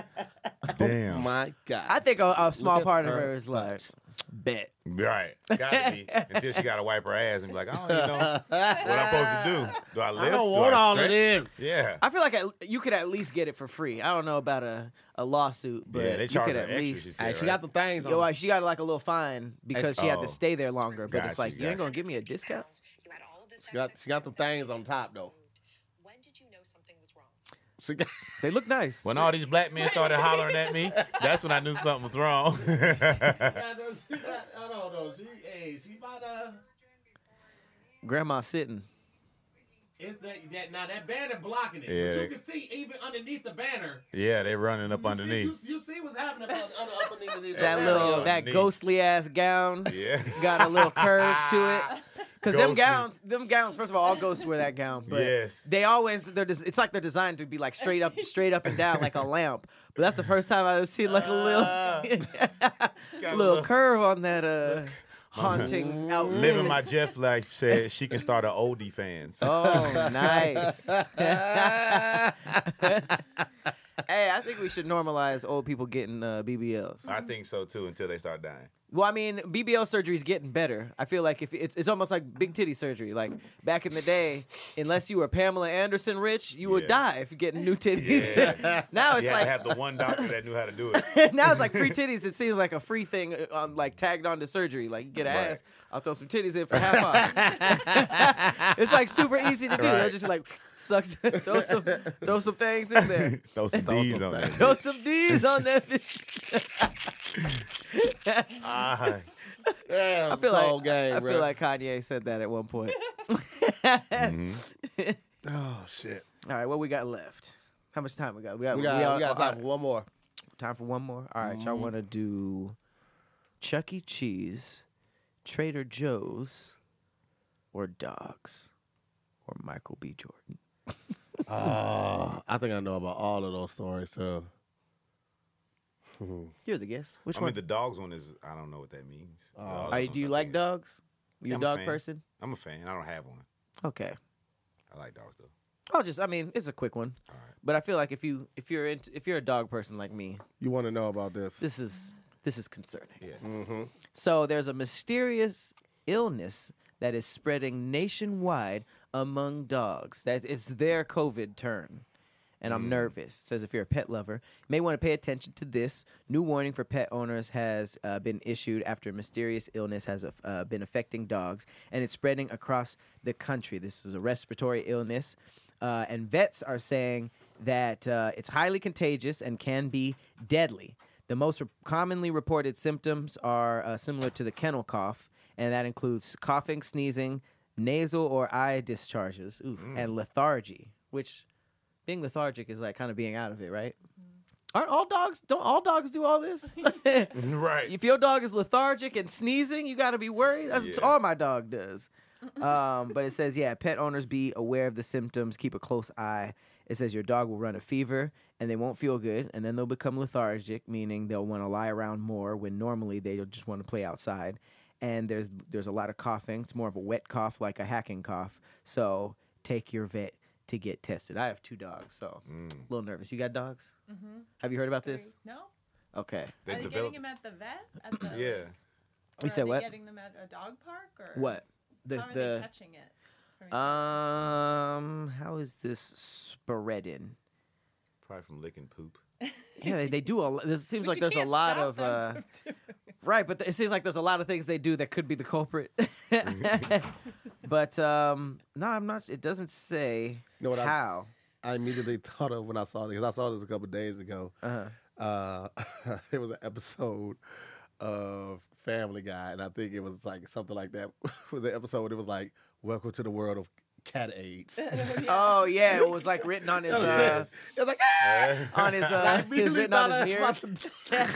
Speaker 3: Damn.
Speaker 1: Oh my God.
Speaker 2: I think a, a small
Speaker 1: at
Speaker 2: part of
Speaker 1: her
Speaker 2: her is like bet.
Speaker 3: Right. Gotta be. Until she gotta wipe her ass and be like, I don't even know what I'm supposed to do. Do I lift?
Speaker 1: I don't
Speaker 3: do
Speaker 1: want
Speaker 3: I
Speaker 1: all
Speaker 3: stretch?
Speaker 1: of this.
Speaker 3: Yeah.
Speaker 2: I feel like at, you could at least get it for free. I don't know about a, a lawsuit, but
Speaker 3: Yeah, they
Speaker 2: you
Speaker 3: charge
Speaker 2: could
Speaker 3: her
Speaker 2: at
Speaker 3: extra,
Speaker 2: least.
Speaker 3: she said,
Speaker 1: Hey, she
Speaker 3: right?
Speaker 1: got the things
Speaker 2: Yo,
Speaker 1: on.
Speaker 2: like she got like a little fine because she had
Speaker 3: Oh.
Speaker 2: to stay there longer. But it's
Speaker 3: Gotcha,
Speaker 2: like you ain't
Speaker 3: gotcha.
Speaker 2: gonna give me a discount.
Speaker 1: She got she got the things on top though.
Speaker 6: When did you know something was wrong?
Speaker 1: She got,
Speaker 2: They look nice.
Speaker 3: When all these black men started hollering at me, that's when I knew something was wrong.
Speaker 1: she got, I don't know. She, hey, she about uh.
Speaker 2: Grandma sitting.
Speaker 1: It's that, that now that banner blocking it.
Speaker 3: Yeah.
Speaker 1: But you can see even underneath the banner.
Speaker 3: Yeah, they running up
Speaker 1: you
Speaker 3: underneath.
Speaker 1: See, you, you see what's happening up, under, up underneath the
Speaker 2: That
Speaker 1: banner.
Speaker 2: little that
Speaker 3: underneath.
Speaker 2: ghostly ass gown
Speaker 3: Yeah.
Speaker 2: got a little curve to it. Cause them
Speaker 3: Ghostly.
Speaker 2: gowns, them gowns. First of all, all ghosts wear that gown, but
Speaker 3: Yes.
Speaker 2: they always they're des- it's like they're designed to be like straight up, straight up and down like a lamp. But that's the first time I've seen like a little,
Speaker 3: Got a
Speaker 2: little
Speaker 3: little-
Speaker 2: curve on that uh haunting outfit.
Speaker 3: Living my Jeff life said she can start an oldie fans.
Speaker 2: Oh, nice. Hey, I think we should normalize old people getting uh, B B Ls.
Speaker 3: I think so too until they start dying.
Speaker 2: Well, I mean, B B L surgery is getting better. I feel like if it's it's almost like big titty surgery. Like back in the day, unless you were Pamela Anderson rich, you would
Speaker 3: Yeah.
Speaker 2: die if you're getting new titties.
Speaker 3: Yeah.
Speaker 2: Now it's
Speaker 3: You had
Speaker 2: like
Speaker 3: to have the one doctor that knew how to do it.
Speaker 2: now it's like free titties. It seems like a free thing, uh, um, like tagged on to surgery. Like you get an
Speaker 3: Right.
Speaker 2: ass, I'll throw some titties in for half off. It's like super easy to do. They'll
Speaker 3: Right.
Speaker 2: just like suck, throw some, throw some things in there.
Speaker 3: Throw some D's on that.
Speaker 2: Throw some D's on that.
Speaker 3: Ah,
Speaker 1: Damn,
Speaker 2: I feel
Speaker 1: cold
Speaker 2: like
Speaker 1: game,
Speaker 2: I
Speaker 1: bro.
Speaker 2: feel like Kanye said that at one point.
Speaker 3: mhm.
Speaker 1: Oh shit.
Speaker 2: All right, what we got left? How much time we got? We got.
Speaker 1: We got we,
Speaker 2: all-
Speaker 1: got
Speaker 2: all
Speaker 1: time for one more.
Speaker 2: right, time for one more. All right, y'all
Speaker 1: Mhm.
Speaker 2: want to do Chuck E. Cheese, Trader Joe's, or dogs, or Michael B. Jordan?
Speaker 1: Oh, I think I know about all of those stories too.
Speaker 2: You're the guest. Which
Speaker 3: I
Speaker 2: one?
Speaker 3: mean, the dogs one is, I don't know what that means.
Speaker 1: Oh.
Speaker 3: The other
Speaker 2: Are you-
Speaker 3: ones
Speaker 2: do you
Speaker 3: I
Speaker 2: like
Speaker 3: think-
Speaker 2: dogs? You
Speaker 3: Yeah,
Speaker 2: a
Speaker 3: I'm a
Speaker 2: dog
Speaker 3: fan.
Speaker 2: person?
Speaker 3: I'm a fan. I don't have one.
Speaker 2: Okay.
Speaker 3: I like dogs though.
Speaker 2: I'll just. I mean, it's a quick one,
Speaker 3: All right.
Speaker 2: but I feel like if you if you're into, if you're a dog person like me,
Speaker 1: You want to know about this?
Speaker 2: this is this is concerning.
Speaker 3: Yeah.
Speaker 1: Mm-hmm.
Speaker 2: So there's a mysterious illness that is spreading nationwide among dogs. That it's their COVID turn. And I'm
Speaker 3: Mm.
Speaker 2: nervous. It says if you're a pet lover, you may want to pay attention to this. New warning for pet owners has uh, been issued after a mysterious illness has uh, been affecting dogs, and it's spreading across the country. This is a respiratory illness, uh, and vets are saying that uh, it's highly contagious and can be deadly. The most re- commonly reported symptoms are uh, similar to the kennel cough, and that includes coughing, sneezing, nasal or eye discharges, oof, and lethargy, which being lethargic is like kind of being out of it, right? Aren't all dogs, don't all dogs do all this?
Speaker 3: Right.
Speaker 2: If your dog is lethargic and sneezing, you got to be worried. That's
Speaker 3: Yeah.
Speaker 2: all my dog does. Um, but it says, yeah, pet owners be aware of the symptoms, keep a close eye. It says your dog will run a fever and they won't feel good, and then they'll become lethargic, meaning they'll want to lie around more when normally they just want to play outside. And there's there's a lot of coughing. It's more of a wet cough, like a hacking cough. So take your vet to get tested. I have two dogs, so
Speaker 3: Mm.
Speaker 2: a little nervous. You got dogs?
Speaker 7: Mm-hmm.
Speaker 2: Have you heard about this?
Speaker 7: No.
Speaker 2: Okay.
Speaker 3: They
Speaker 7: Are they
Speaker 3: developed.
Speaker 7: getting them at the vet? At the,
Speaker 3: Yeah.
Speaker 7: Or
Speaker 2: You
Speaker 7: are
Speaker 2: said
Speaker 7: they
Speaker 2: what?
Speaker 7: Getting them at a dog park or
Speaker 2: What? The
Speaker 7: How are
Speaker 2: the
Speaker 7: they catching it? from each other?
Speaker 2: um how is this spreading?
Speaker 3: Probably from licking poop.
Speaker 2: Yeah, they, they do a. lot. It seems
Speaker 7: But
Speaker 2: like
Speaker 7: you
Speaker 2: there's a
Speaker 7: can't
Speaker 2: lot
Speaker 7: stop
Speaker 2: of
Speaker 7: them
Speaker 2: uh,
Speaker 7: from doing it.
Speaker 2: right, but th- it seems like there's a lot of things they do that could be the culprit. But um, no, I'm not. It doesn't say
Speaker 8: You know what I-
Speaker 2: how.
Speaker 8: I immediately thought of when I saw this, because I saw this a couple days ago.
Speaker 2: Uh-huh.
Speaker 8: Uh, it was an episode of Family Guy, and I think it was like something like that. It was an episode. It was like, "Welcome to the world of cat AIDS."
Speaker 2: Oh yeah, it was like written on his uh,
Speaker 3: Yes.
Speaker 8: It was like, ah!
Speaker 2: on his
Speaker 8: I
Speaker 2: uh, his
Speaker 8: immediately
Speaker 2: written on
Speaker 8: thought
Speaker 2: his
Speaker 8: that's
Speaker 2: mirror.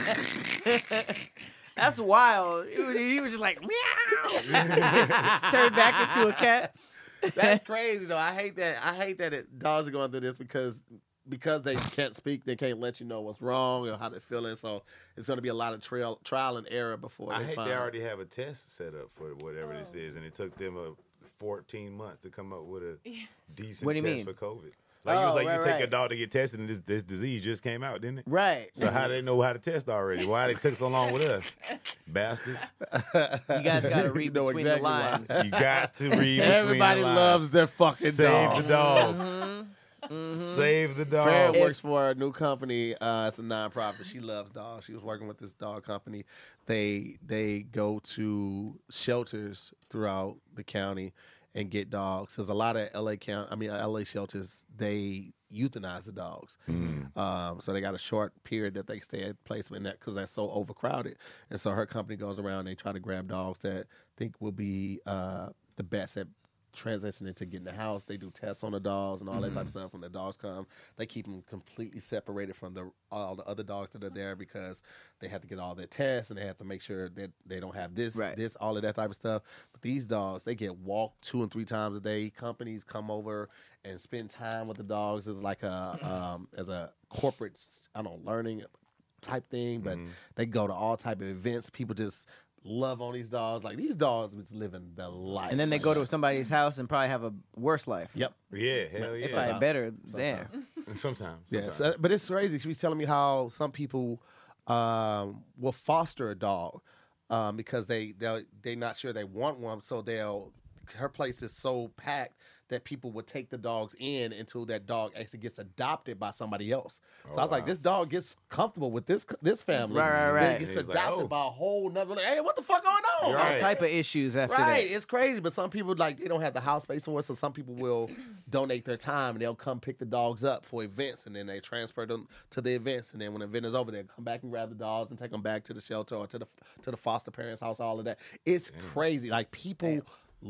Speaker 8: something-
Speaker 2: That's wild. He was, he was just like meow. Just turned back into a cat.
Speaker 8: That's crazy though. I hate that. I hate that it, dogs are going through this because because they can't speak. They can't let you know what's wrong or how they're feeling. So it's going to be a lot of trial trial and error before
Speaker 3: I
Speaker 8: they
Speaker 3: hate
Speaker 8: find.
Speaker 3: they already have a test set up for whatever this is, and it took them a fourteen months to come up with a decent
Speaker 2: What do you
Speaker 3: test
Speaker 2: mean?
Speaker 3: for COVID. Like you was
Speaker 2: Oh,
Speaker 3: like
Speaker 2: right,
Speaker 3: you take
Speaker 2: right.
Speaker 3: a dog to get tested, and this this disease just came out, didn't it?
Speaker 2: Right.
Speaker 3: So how they know how to test already? Why they took so long with us, bastards?
Speaker 2: You guys got to read
Speaker 8: You know
Speaker 2: between
Speaker 8: exactly
Speaker 2: the
Speaker 8: why.
Speaker 2: lines.
Speaker 3: You got to read.
Speaker 8: Everybody
Speaker 3: between the
Speaker 8: loves
Speaker 3: lines.
Speaker 8: their fucking
Speaker 3: Save
Speaker 8: dog.
Speaker 3: the dogs.
Speaker 2: Mm-hmm.
Speaker 3: Save the
Speaker 8: Farrah
Speaker 3: dogs.
Speaker 8: works for a new company. Uh, it's a nonprofit. She loves dogs. She was working with this dog company. They they go to shelters throughout the county and get dogs. There's a lot of L A count. I mean L A shelters. They euthanize the dogs. Um, so they got a short period that they stay at placement that because they're so overcrowded. And so her company goes around. They try to grab dogs that think will be uh, the best at transitioning to get in the house. They do tests on the dogs and all that type of stuff. When the dogs come, they keep them completely separated from the all the other dogs that are there because they have to get all their tests and they have to make sure that they don't have this,
Speaker 2: Right.
Speaker 8: this, all of that type of stuff. But these dogs, they get walked two and three times a day. Companies come over and spend time with the dogs as like a um, as a corporate, I don't know, learning type thing. But they go to all type of events. People just love on these dogs. Like these dogs was living the life.
Speaker 2: And then they go to somebody's house and probably have a worse life.
Speaker 8: Yep.
Speaker 3: Yeah, hell
Speaker 2: It's
Speaker 3: yeah.
Speaker 2: probably better there.
Speaker 3: Sometimes.
Speaker 8: Yes,
Speaker 3: sometimes.
Speaker 8: uh, but it's crazy. She was telling me how some people um, will foster a dog um, because they they they're not sure they want one, so they'll. Her place is so packed that people would take the dogs in until that dog actually gets adopted by somebody else. So
Speaker 3: Oh,
Speaker 8: I was like,
Speaker 3: wow.
Speaker 8: this dog gets comfortable with this this family.
Speaker 2: Right, right,
Speaker 8: Then
Speaker 2: right.
Speaker 8: it gets
Speaker 3: And he's like,
Speaker 8: adopted
Speaker 3: oh.
Speaker 8: by a whole nother. Like, hey, what the fuck going on?
Speaker 3: You're
Speaker 2: All
Speaker 3: right.
Speaker 2: type of issues after
Speaker 8: Right,
Speaker 2: that.
Speaker 8: it's crazy, but some people like they don't have the house space for it, so some people will donate their time and they'll come pick the dogs up for events, and then they transfer them to the events, and then when the event is over, they come back and grab the dogs and take them back to the shelter or to the to the foster parents' house. All of that, it's crazy. Like people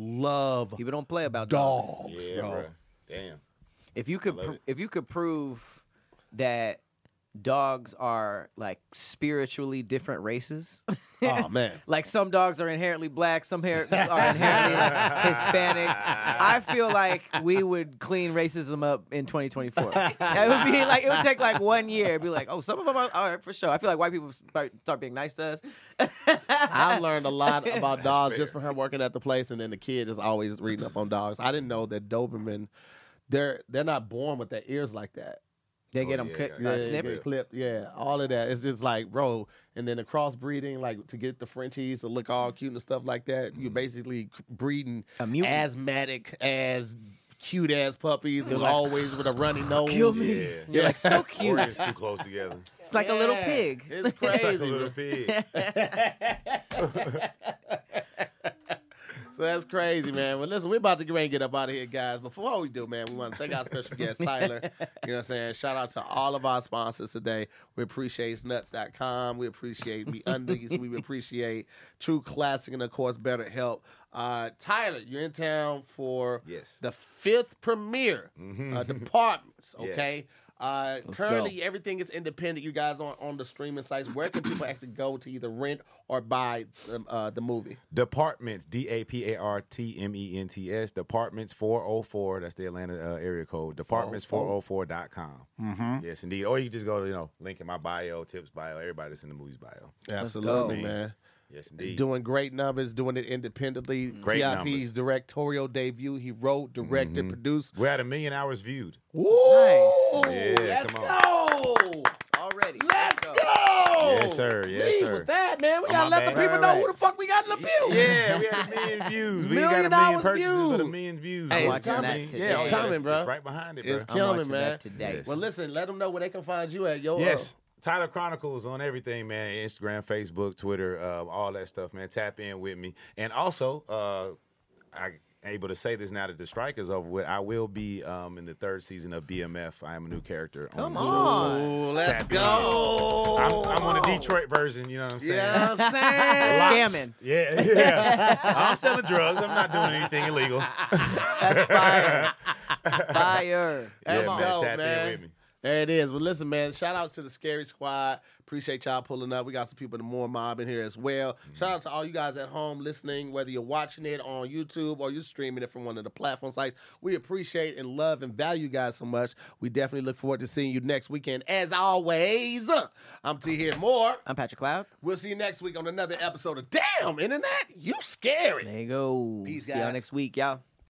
Speaker 8: love
Speaker 2: People don't play about dogs.
Speaker 8: dogs,
Speaker 3: Yeah,
Speaker 8: bro.
Speaker 3: bro. Damn.
Speaker 2: If you could,
Speaker 3: love
Speaker 2: pr-
Speaker 3: it.
Speaker 2: if you could prove that dogs are like spiritually different races,
Speaker 8: Oh man,
Speaker 2: like some dogs are inherently black, some hair are inherently like Hispanic, I feel like we would clean racism up in twenty twenty-four. It would be like it would take like one year. It'd be like, oh, some of them are all right for sure. I feel like white people start, start being nice to us.
Speaker 8: I've learned a lot about dogs
Speaker 3: fair.
Speaker 8: just from her working at the place, and then the kid is always reading up on dogs. I didn't know that Doberman, they're they're not born with their ears like that.
Speaker 2: They
Speaker 3: Oh,
Speaker 2: get them
Speaker 3: yeah,
Speaker 2: cut,
Speaker 3: yeah,
Speaker 2: uh,
Speaker 8: Yeah, it
Speaker 2: snipped.
Speaker 8: gets clipped. Yeah, all of that. It's just like, bro. And then the crossbreeding, like to get the Frenchies to look all cute and stuff like that. You're basically breeding
Speaker 2: A mutant.
Speaker 8: asthmatic as cute ass puppies with
Speaker 2: like,
Speaker 8: always with a runny nose.
Speaker 2: Kill me.
Speaker 3: Yeah.
Speaker 2: You're like so
Speaker 3: Or
Speaker 2: cute.
Speaker 3: it's too close together.
Speaker 2: It's like a little
Speaker 8: Yeah,
Speaker 2: pig.
Speaker 8: It's
Speaker 3: It's like a
Speaker 8: crazy.
Speaker 3: little
Speaker 8: bro.
Speaker 3: pig.
Speaker 8: So that's crazy, man. Well, listen, we're about to get ready and get up out of here, guys. Before we do, man, we want to thank our special guest, Tyler. You know what I'm saying? Shout out to all of our sponsors today. We appreciate nuts dot com. We appreciate Me Undies. We appreciate True Classic and, of course, BetterHelp. Uh, Tyler, you're in town for
Speaker 3: Yes.
Speaker 8: the fifth premiere,
Speaker 3: Mhm.
Speaker 8: uh, Departments,
Speaker 3: Yes.
Speaker 8: okay? Uh,
Speaker 2: Let's
Speaker 8: currently, everything is independent. You guys on, on the streaming sites. Where can people actually go to either rent or buy the, uh, the movie?
Speaker 3: Departments, D A P A R T M E N T S, Departments four oh four, that's the Atlanta uh, area code, departments four oh four dot com.
Speaker 8: Mm-hmm.
Speaker 3: Yes, indeed. Or you can just go to, you know, link in my bio, tips bio, everybody that's in the movie's bio.
Speaker 8: Absolutely,
Speaker 3: go.
Speaker 8: man.
Speaker 3: Yes, indeed.
Speaker 8: Doing great numbers, doing it independently.
Speaker 3: Great
Speaker 8: T I P's
Speaker 3: numbers.
Speaker 8: directorial debut. He wrote, directed,
Speaker 3: Mhm.
Speaker 8: produced.
Speaker 3: We're at a million hours viewed.
Speaker 8: Woo!
Speaker 2: Nice.
Speaker 3: Yeah,
Speaker 8: Let's
Speaker 3: come
Speaker 8: go!
Speaker 2: Already.
Speaker 8: Let's
Speaker 2: go.
Speaker 8: go!
Speaker 3: Yes, sir. Yes,
Speaker 8: Lead
Speaker 3: sir.
Speaker 8: with that, man. We
Speaker 3: Oh,
Speaker 8: gotta
Speaker 3: my
Speaker 8: let the
Speaker 3: bad.
Speaker 8: people
Speaker 2: Right,
Speaker 8: know
Speaker 2: right,
Speaker 8: who the fuck we got in the view.
Speaker 3: Yeah, we had a million views. We ain't got
Speaker 8: Million
Speaker 3: a million
Speaker 8: hours
Speaker 3: purchases, but a
Speaker 8: viewed.
Speaker 3: million views.
Speaker 8: Hey,
Speaker 3: So
Speaker 8: it's coming.
Speaker 3: I mean,
Speaker 2: Today.
Speaker 3: Yeah,
Speaker 2: It's
Speaker 3: oh, yeah,
Speaker 8: coming,
Speaker 3: it's-
Speaker 8: bro.
Speaker 3: It's right behind it, bro.
Speaker 8: It's
Speaker 2: I'm
Speaker 8: coming,
Speaker 2: watching
Speaker 8: man.
Speaker 2: that today.
Speaker 3: Yes.
Speaker 8: Well, listen, let them know where they can find you at. Yo,
Speaker 3: Yes. Tyler Chronicles on everything, man. Instagram, Facebook, Twitter, uh, all that stuff, man. Tap in with me. And also, uh, I able to say this now that the strike is over with. I will be um, in the third season of B M F. I am a new character.
Speaker 2: Come
Speaker 3: on. the show.
Speaker 2: on.
Speaker 8: Oh, let's
Speaker 3: Tap in.
Speaker 8: go.
Speaker 3: I'm, I'm on the Detroit version. You know what I'm saying?
Speaker 8: Yeah, I'm saying.
Speaker 3: Lots.
Speaker 2: Scamming.
Speaker 3: Yeah, yeah. I'm selling drugs. I'm not doing anything illegal.
Speaker 2: That's fire. Fire.
Speaker 8: That's
Speaker 3: yeah, man.
Speaker 8: dope,
Speaker 3: Tap
Speaker 8: man.
Speaker 3: in with me.
Speaker 8: There it is. Well, listen, man. Shout out to the Scary Squad. Appreciate y'all pulling up. We got some people in the More Mob in here as well. Shout out to all you guys at home listening, whether you're watching it on YouTube or you're streaming it from one of the platform sites. We appreciate and love and value you guys so much. We definitely look forward to seeing you next weekend. As always, I'm T here more.
Speaker 2: I'm Patrick Cloud.
Speaker 8: We'll see you next week on another episode of Damn Internet, You Scary.
Speaker 2: There you go.
Speaker 8: Peace,
Speaker 2: See y'all
Speaker 8: guys.
Speaker 2: next week, y'all.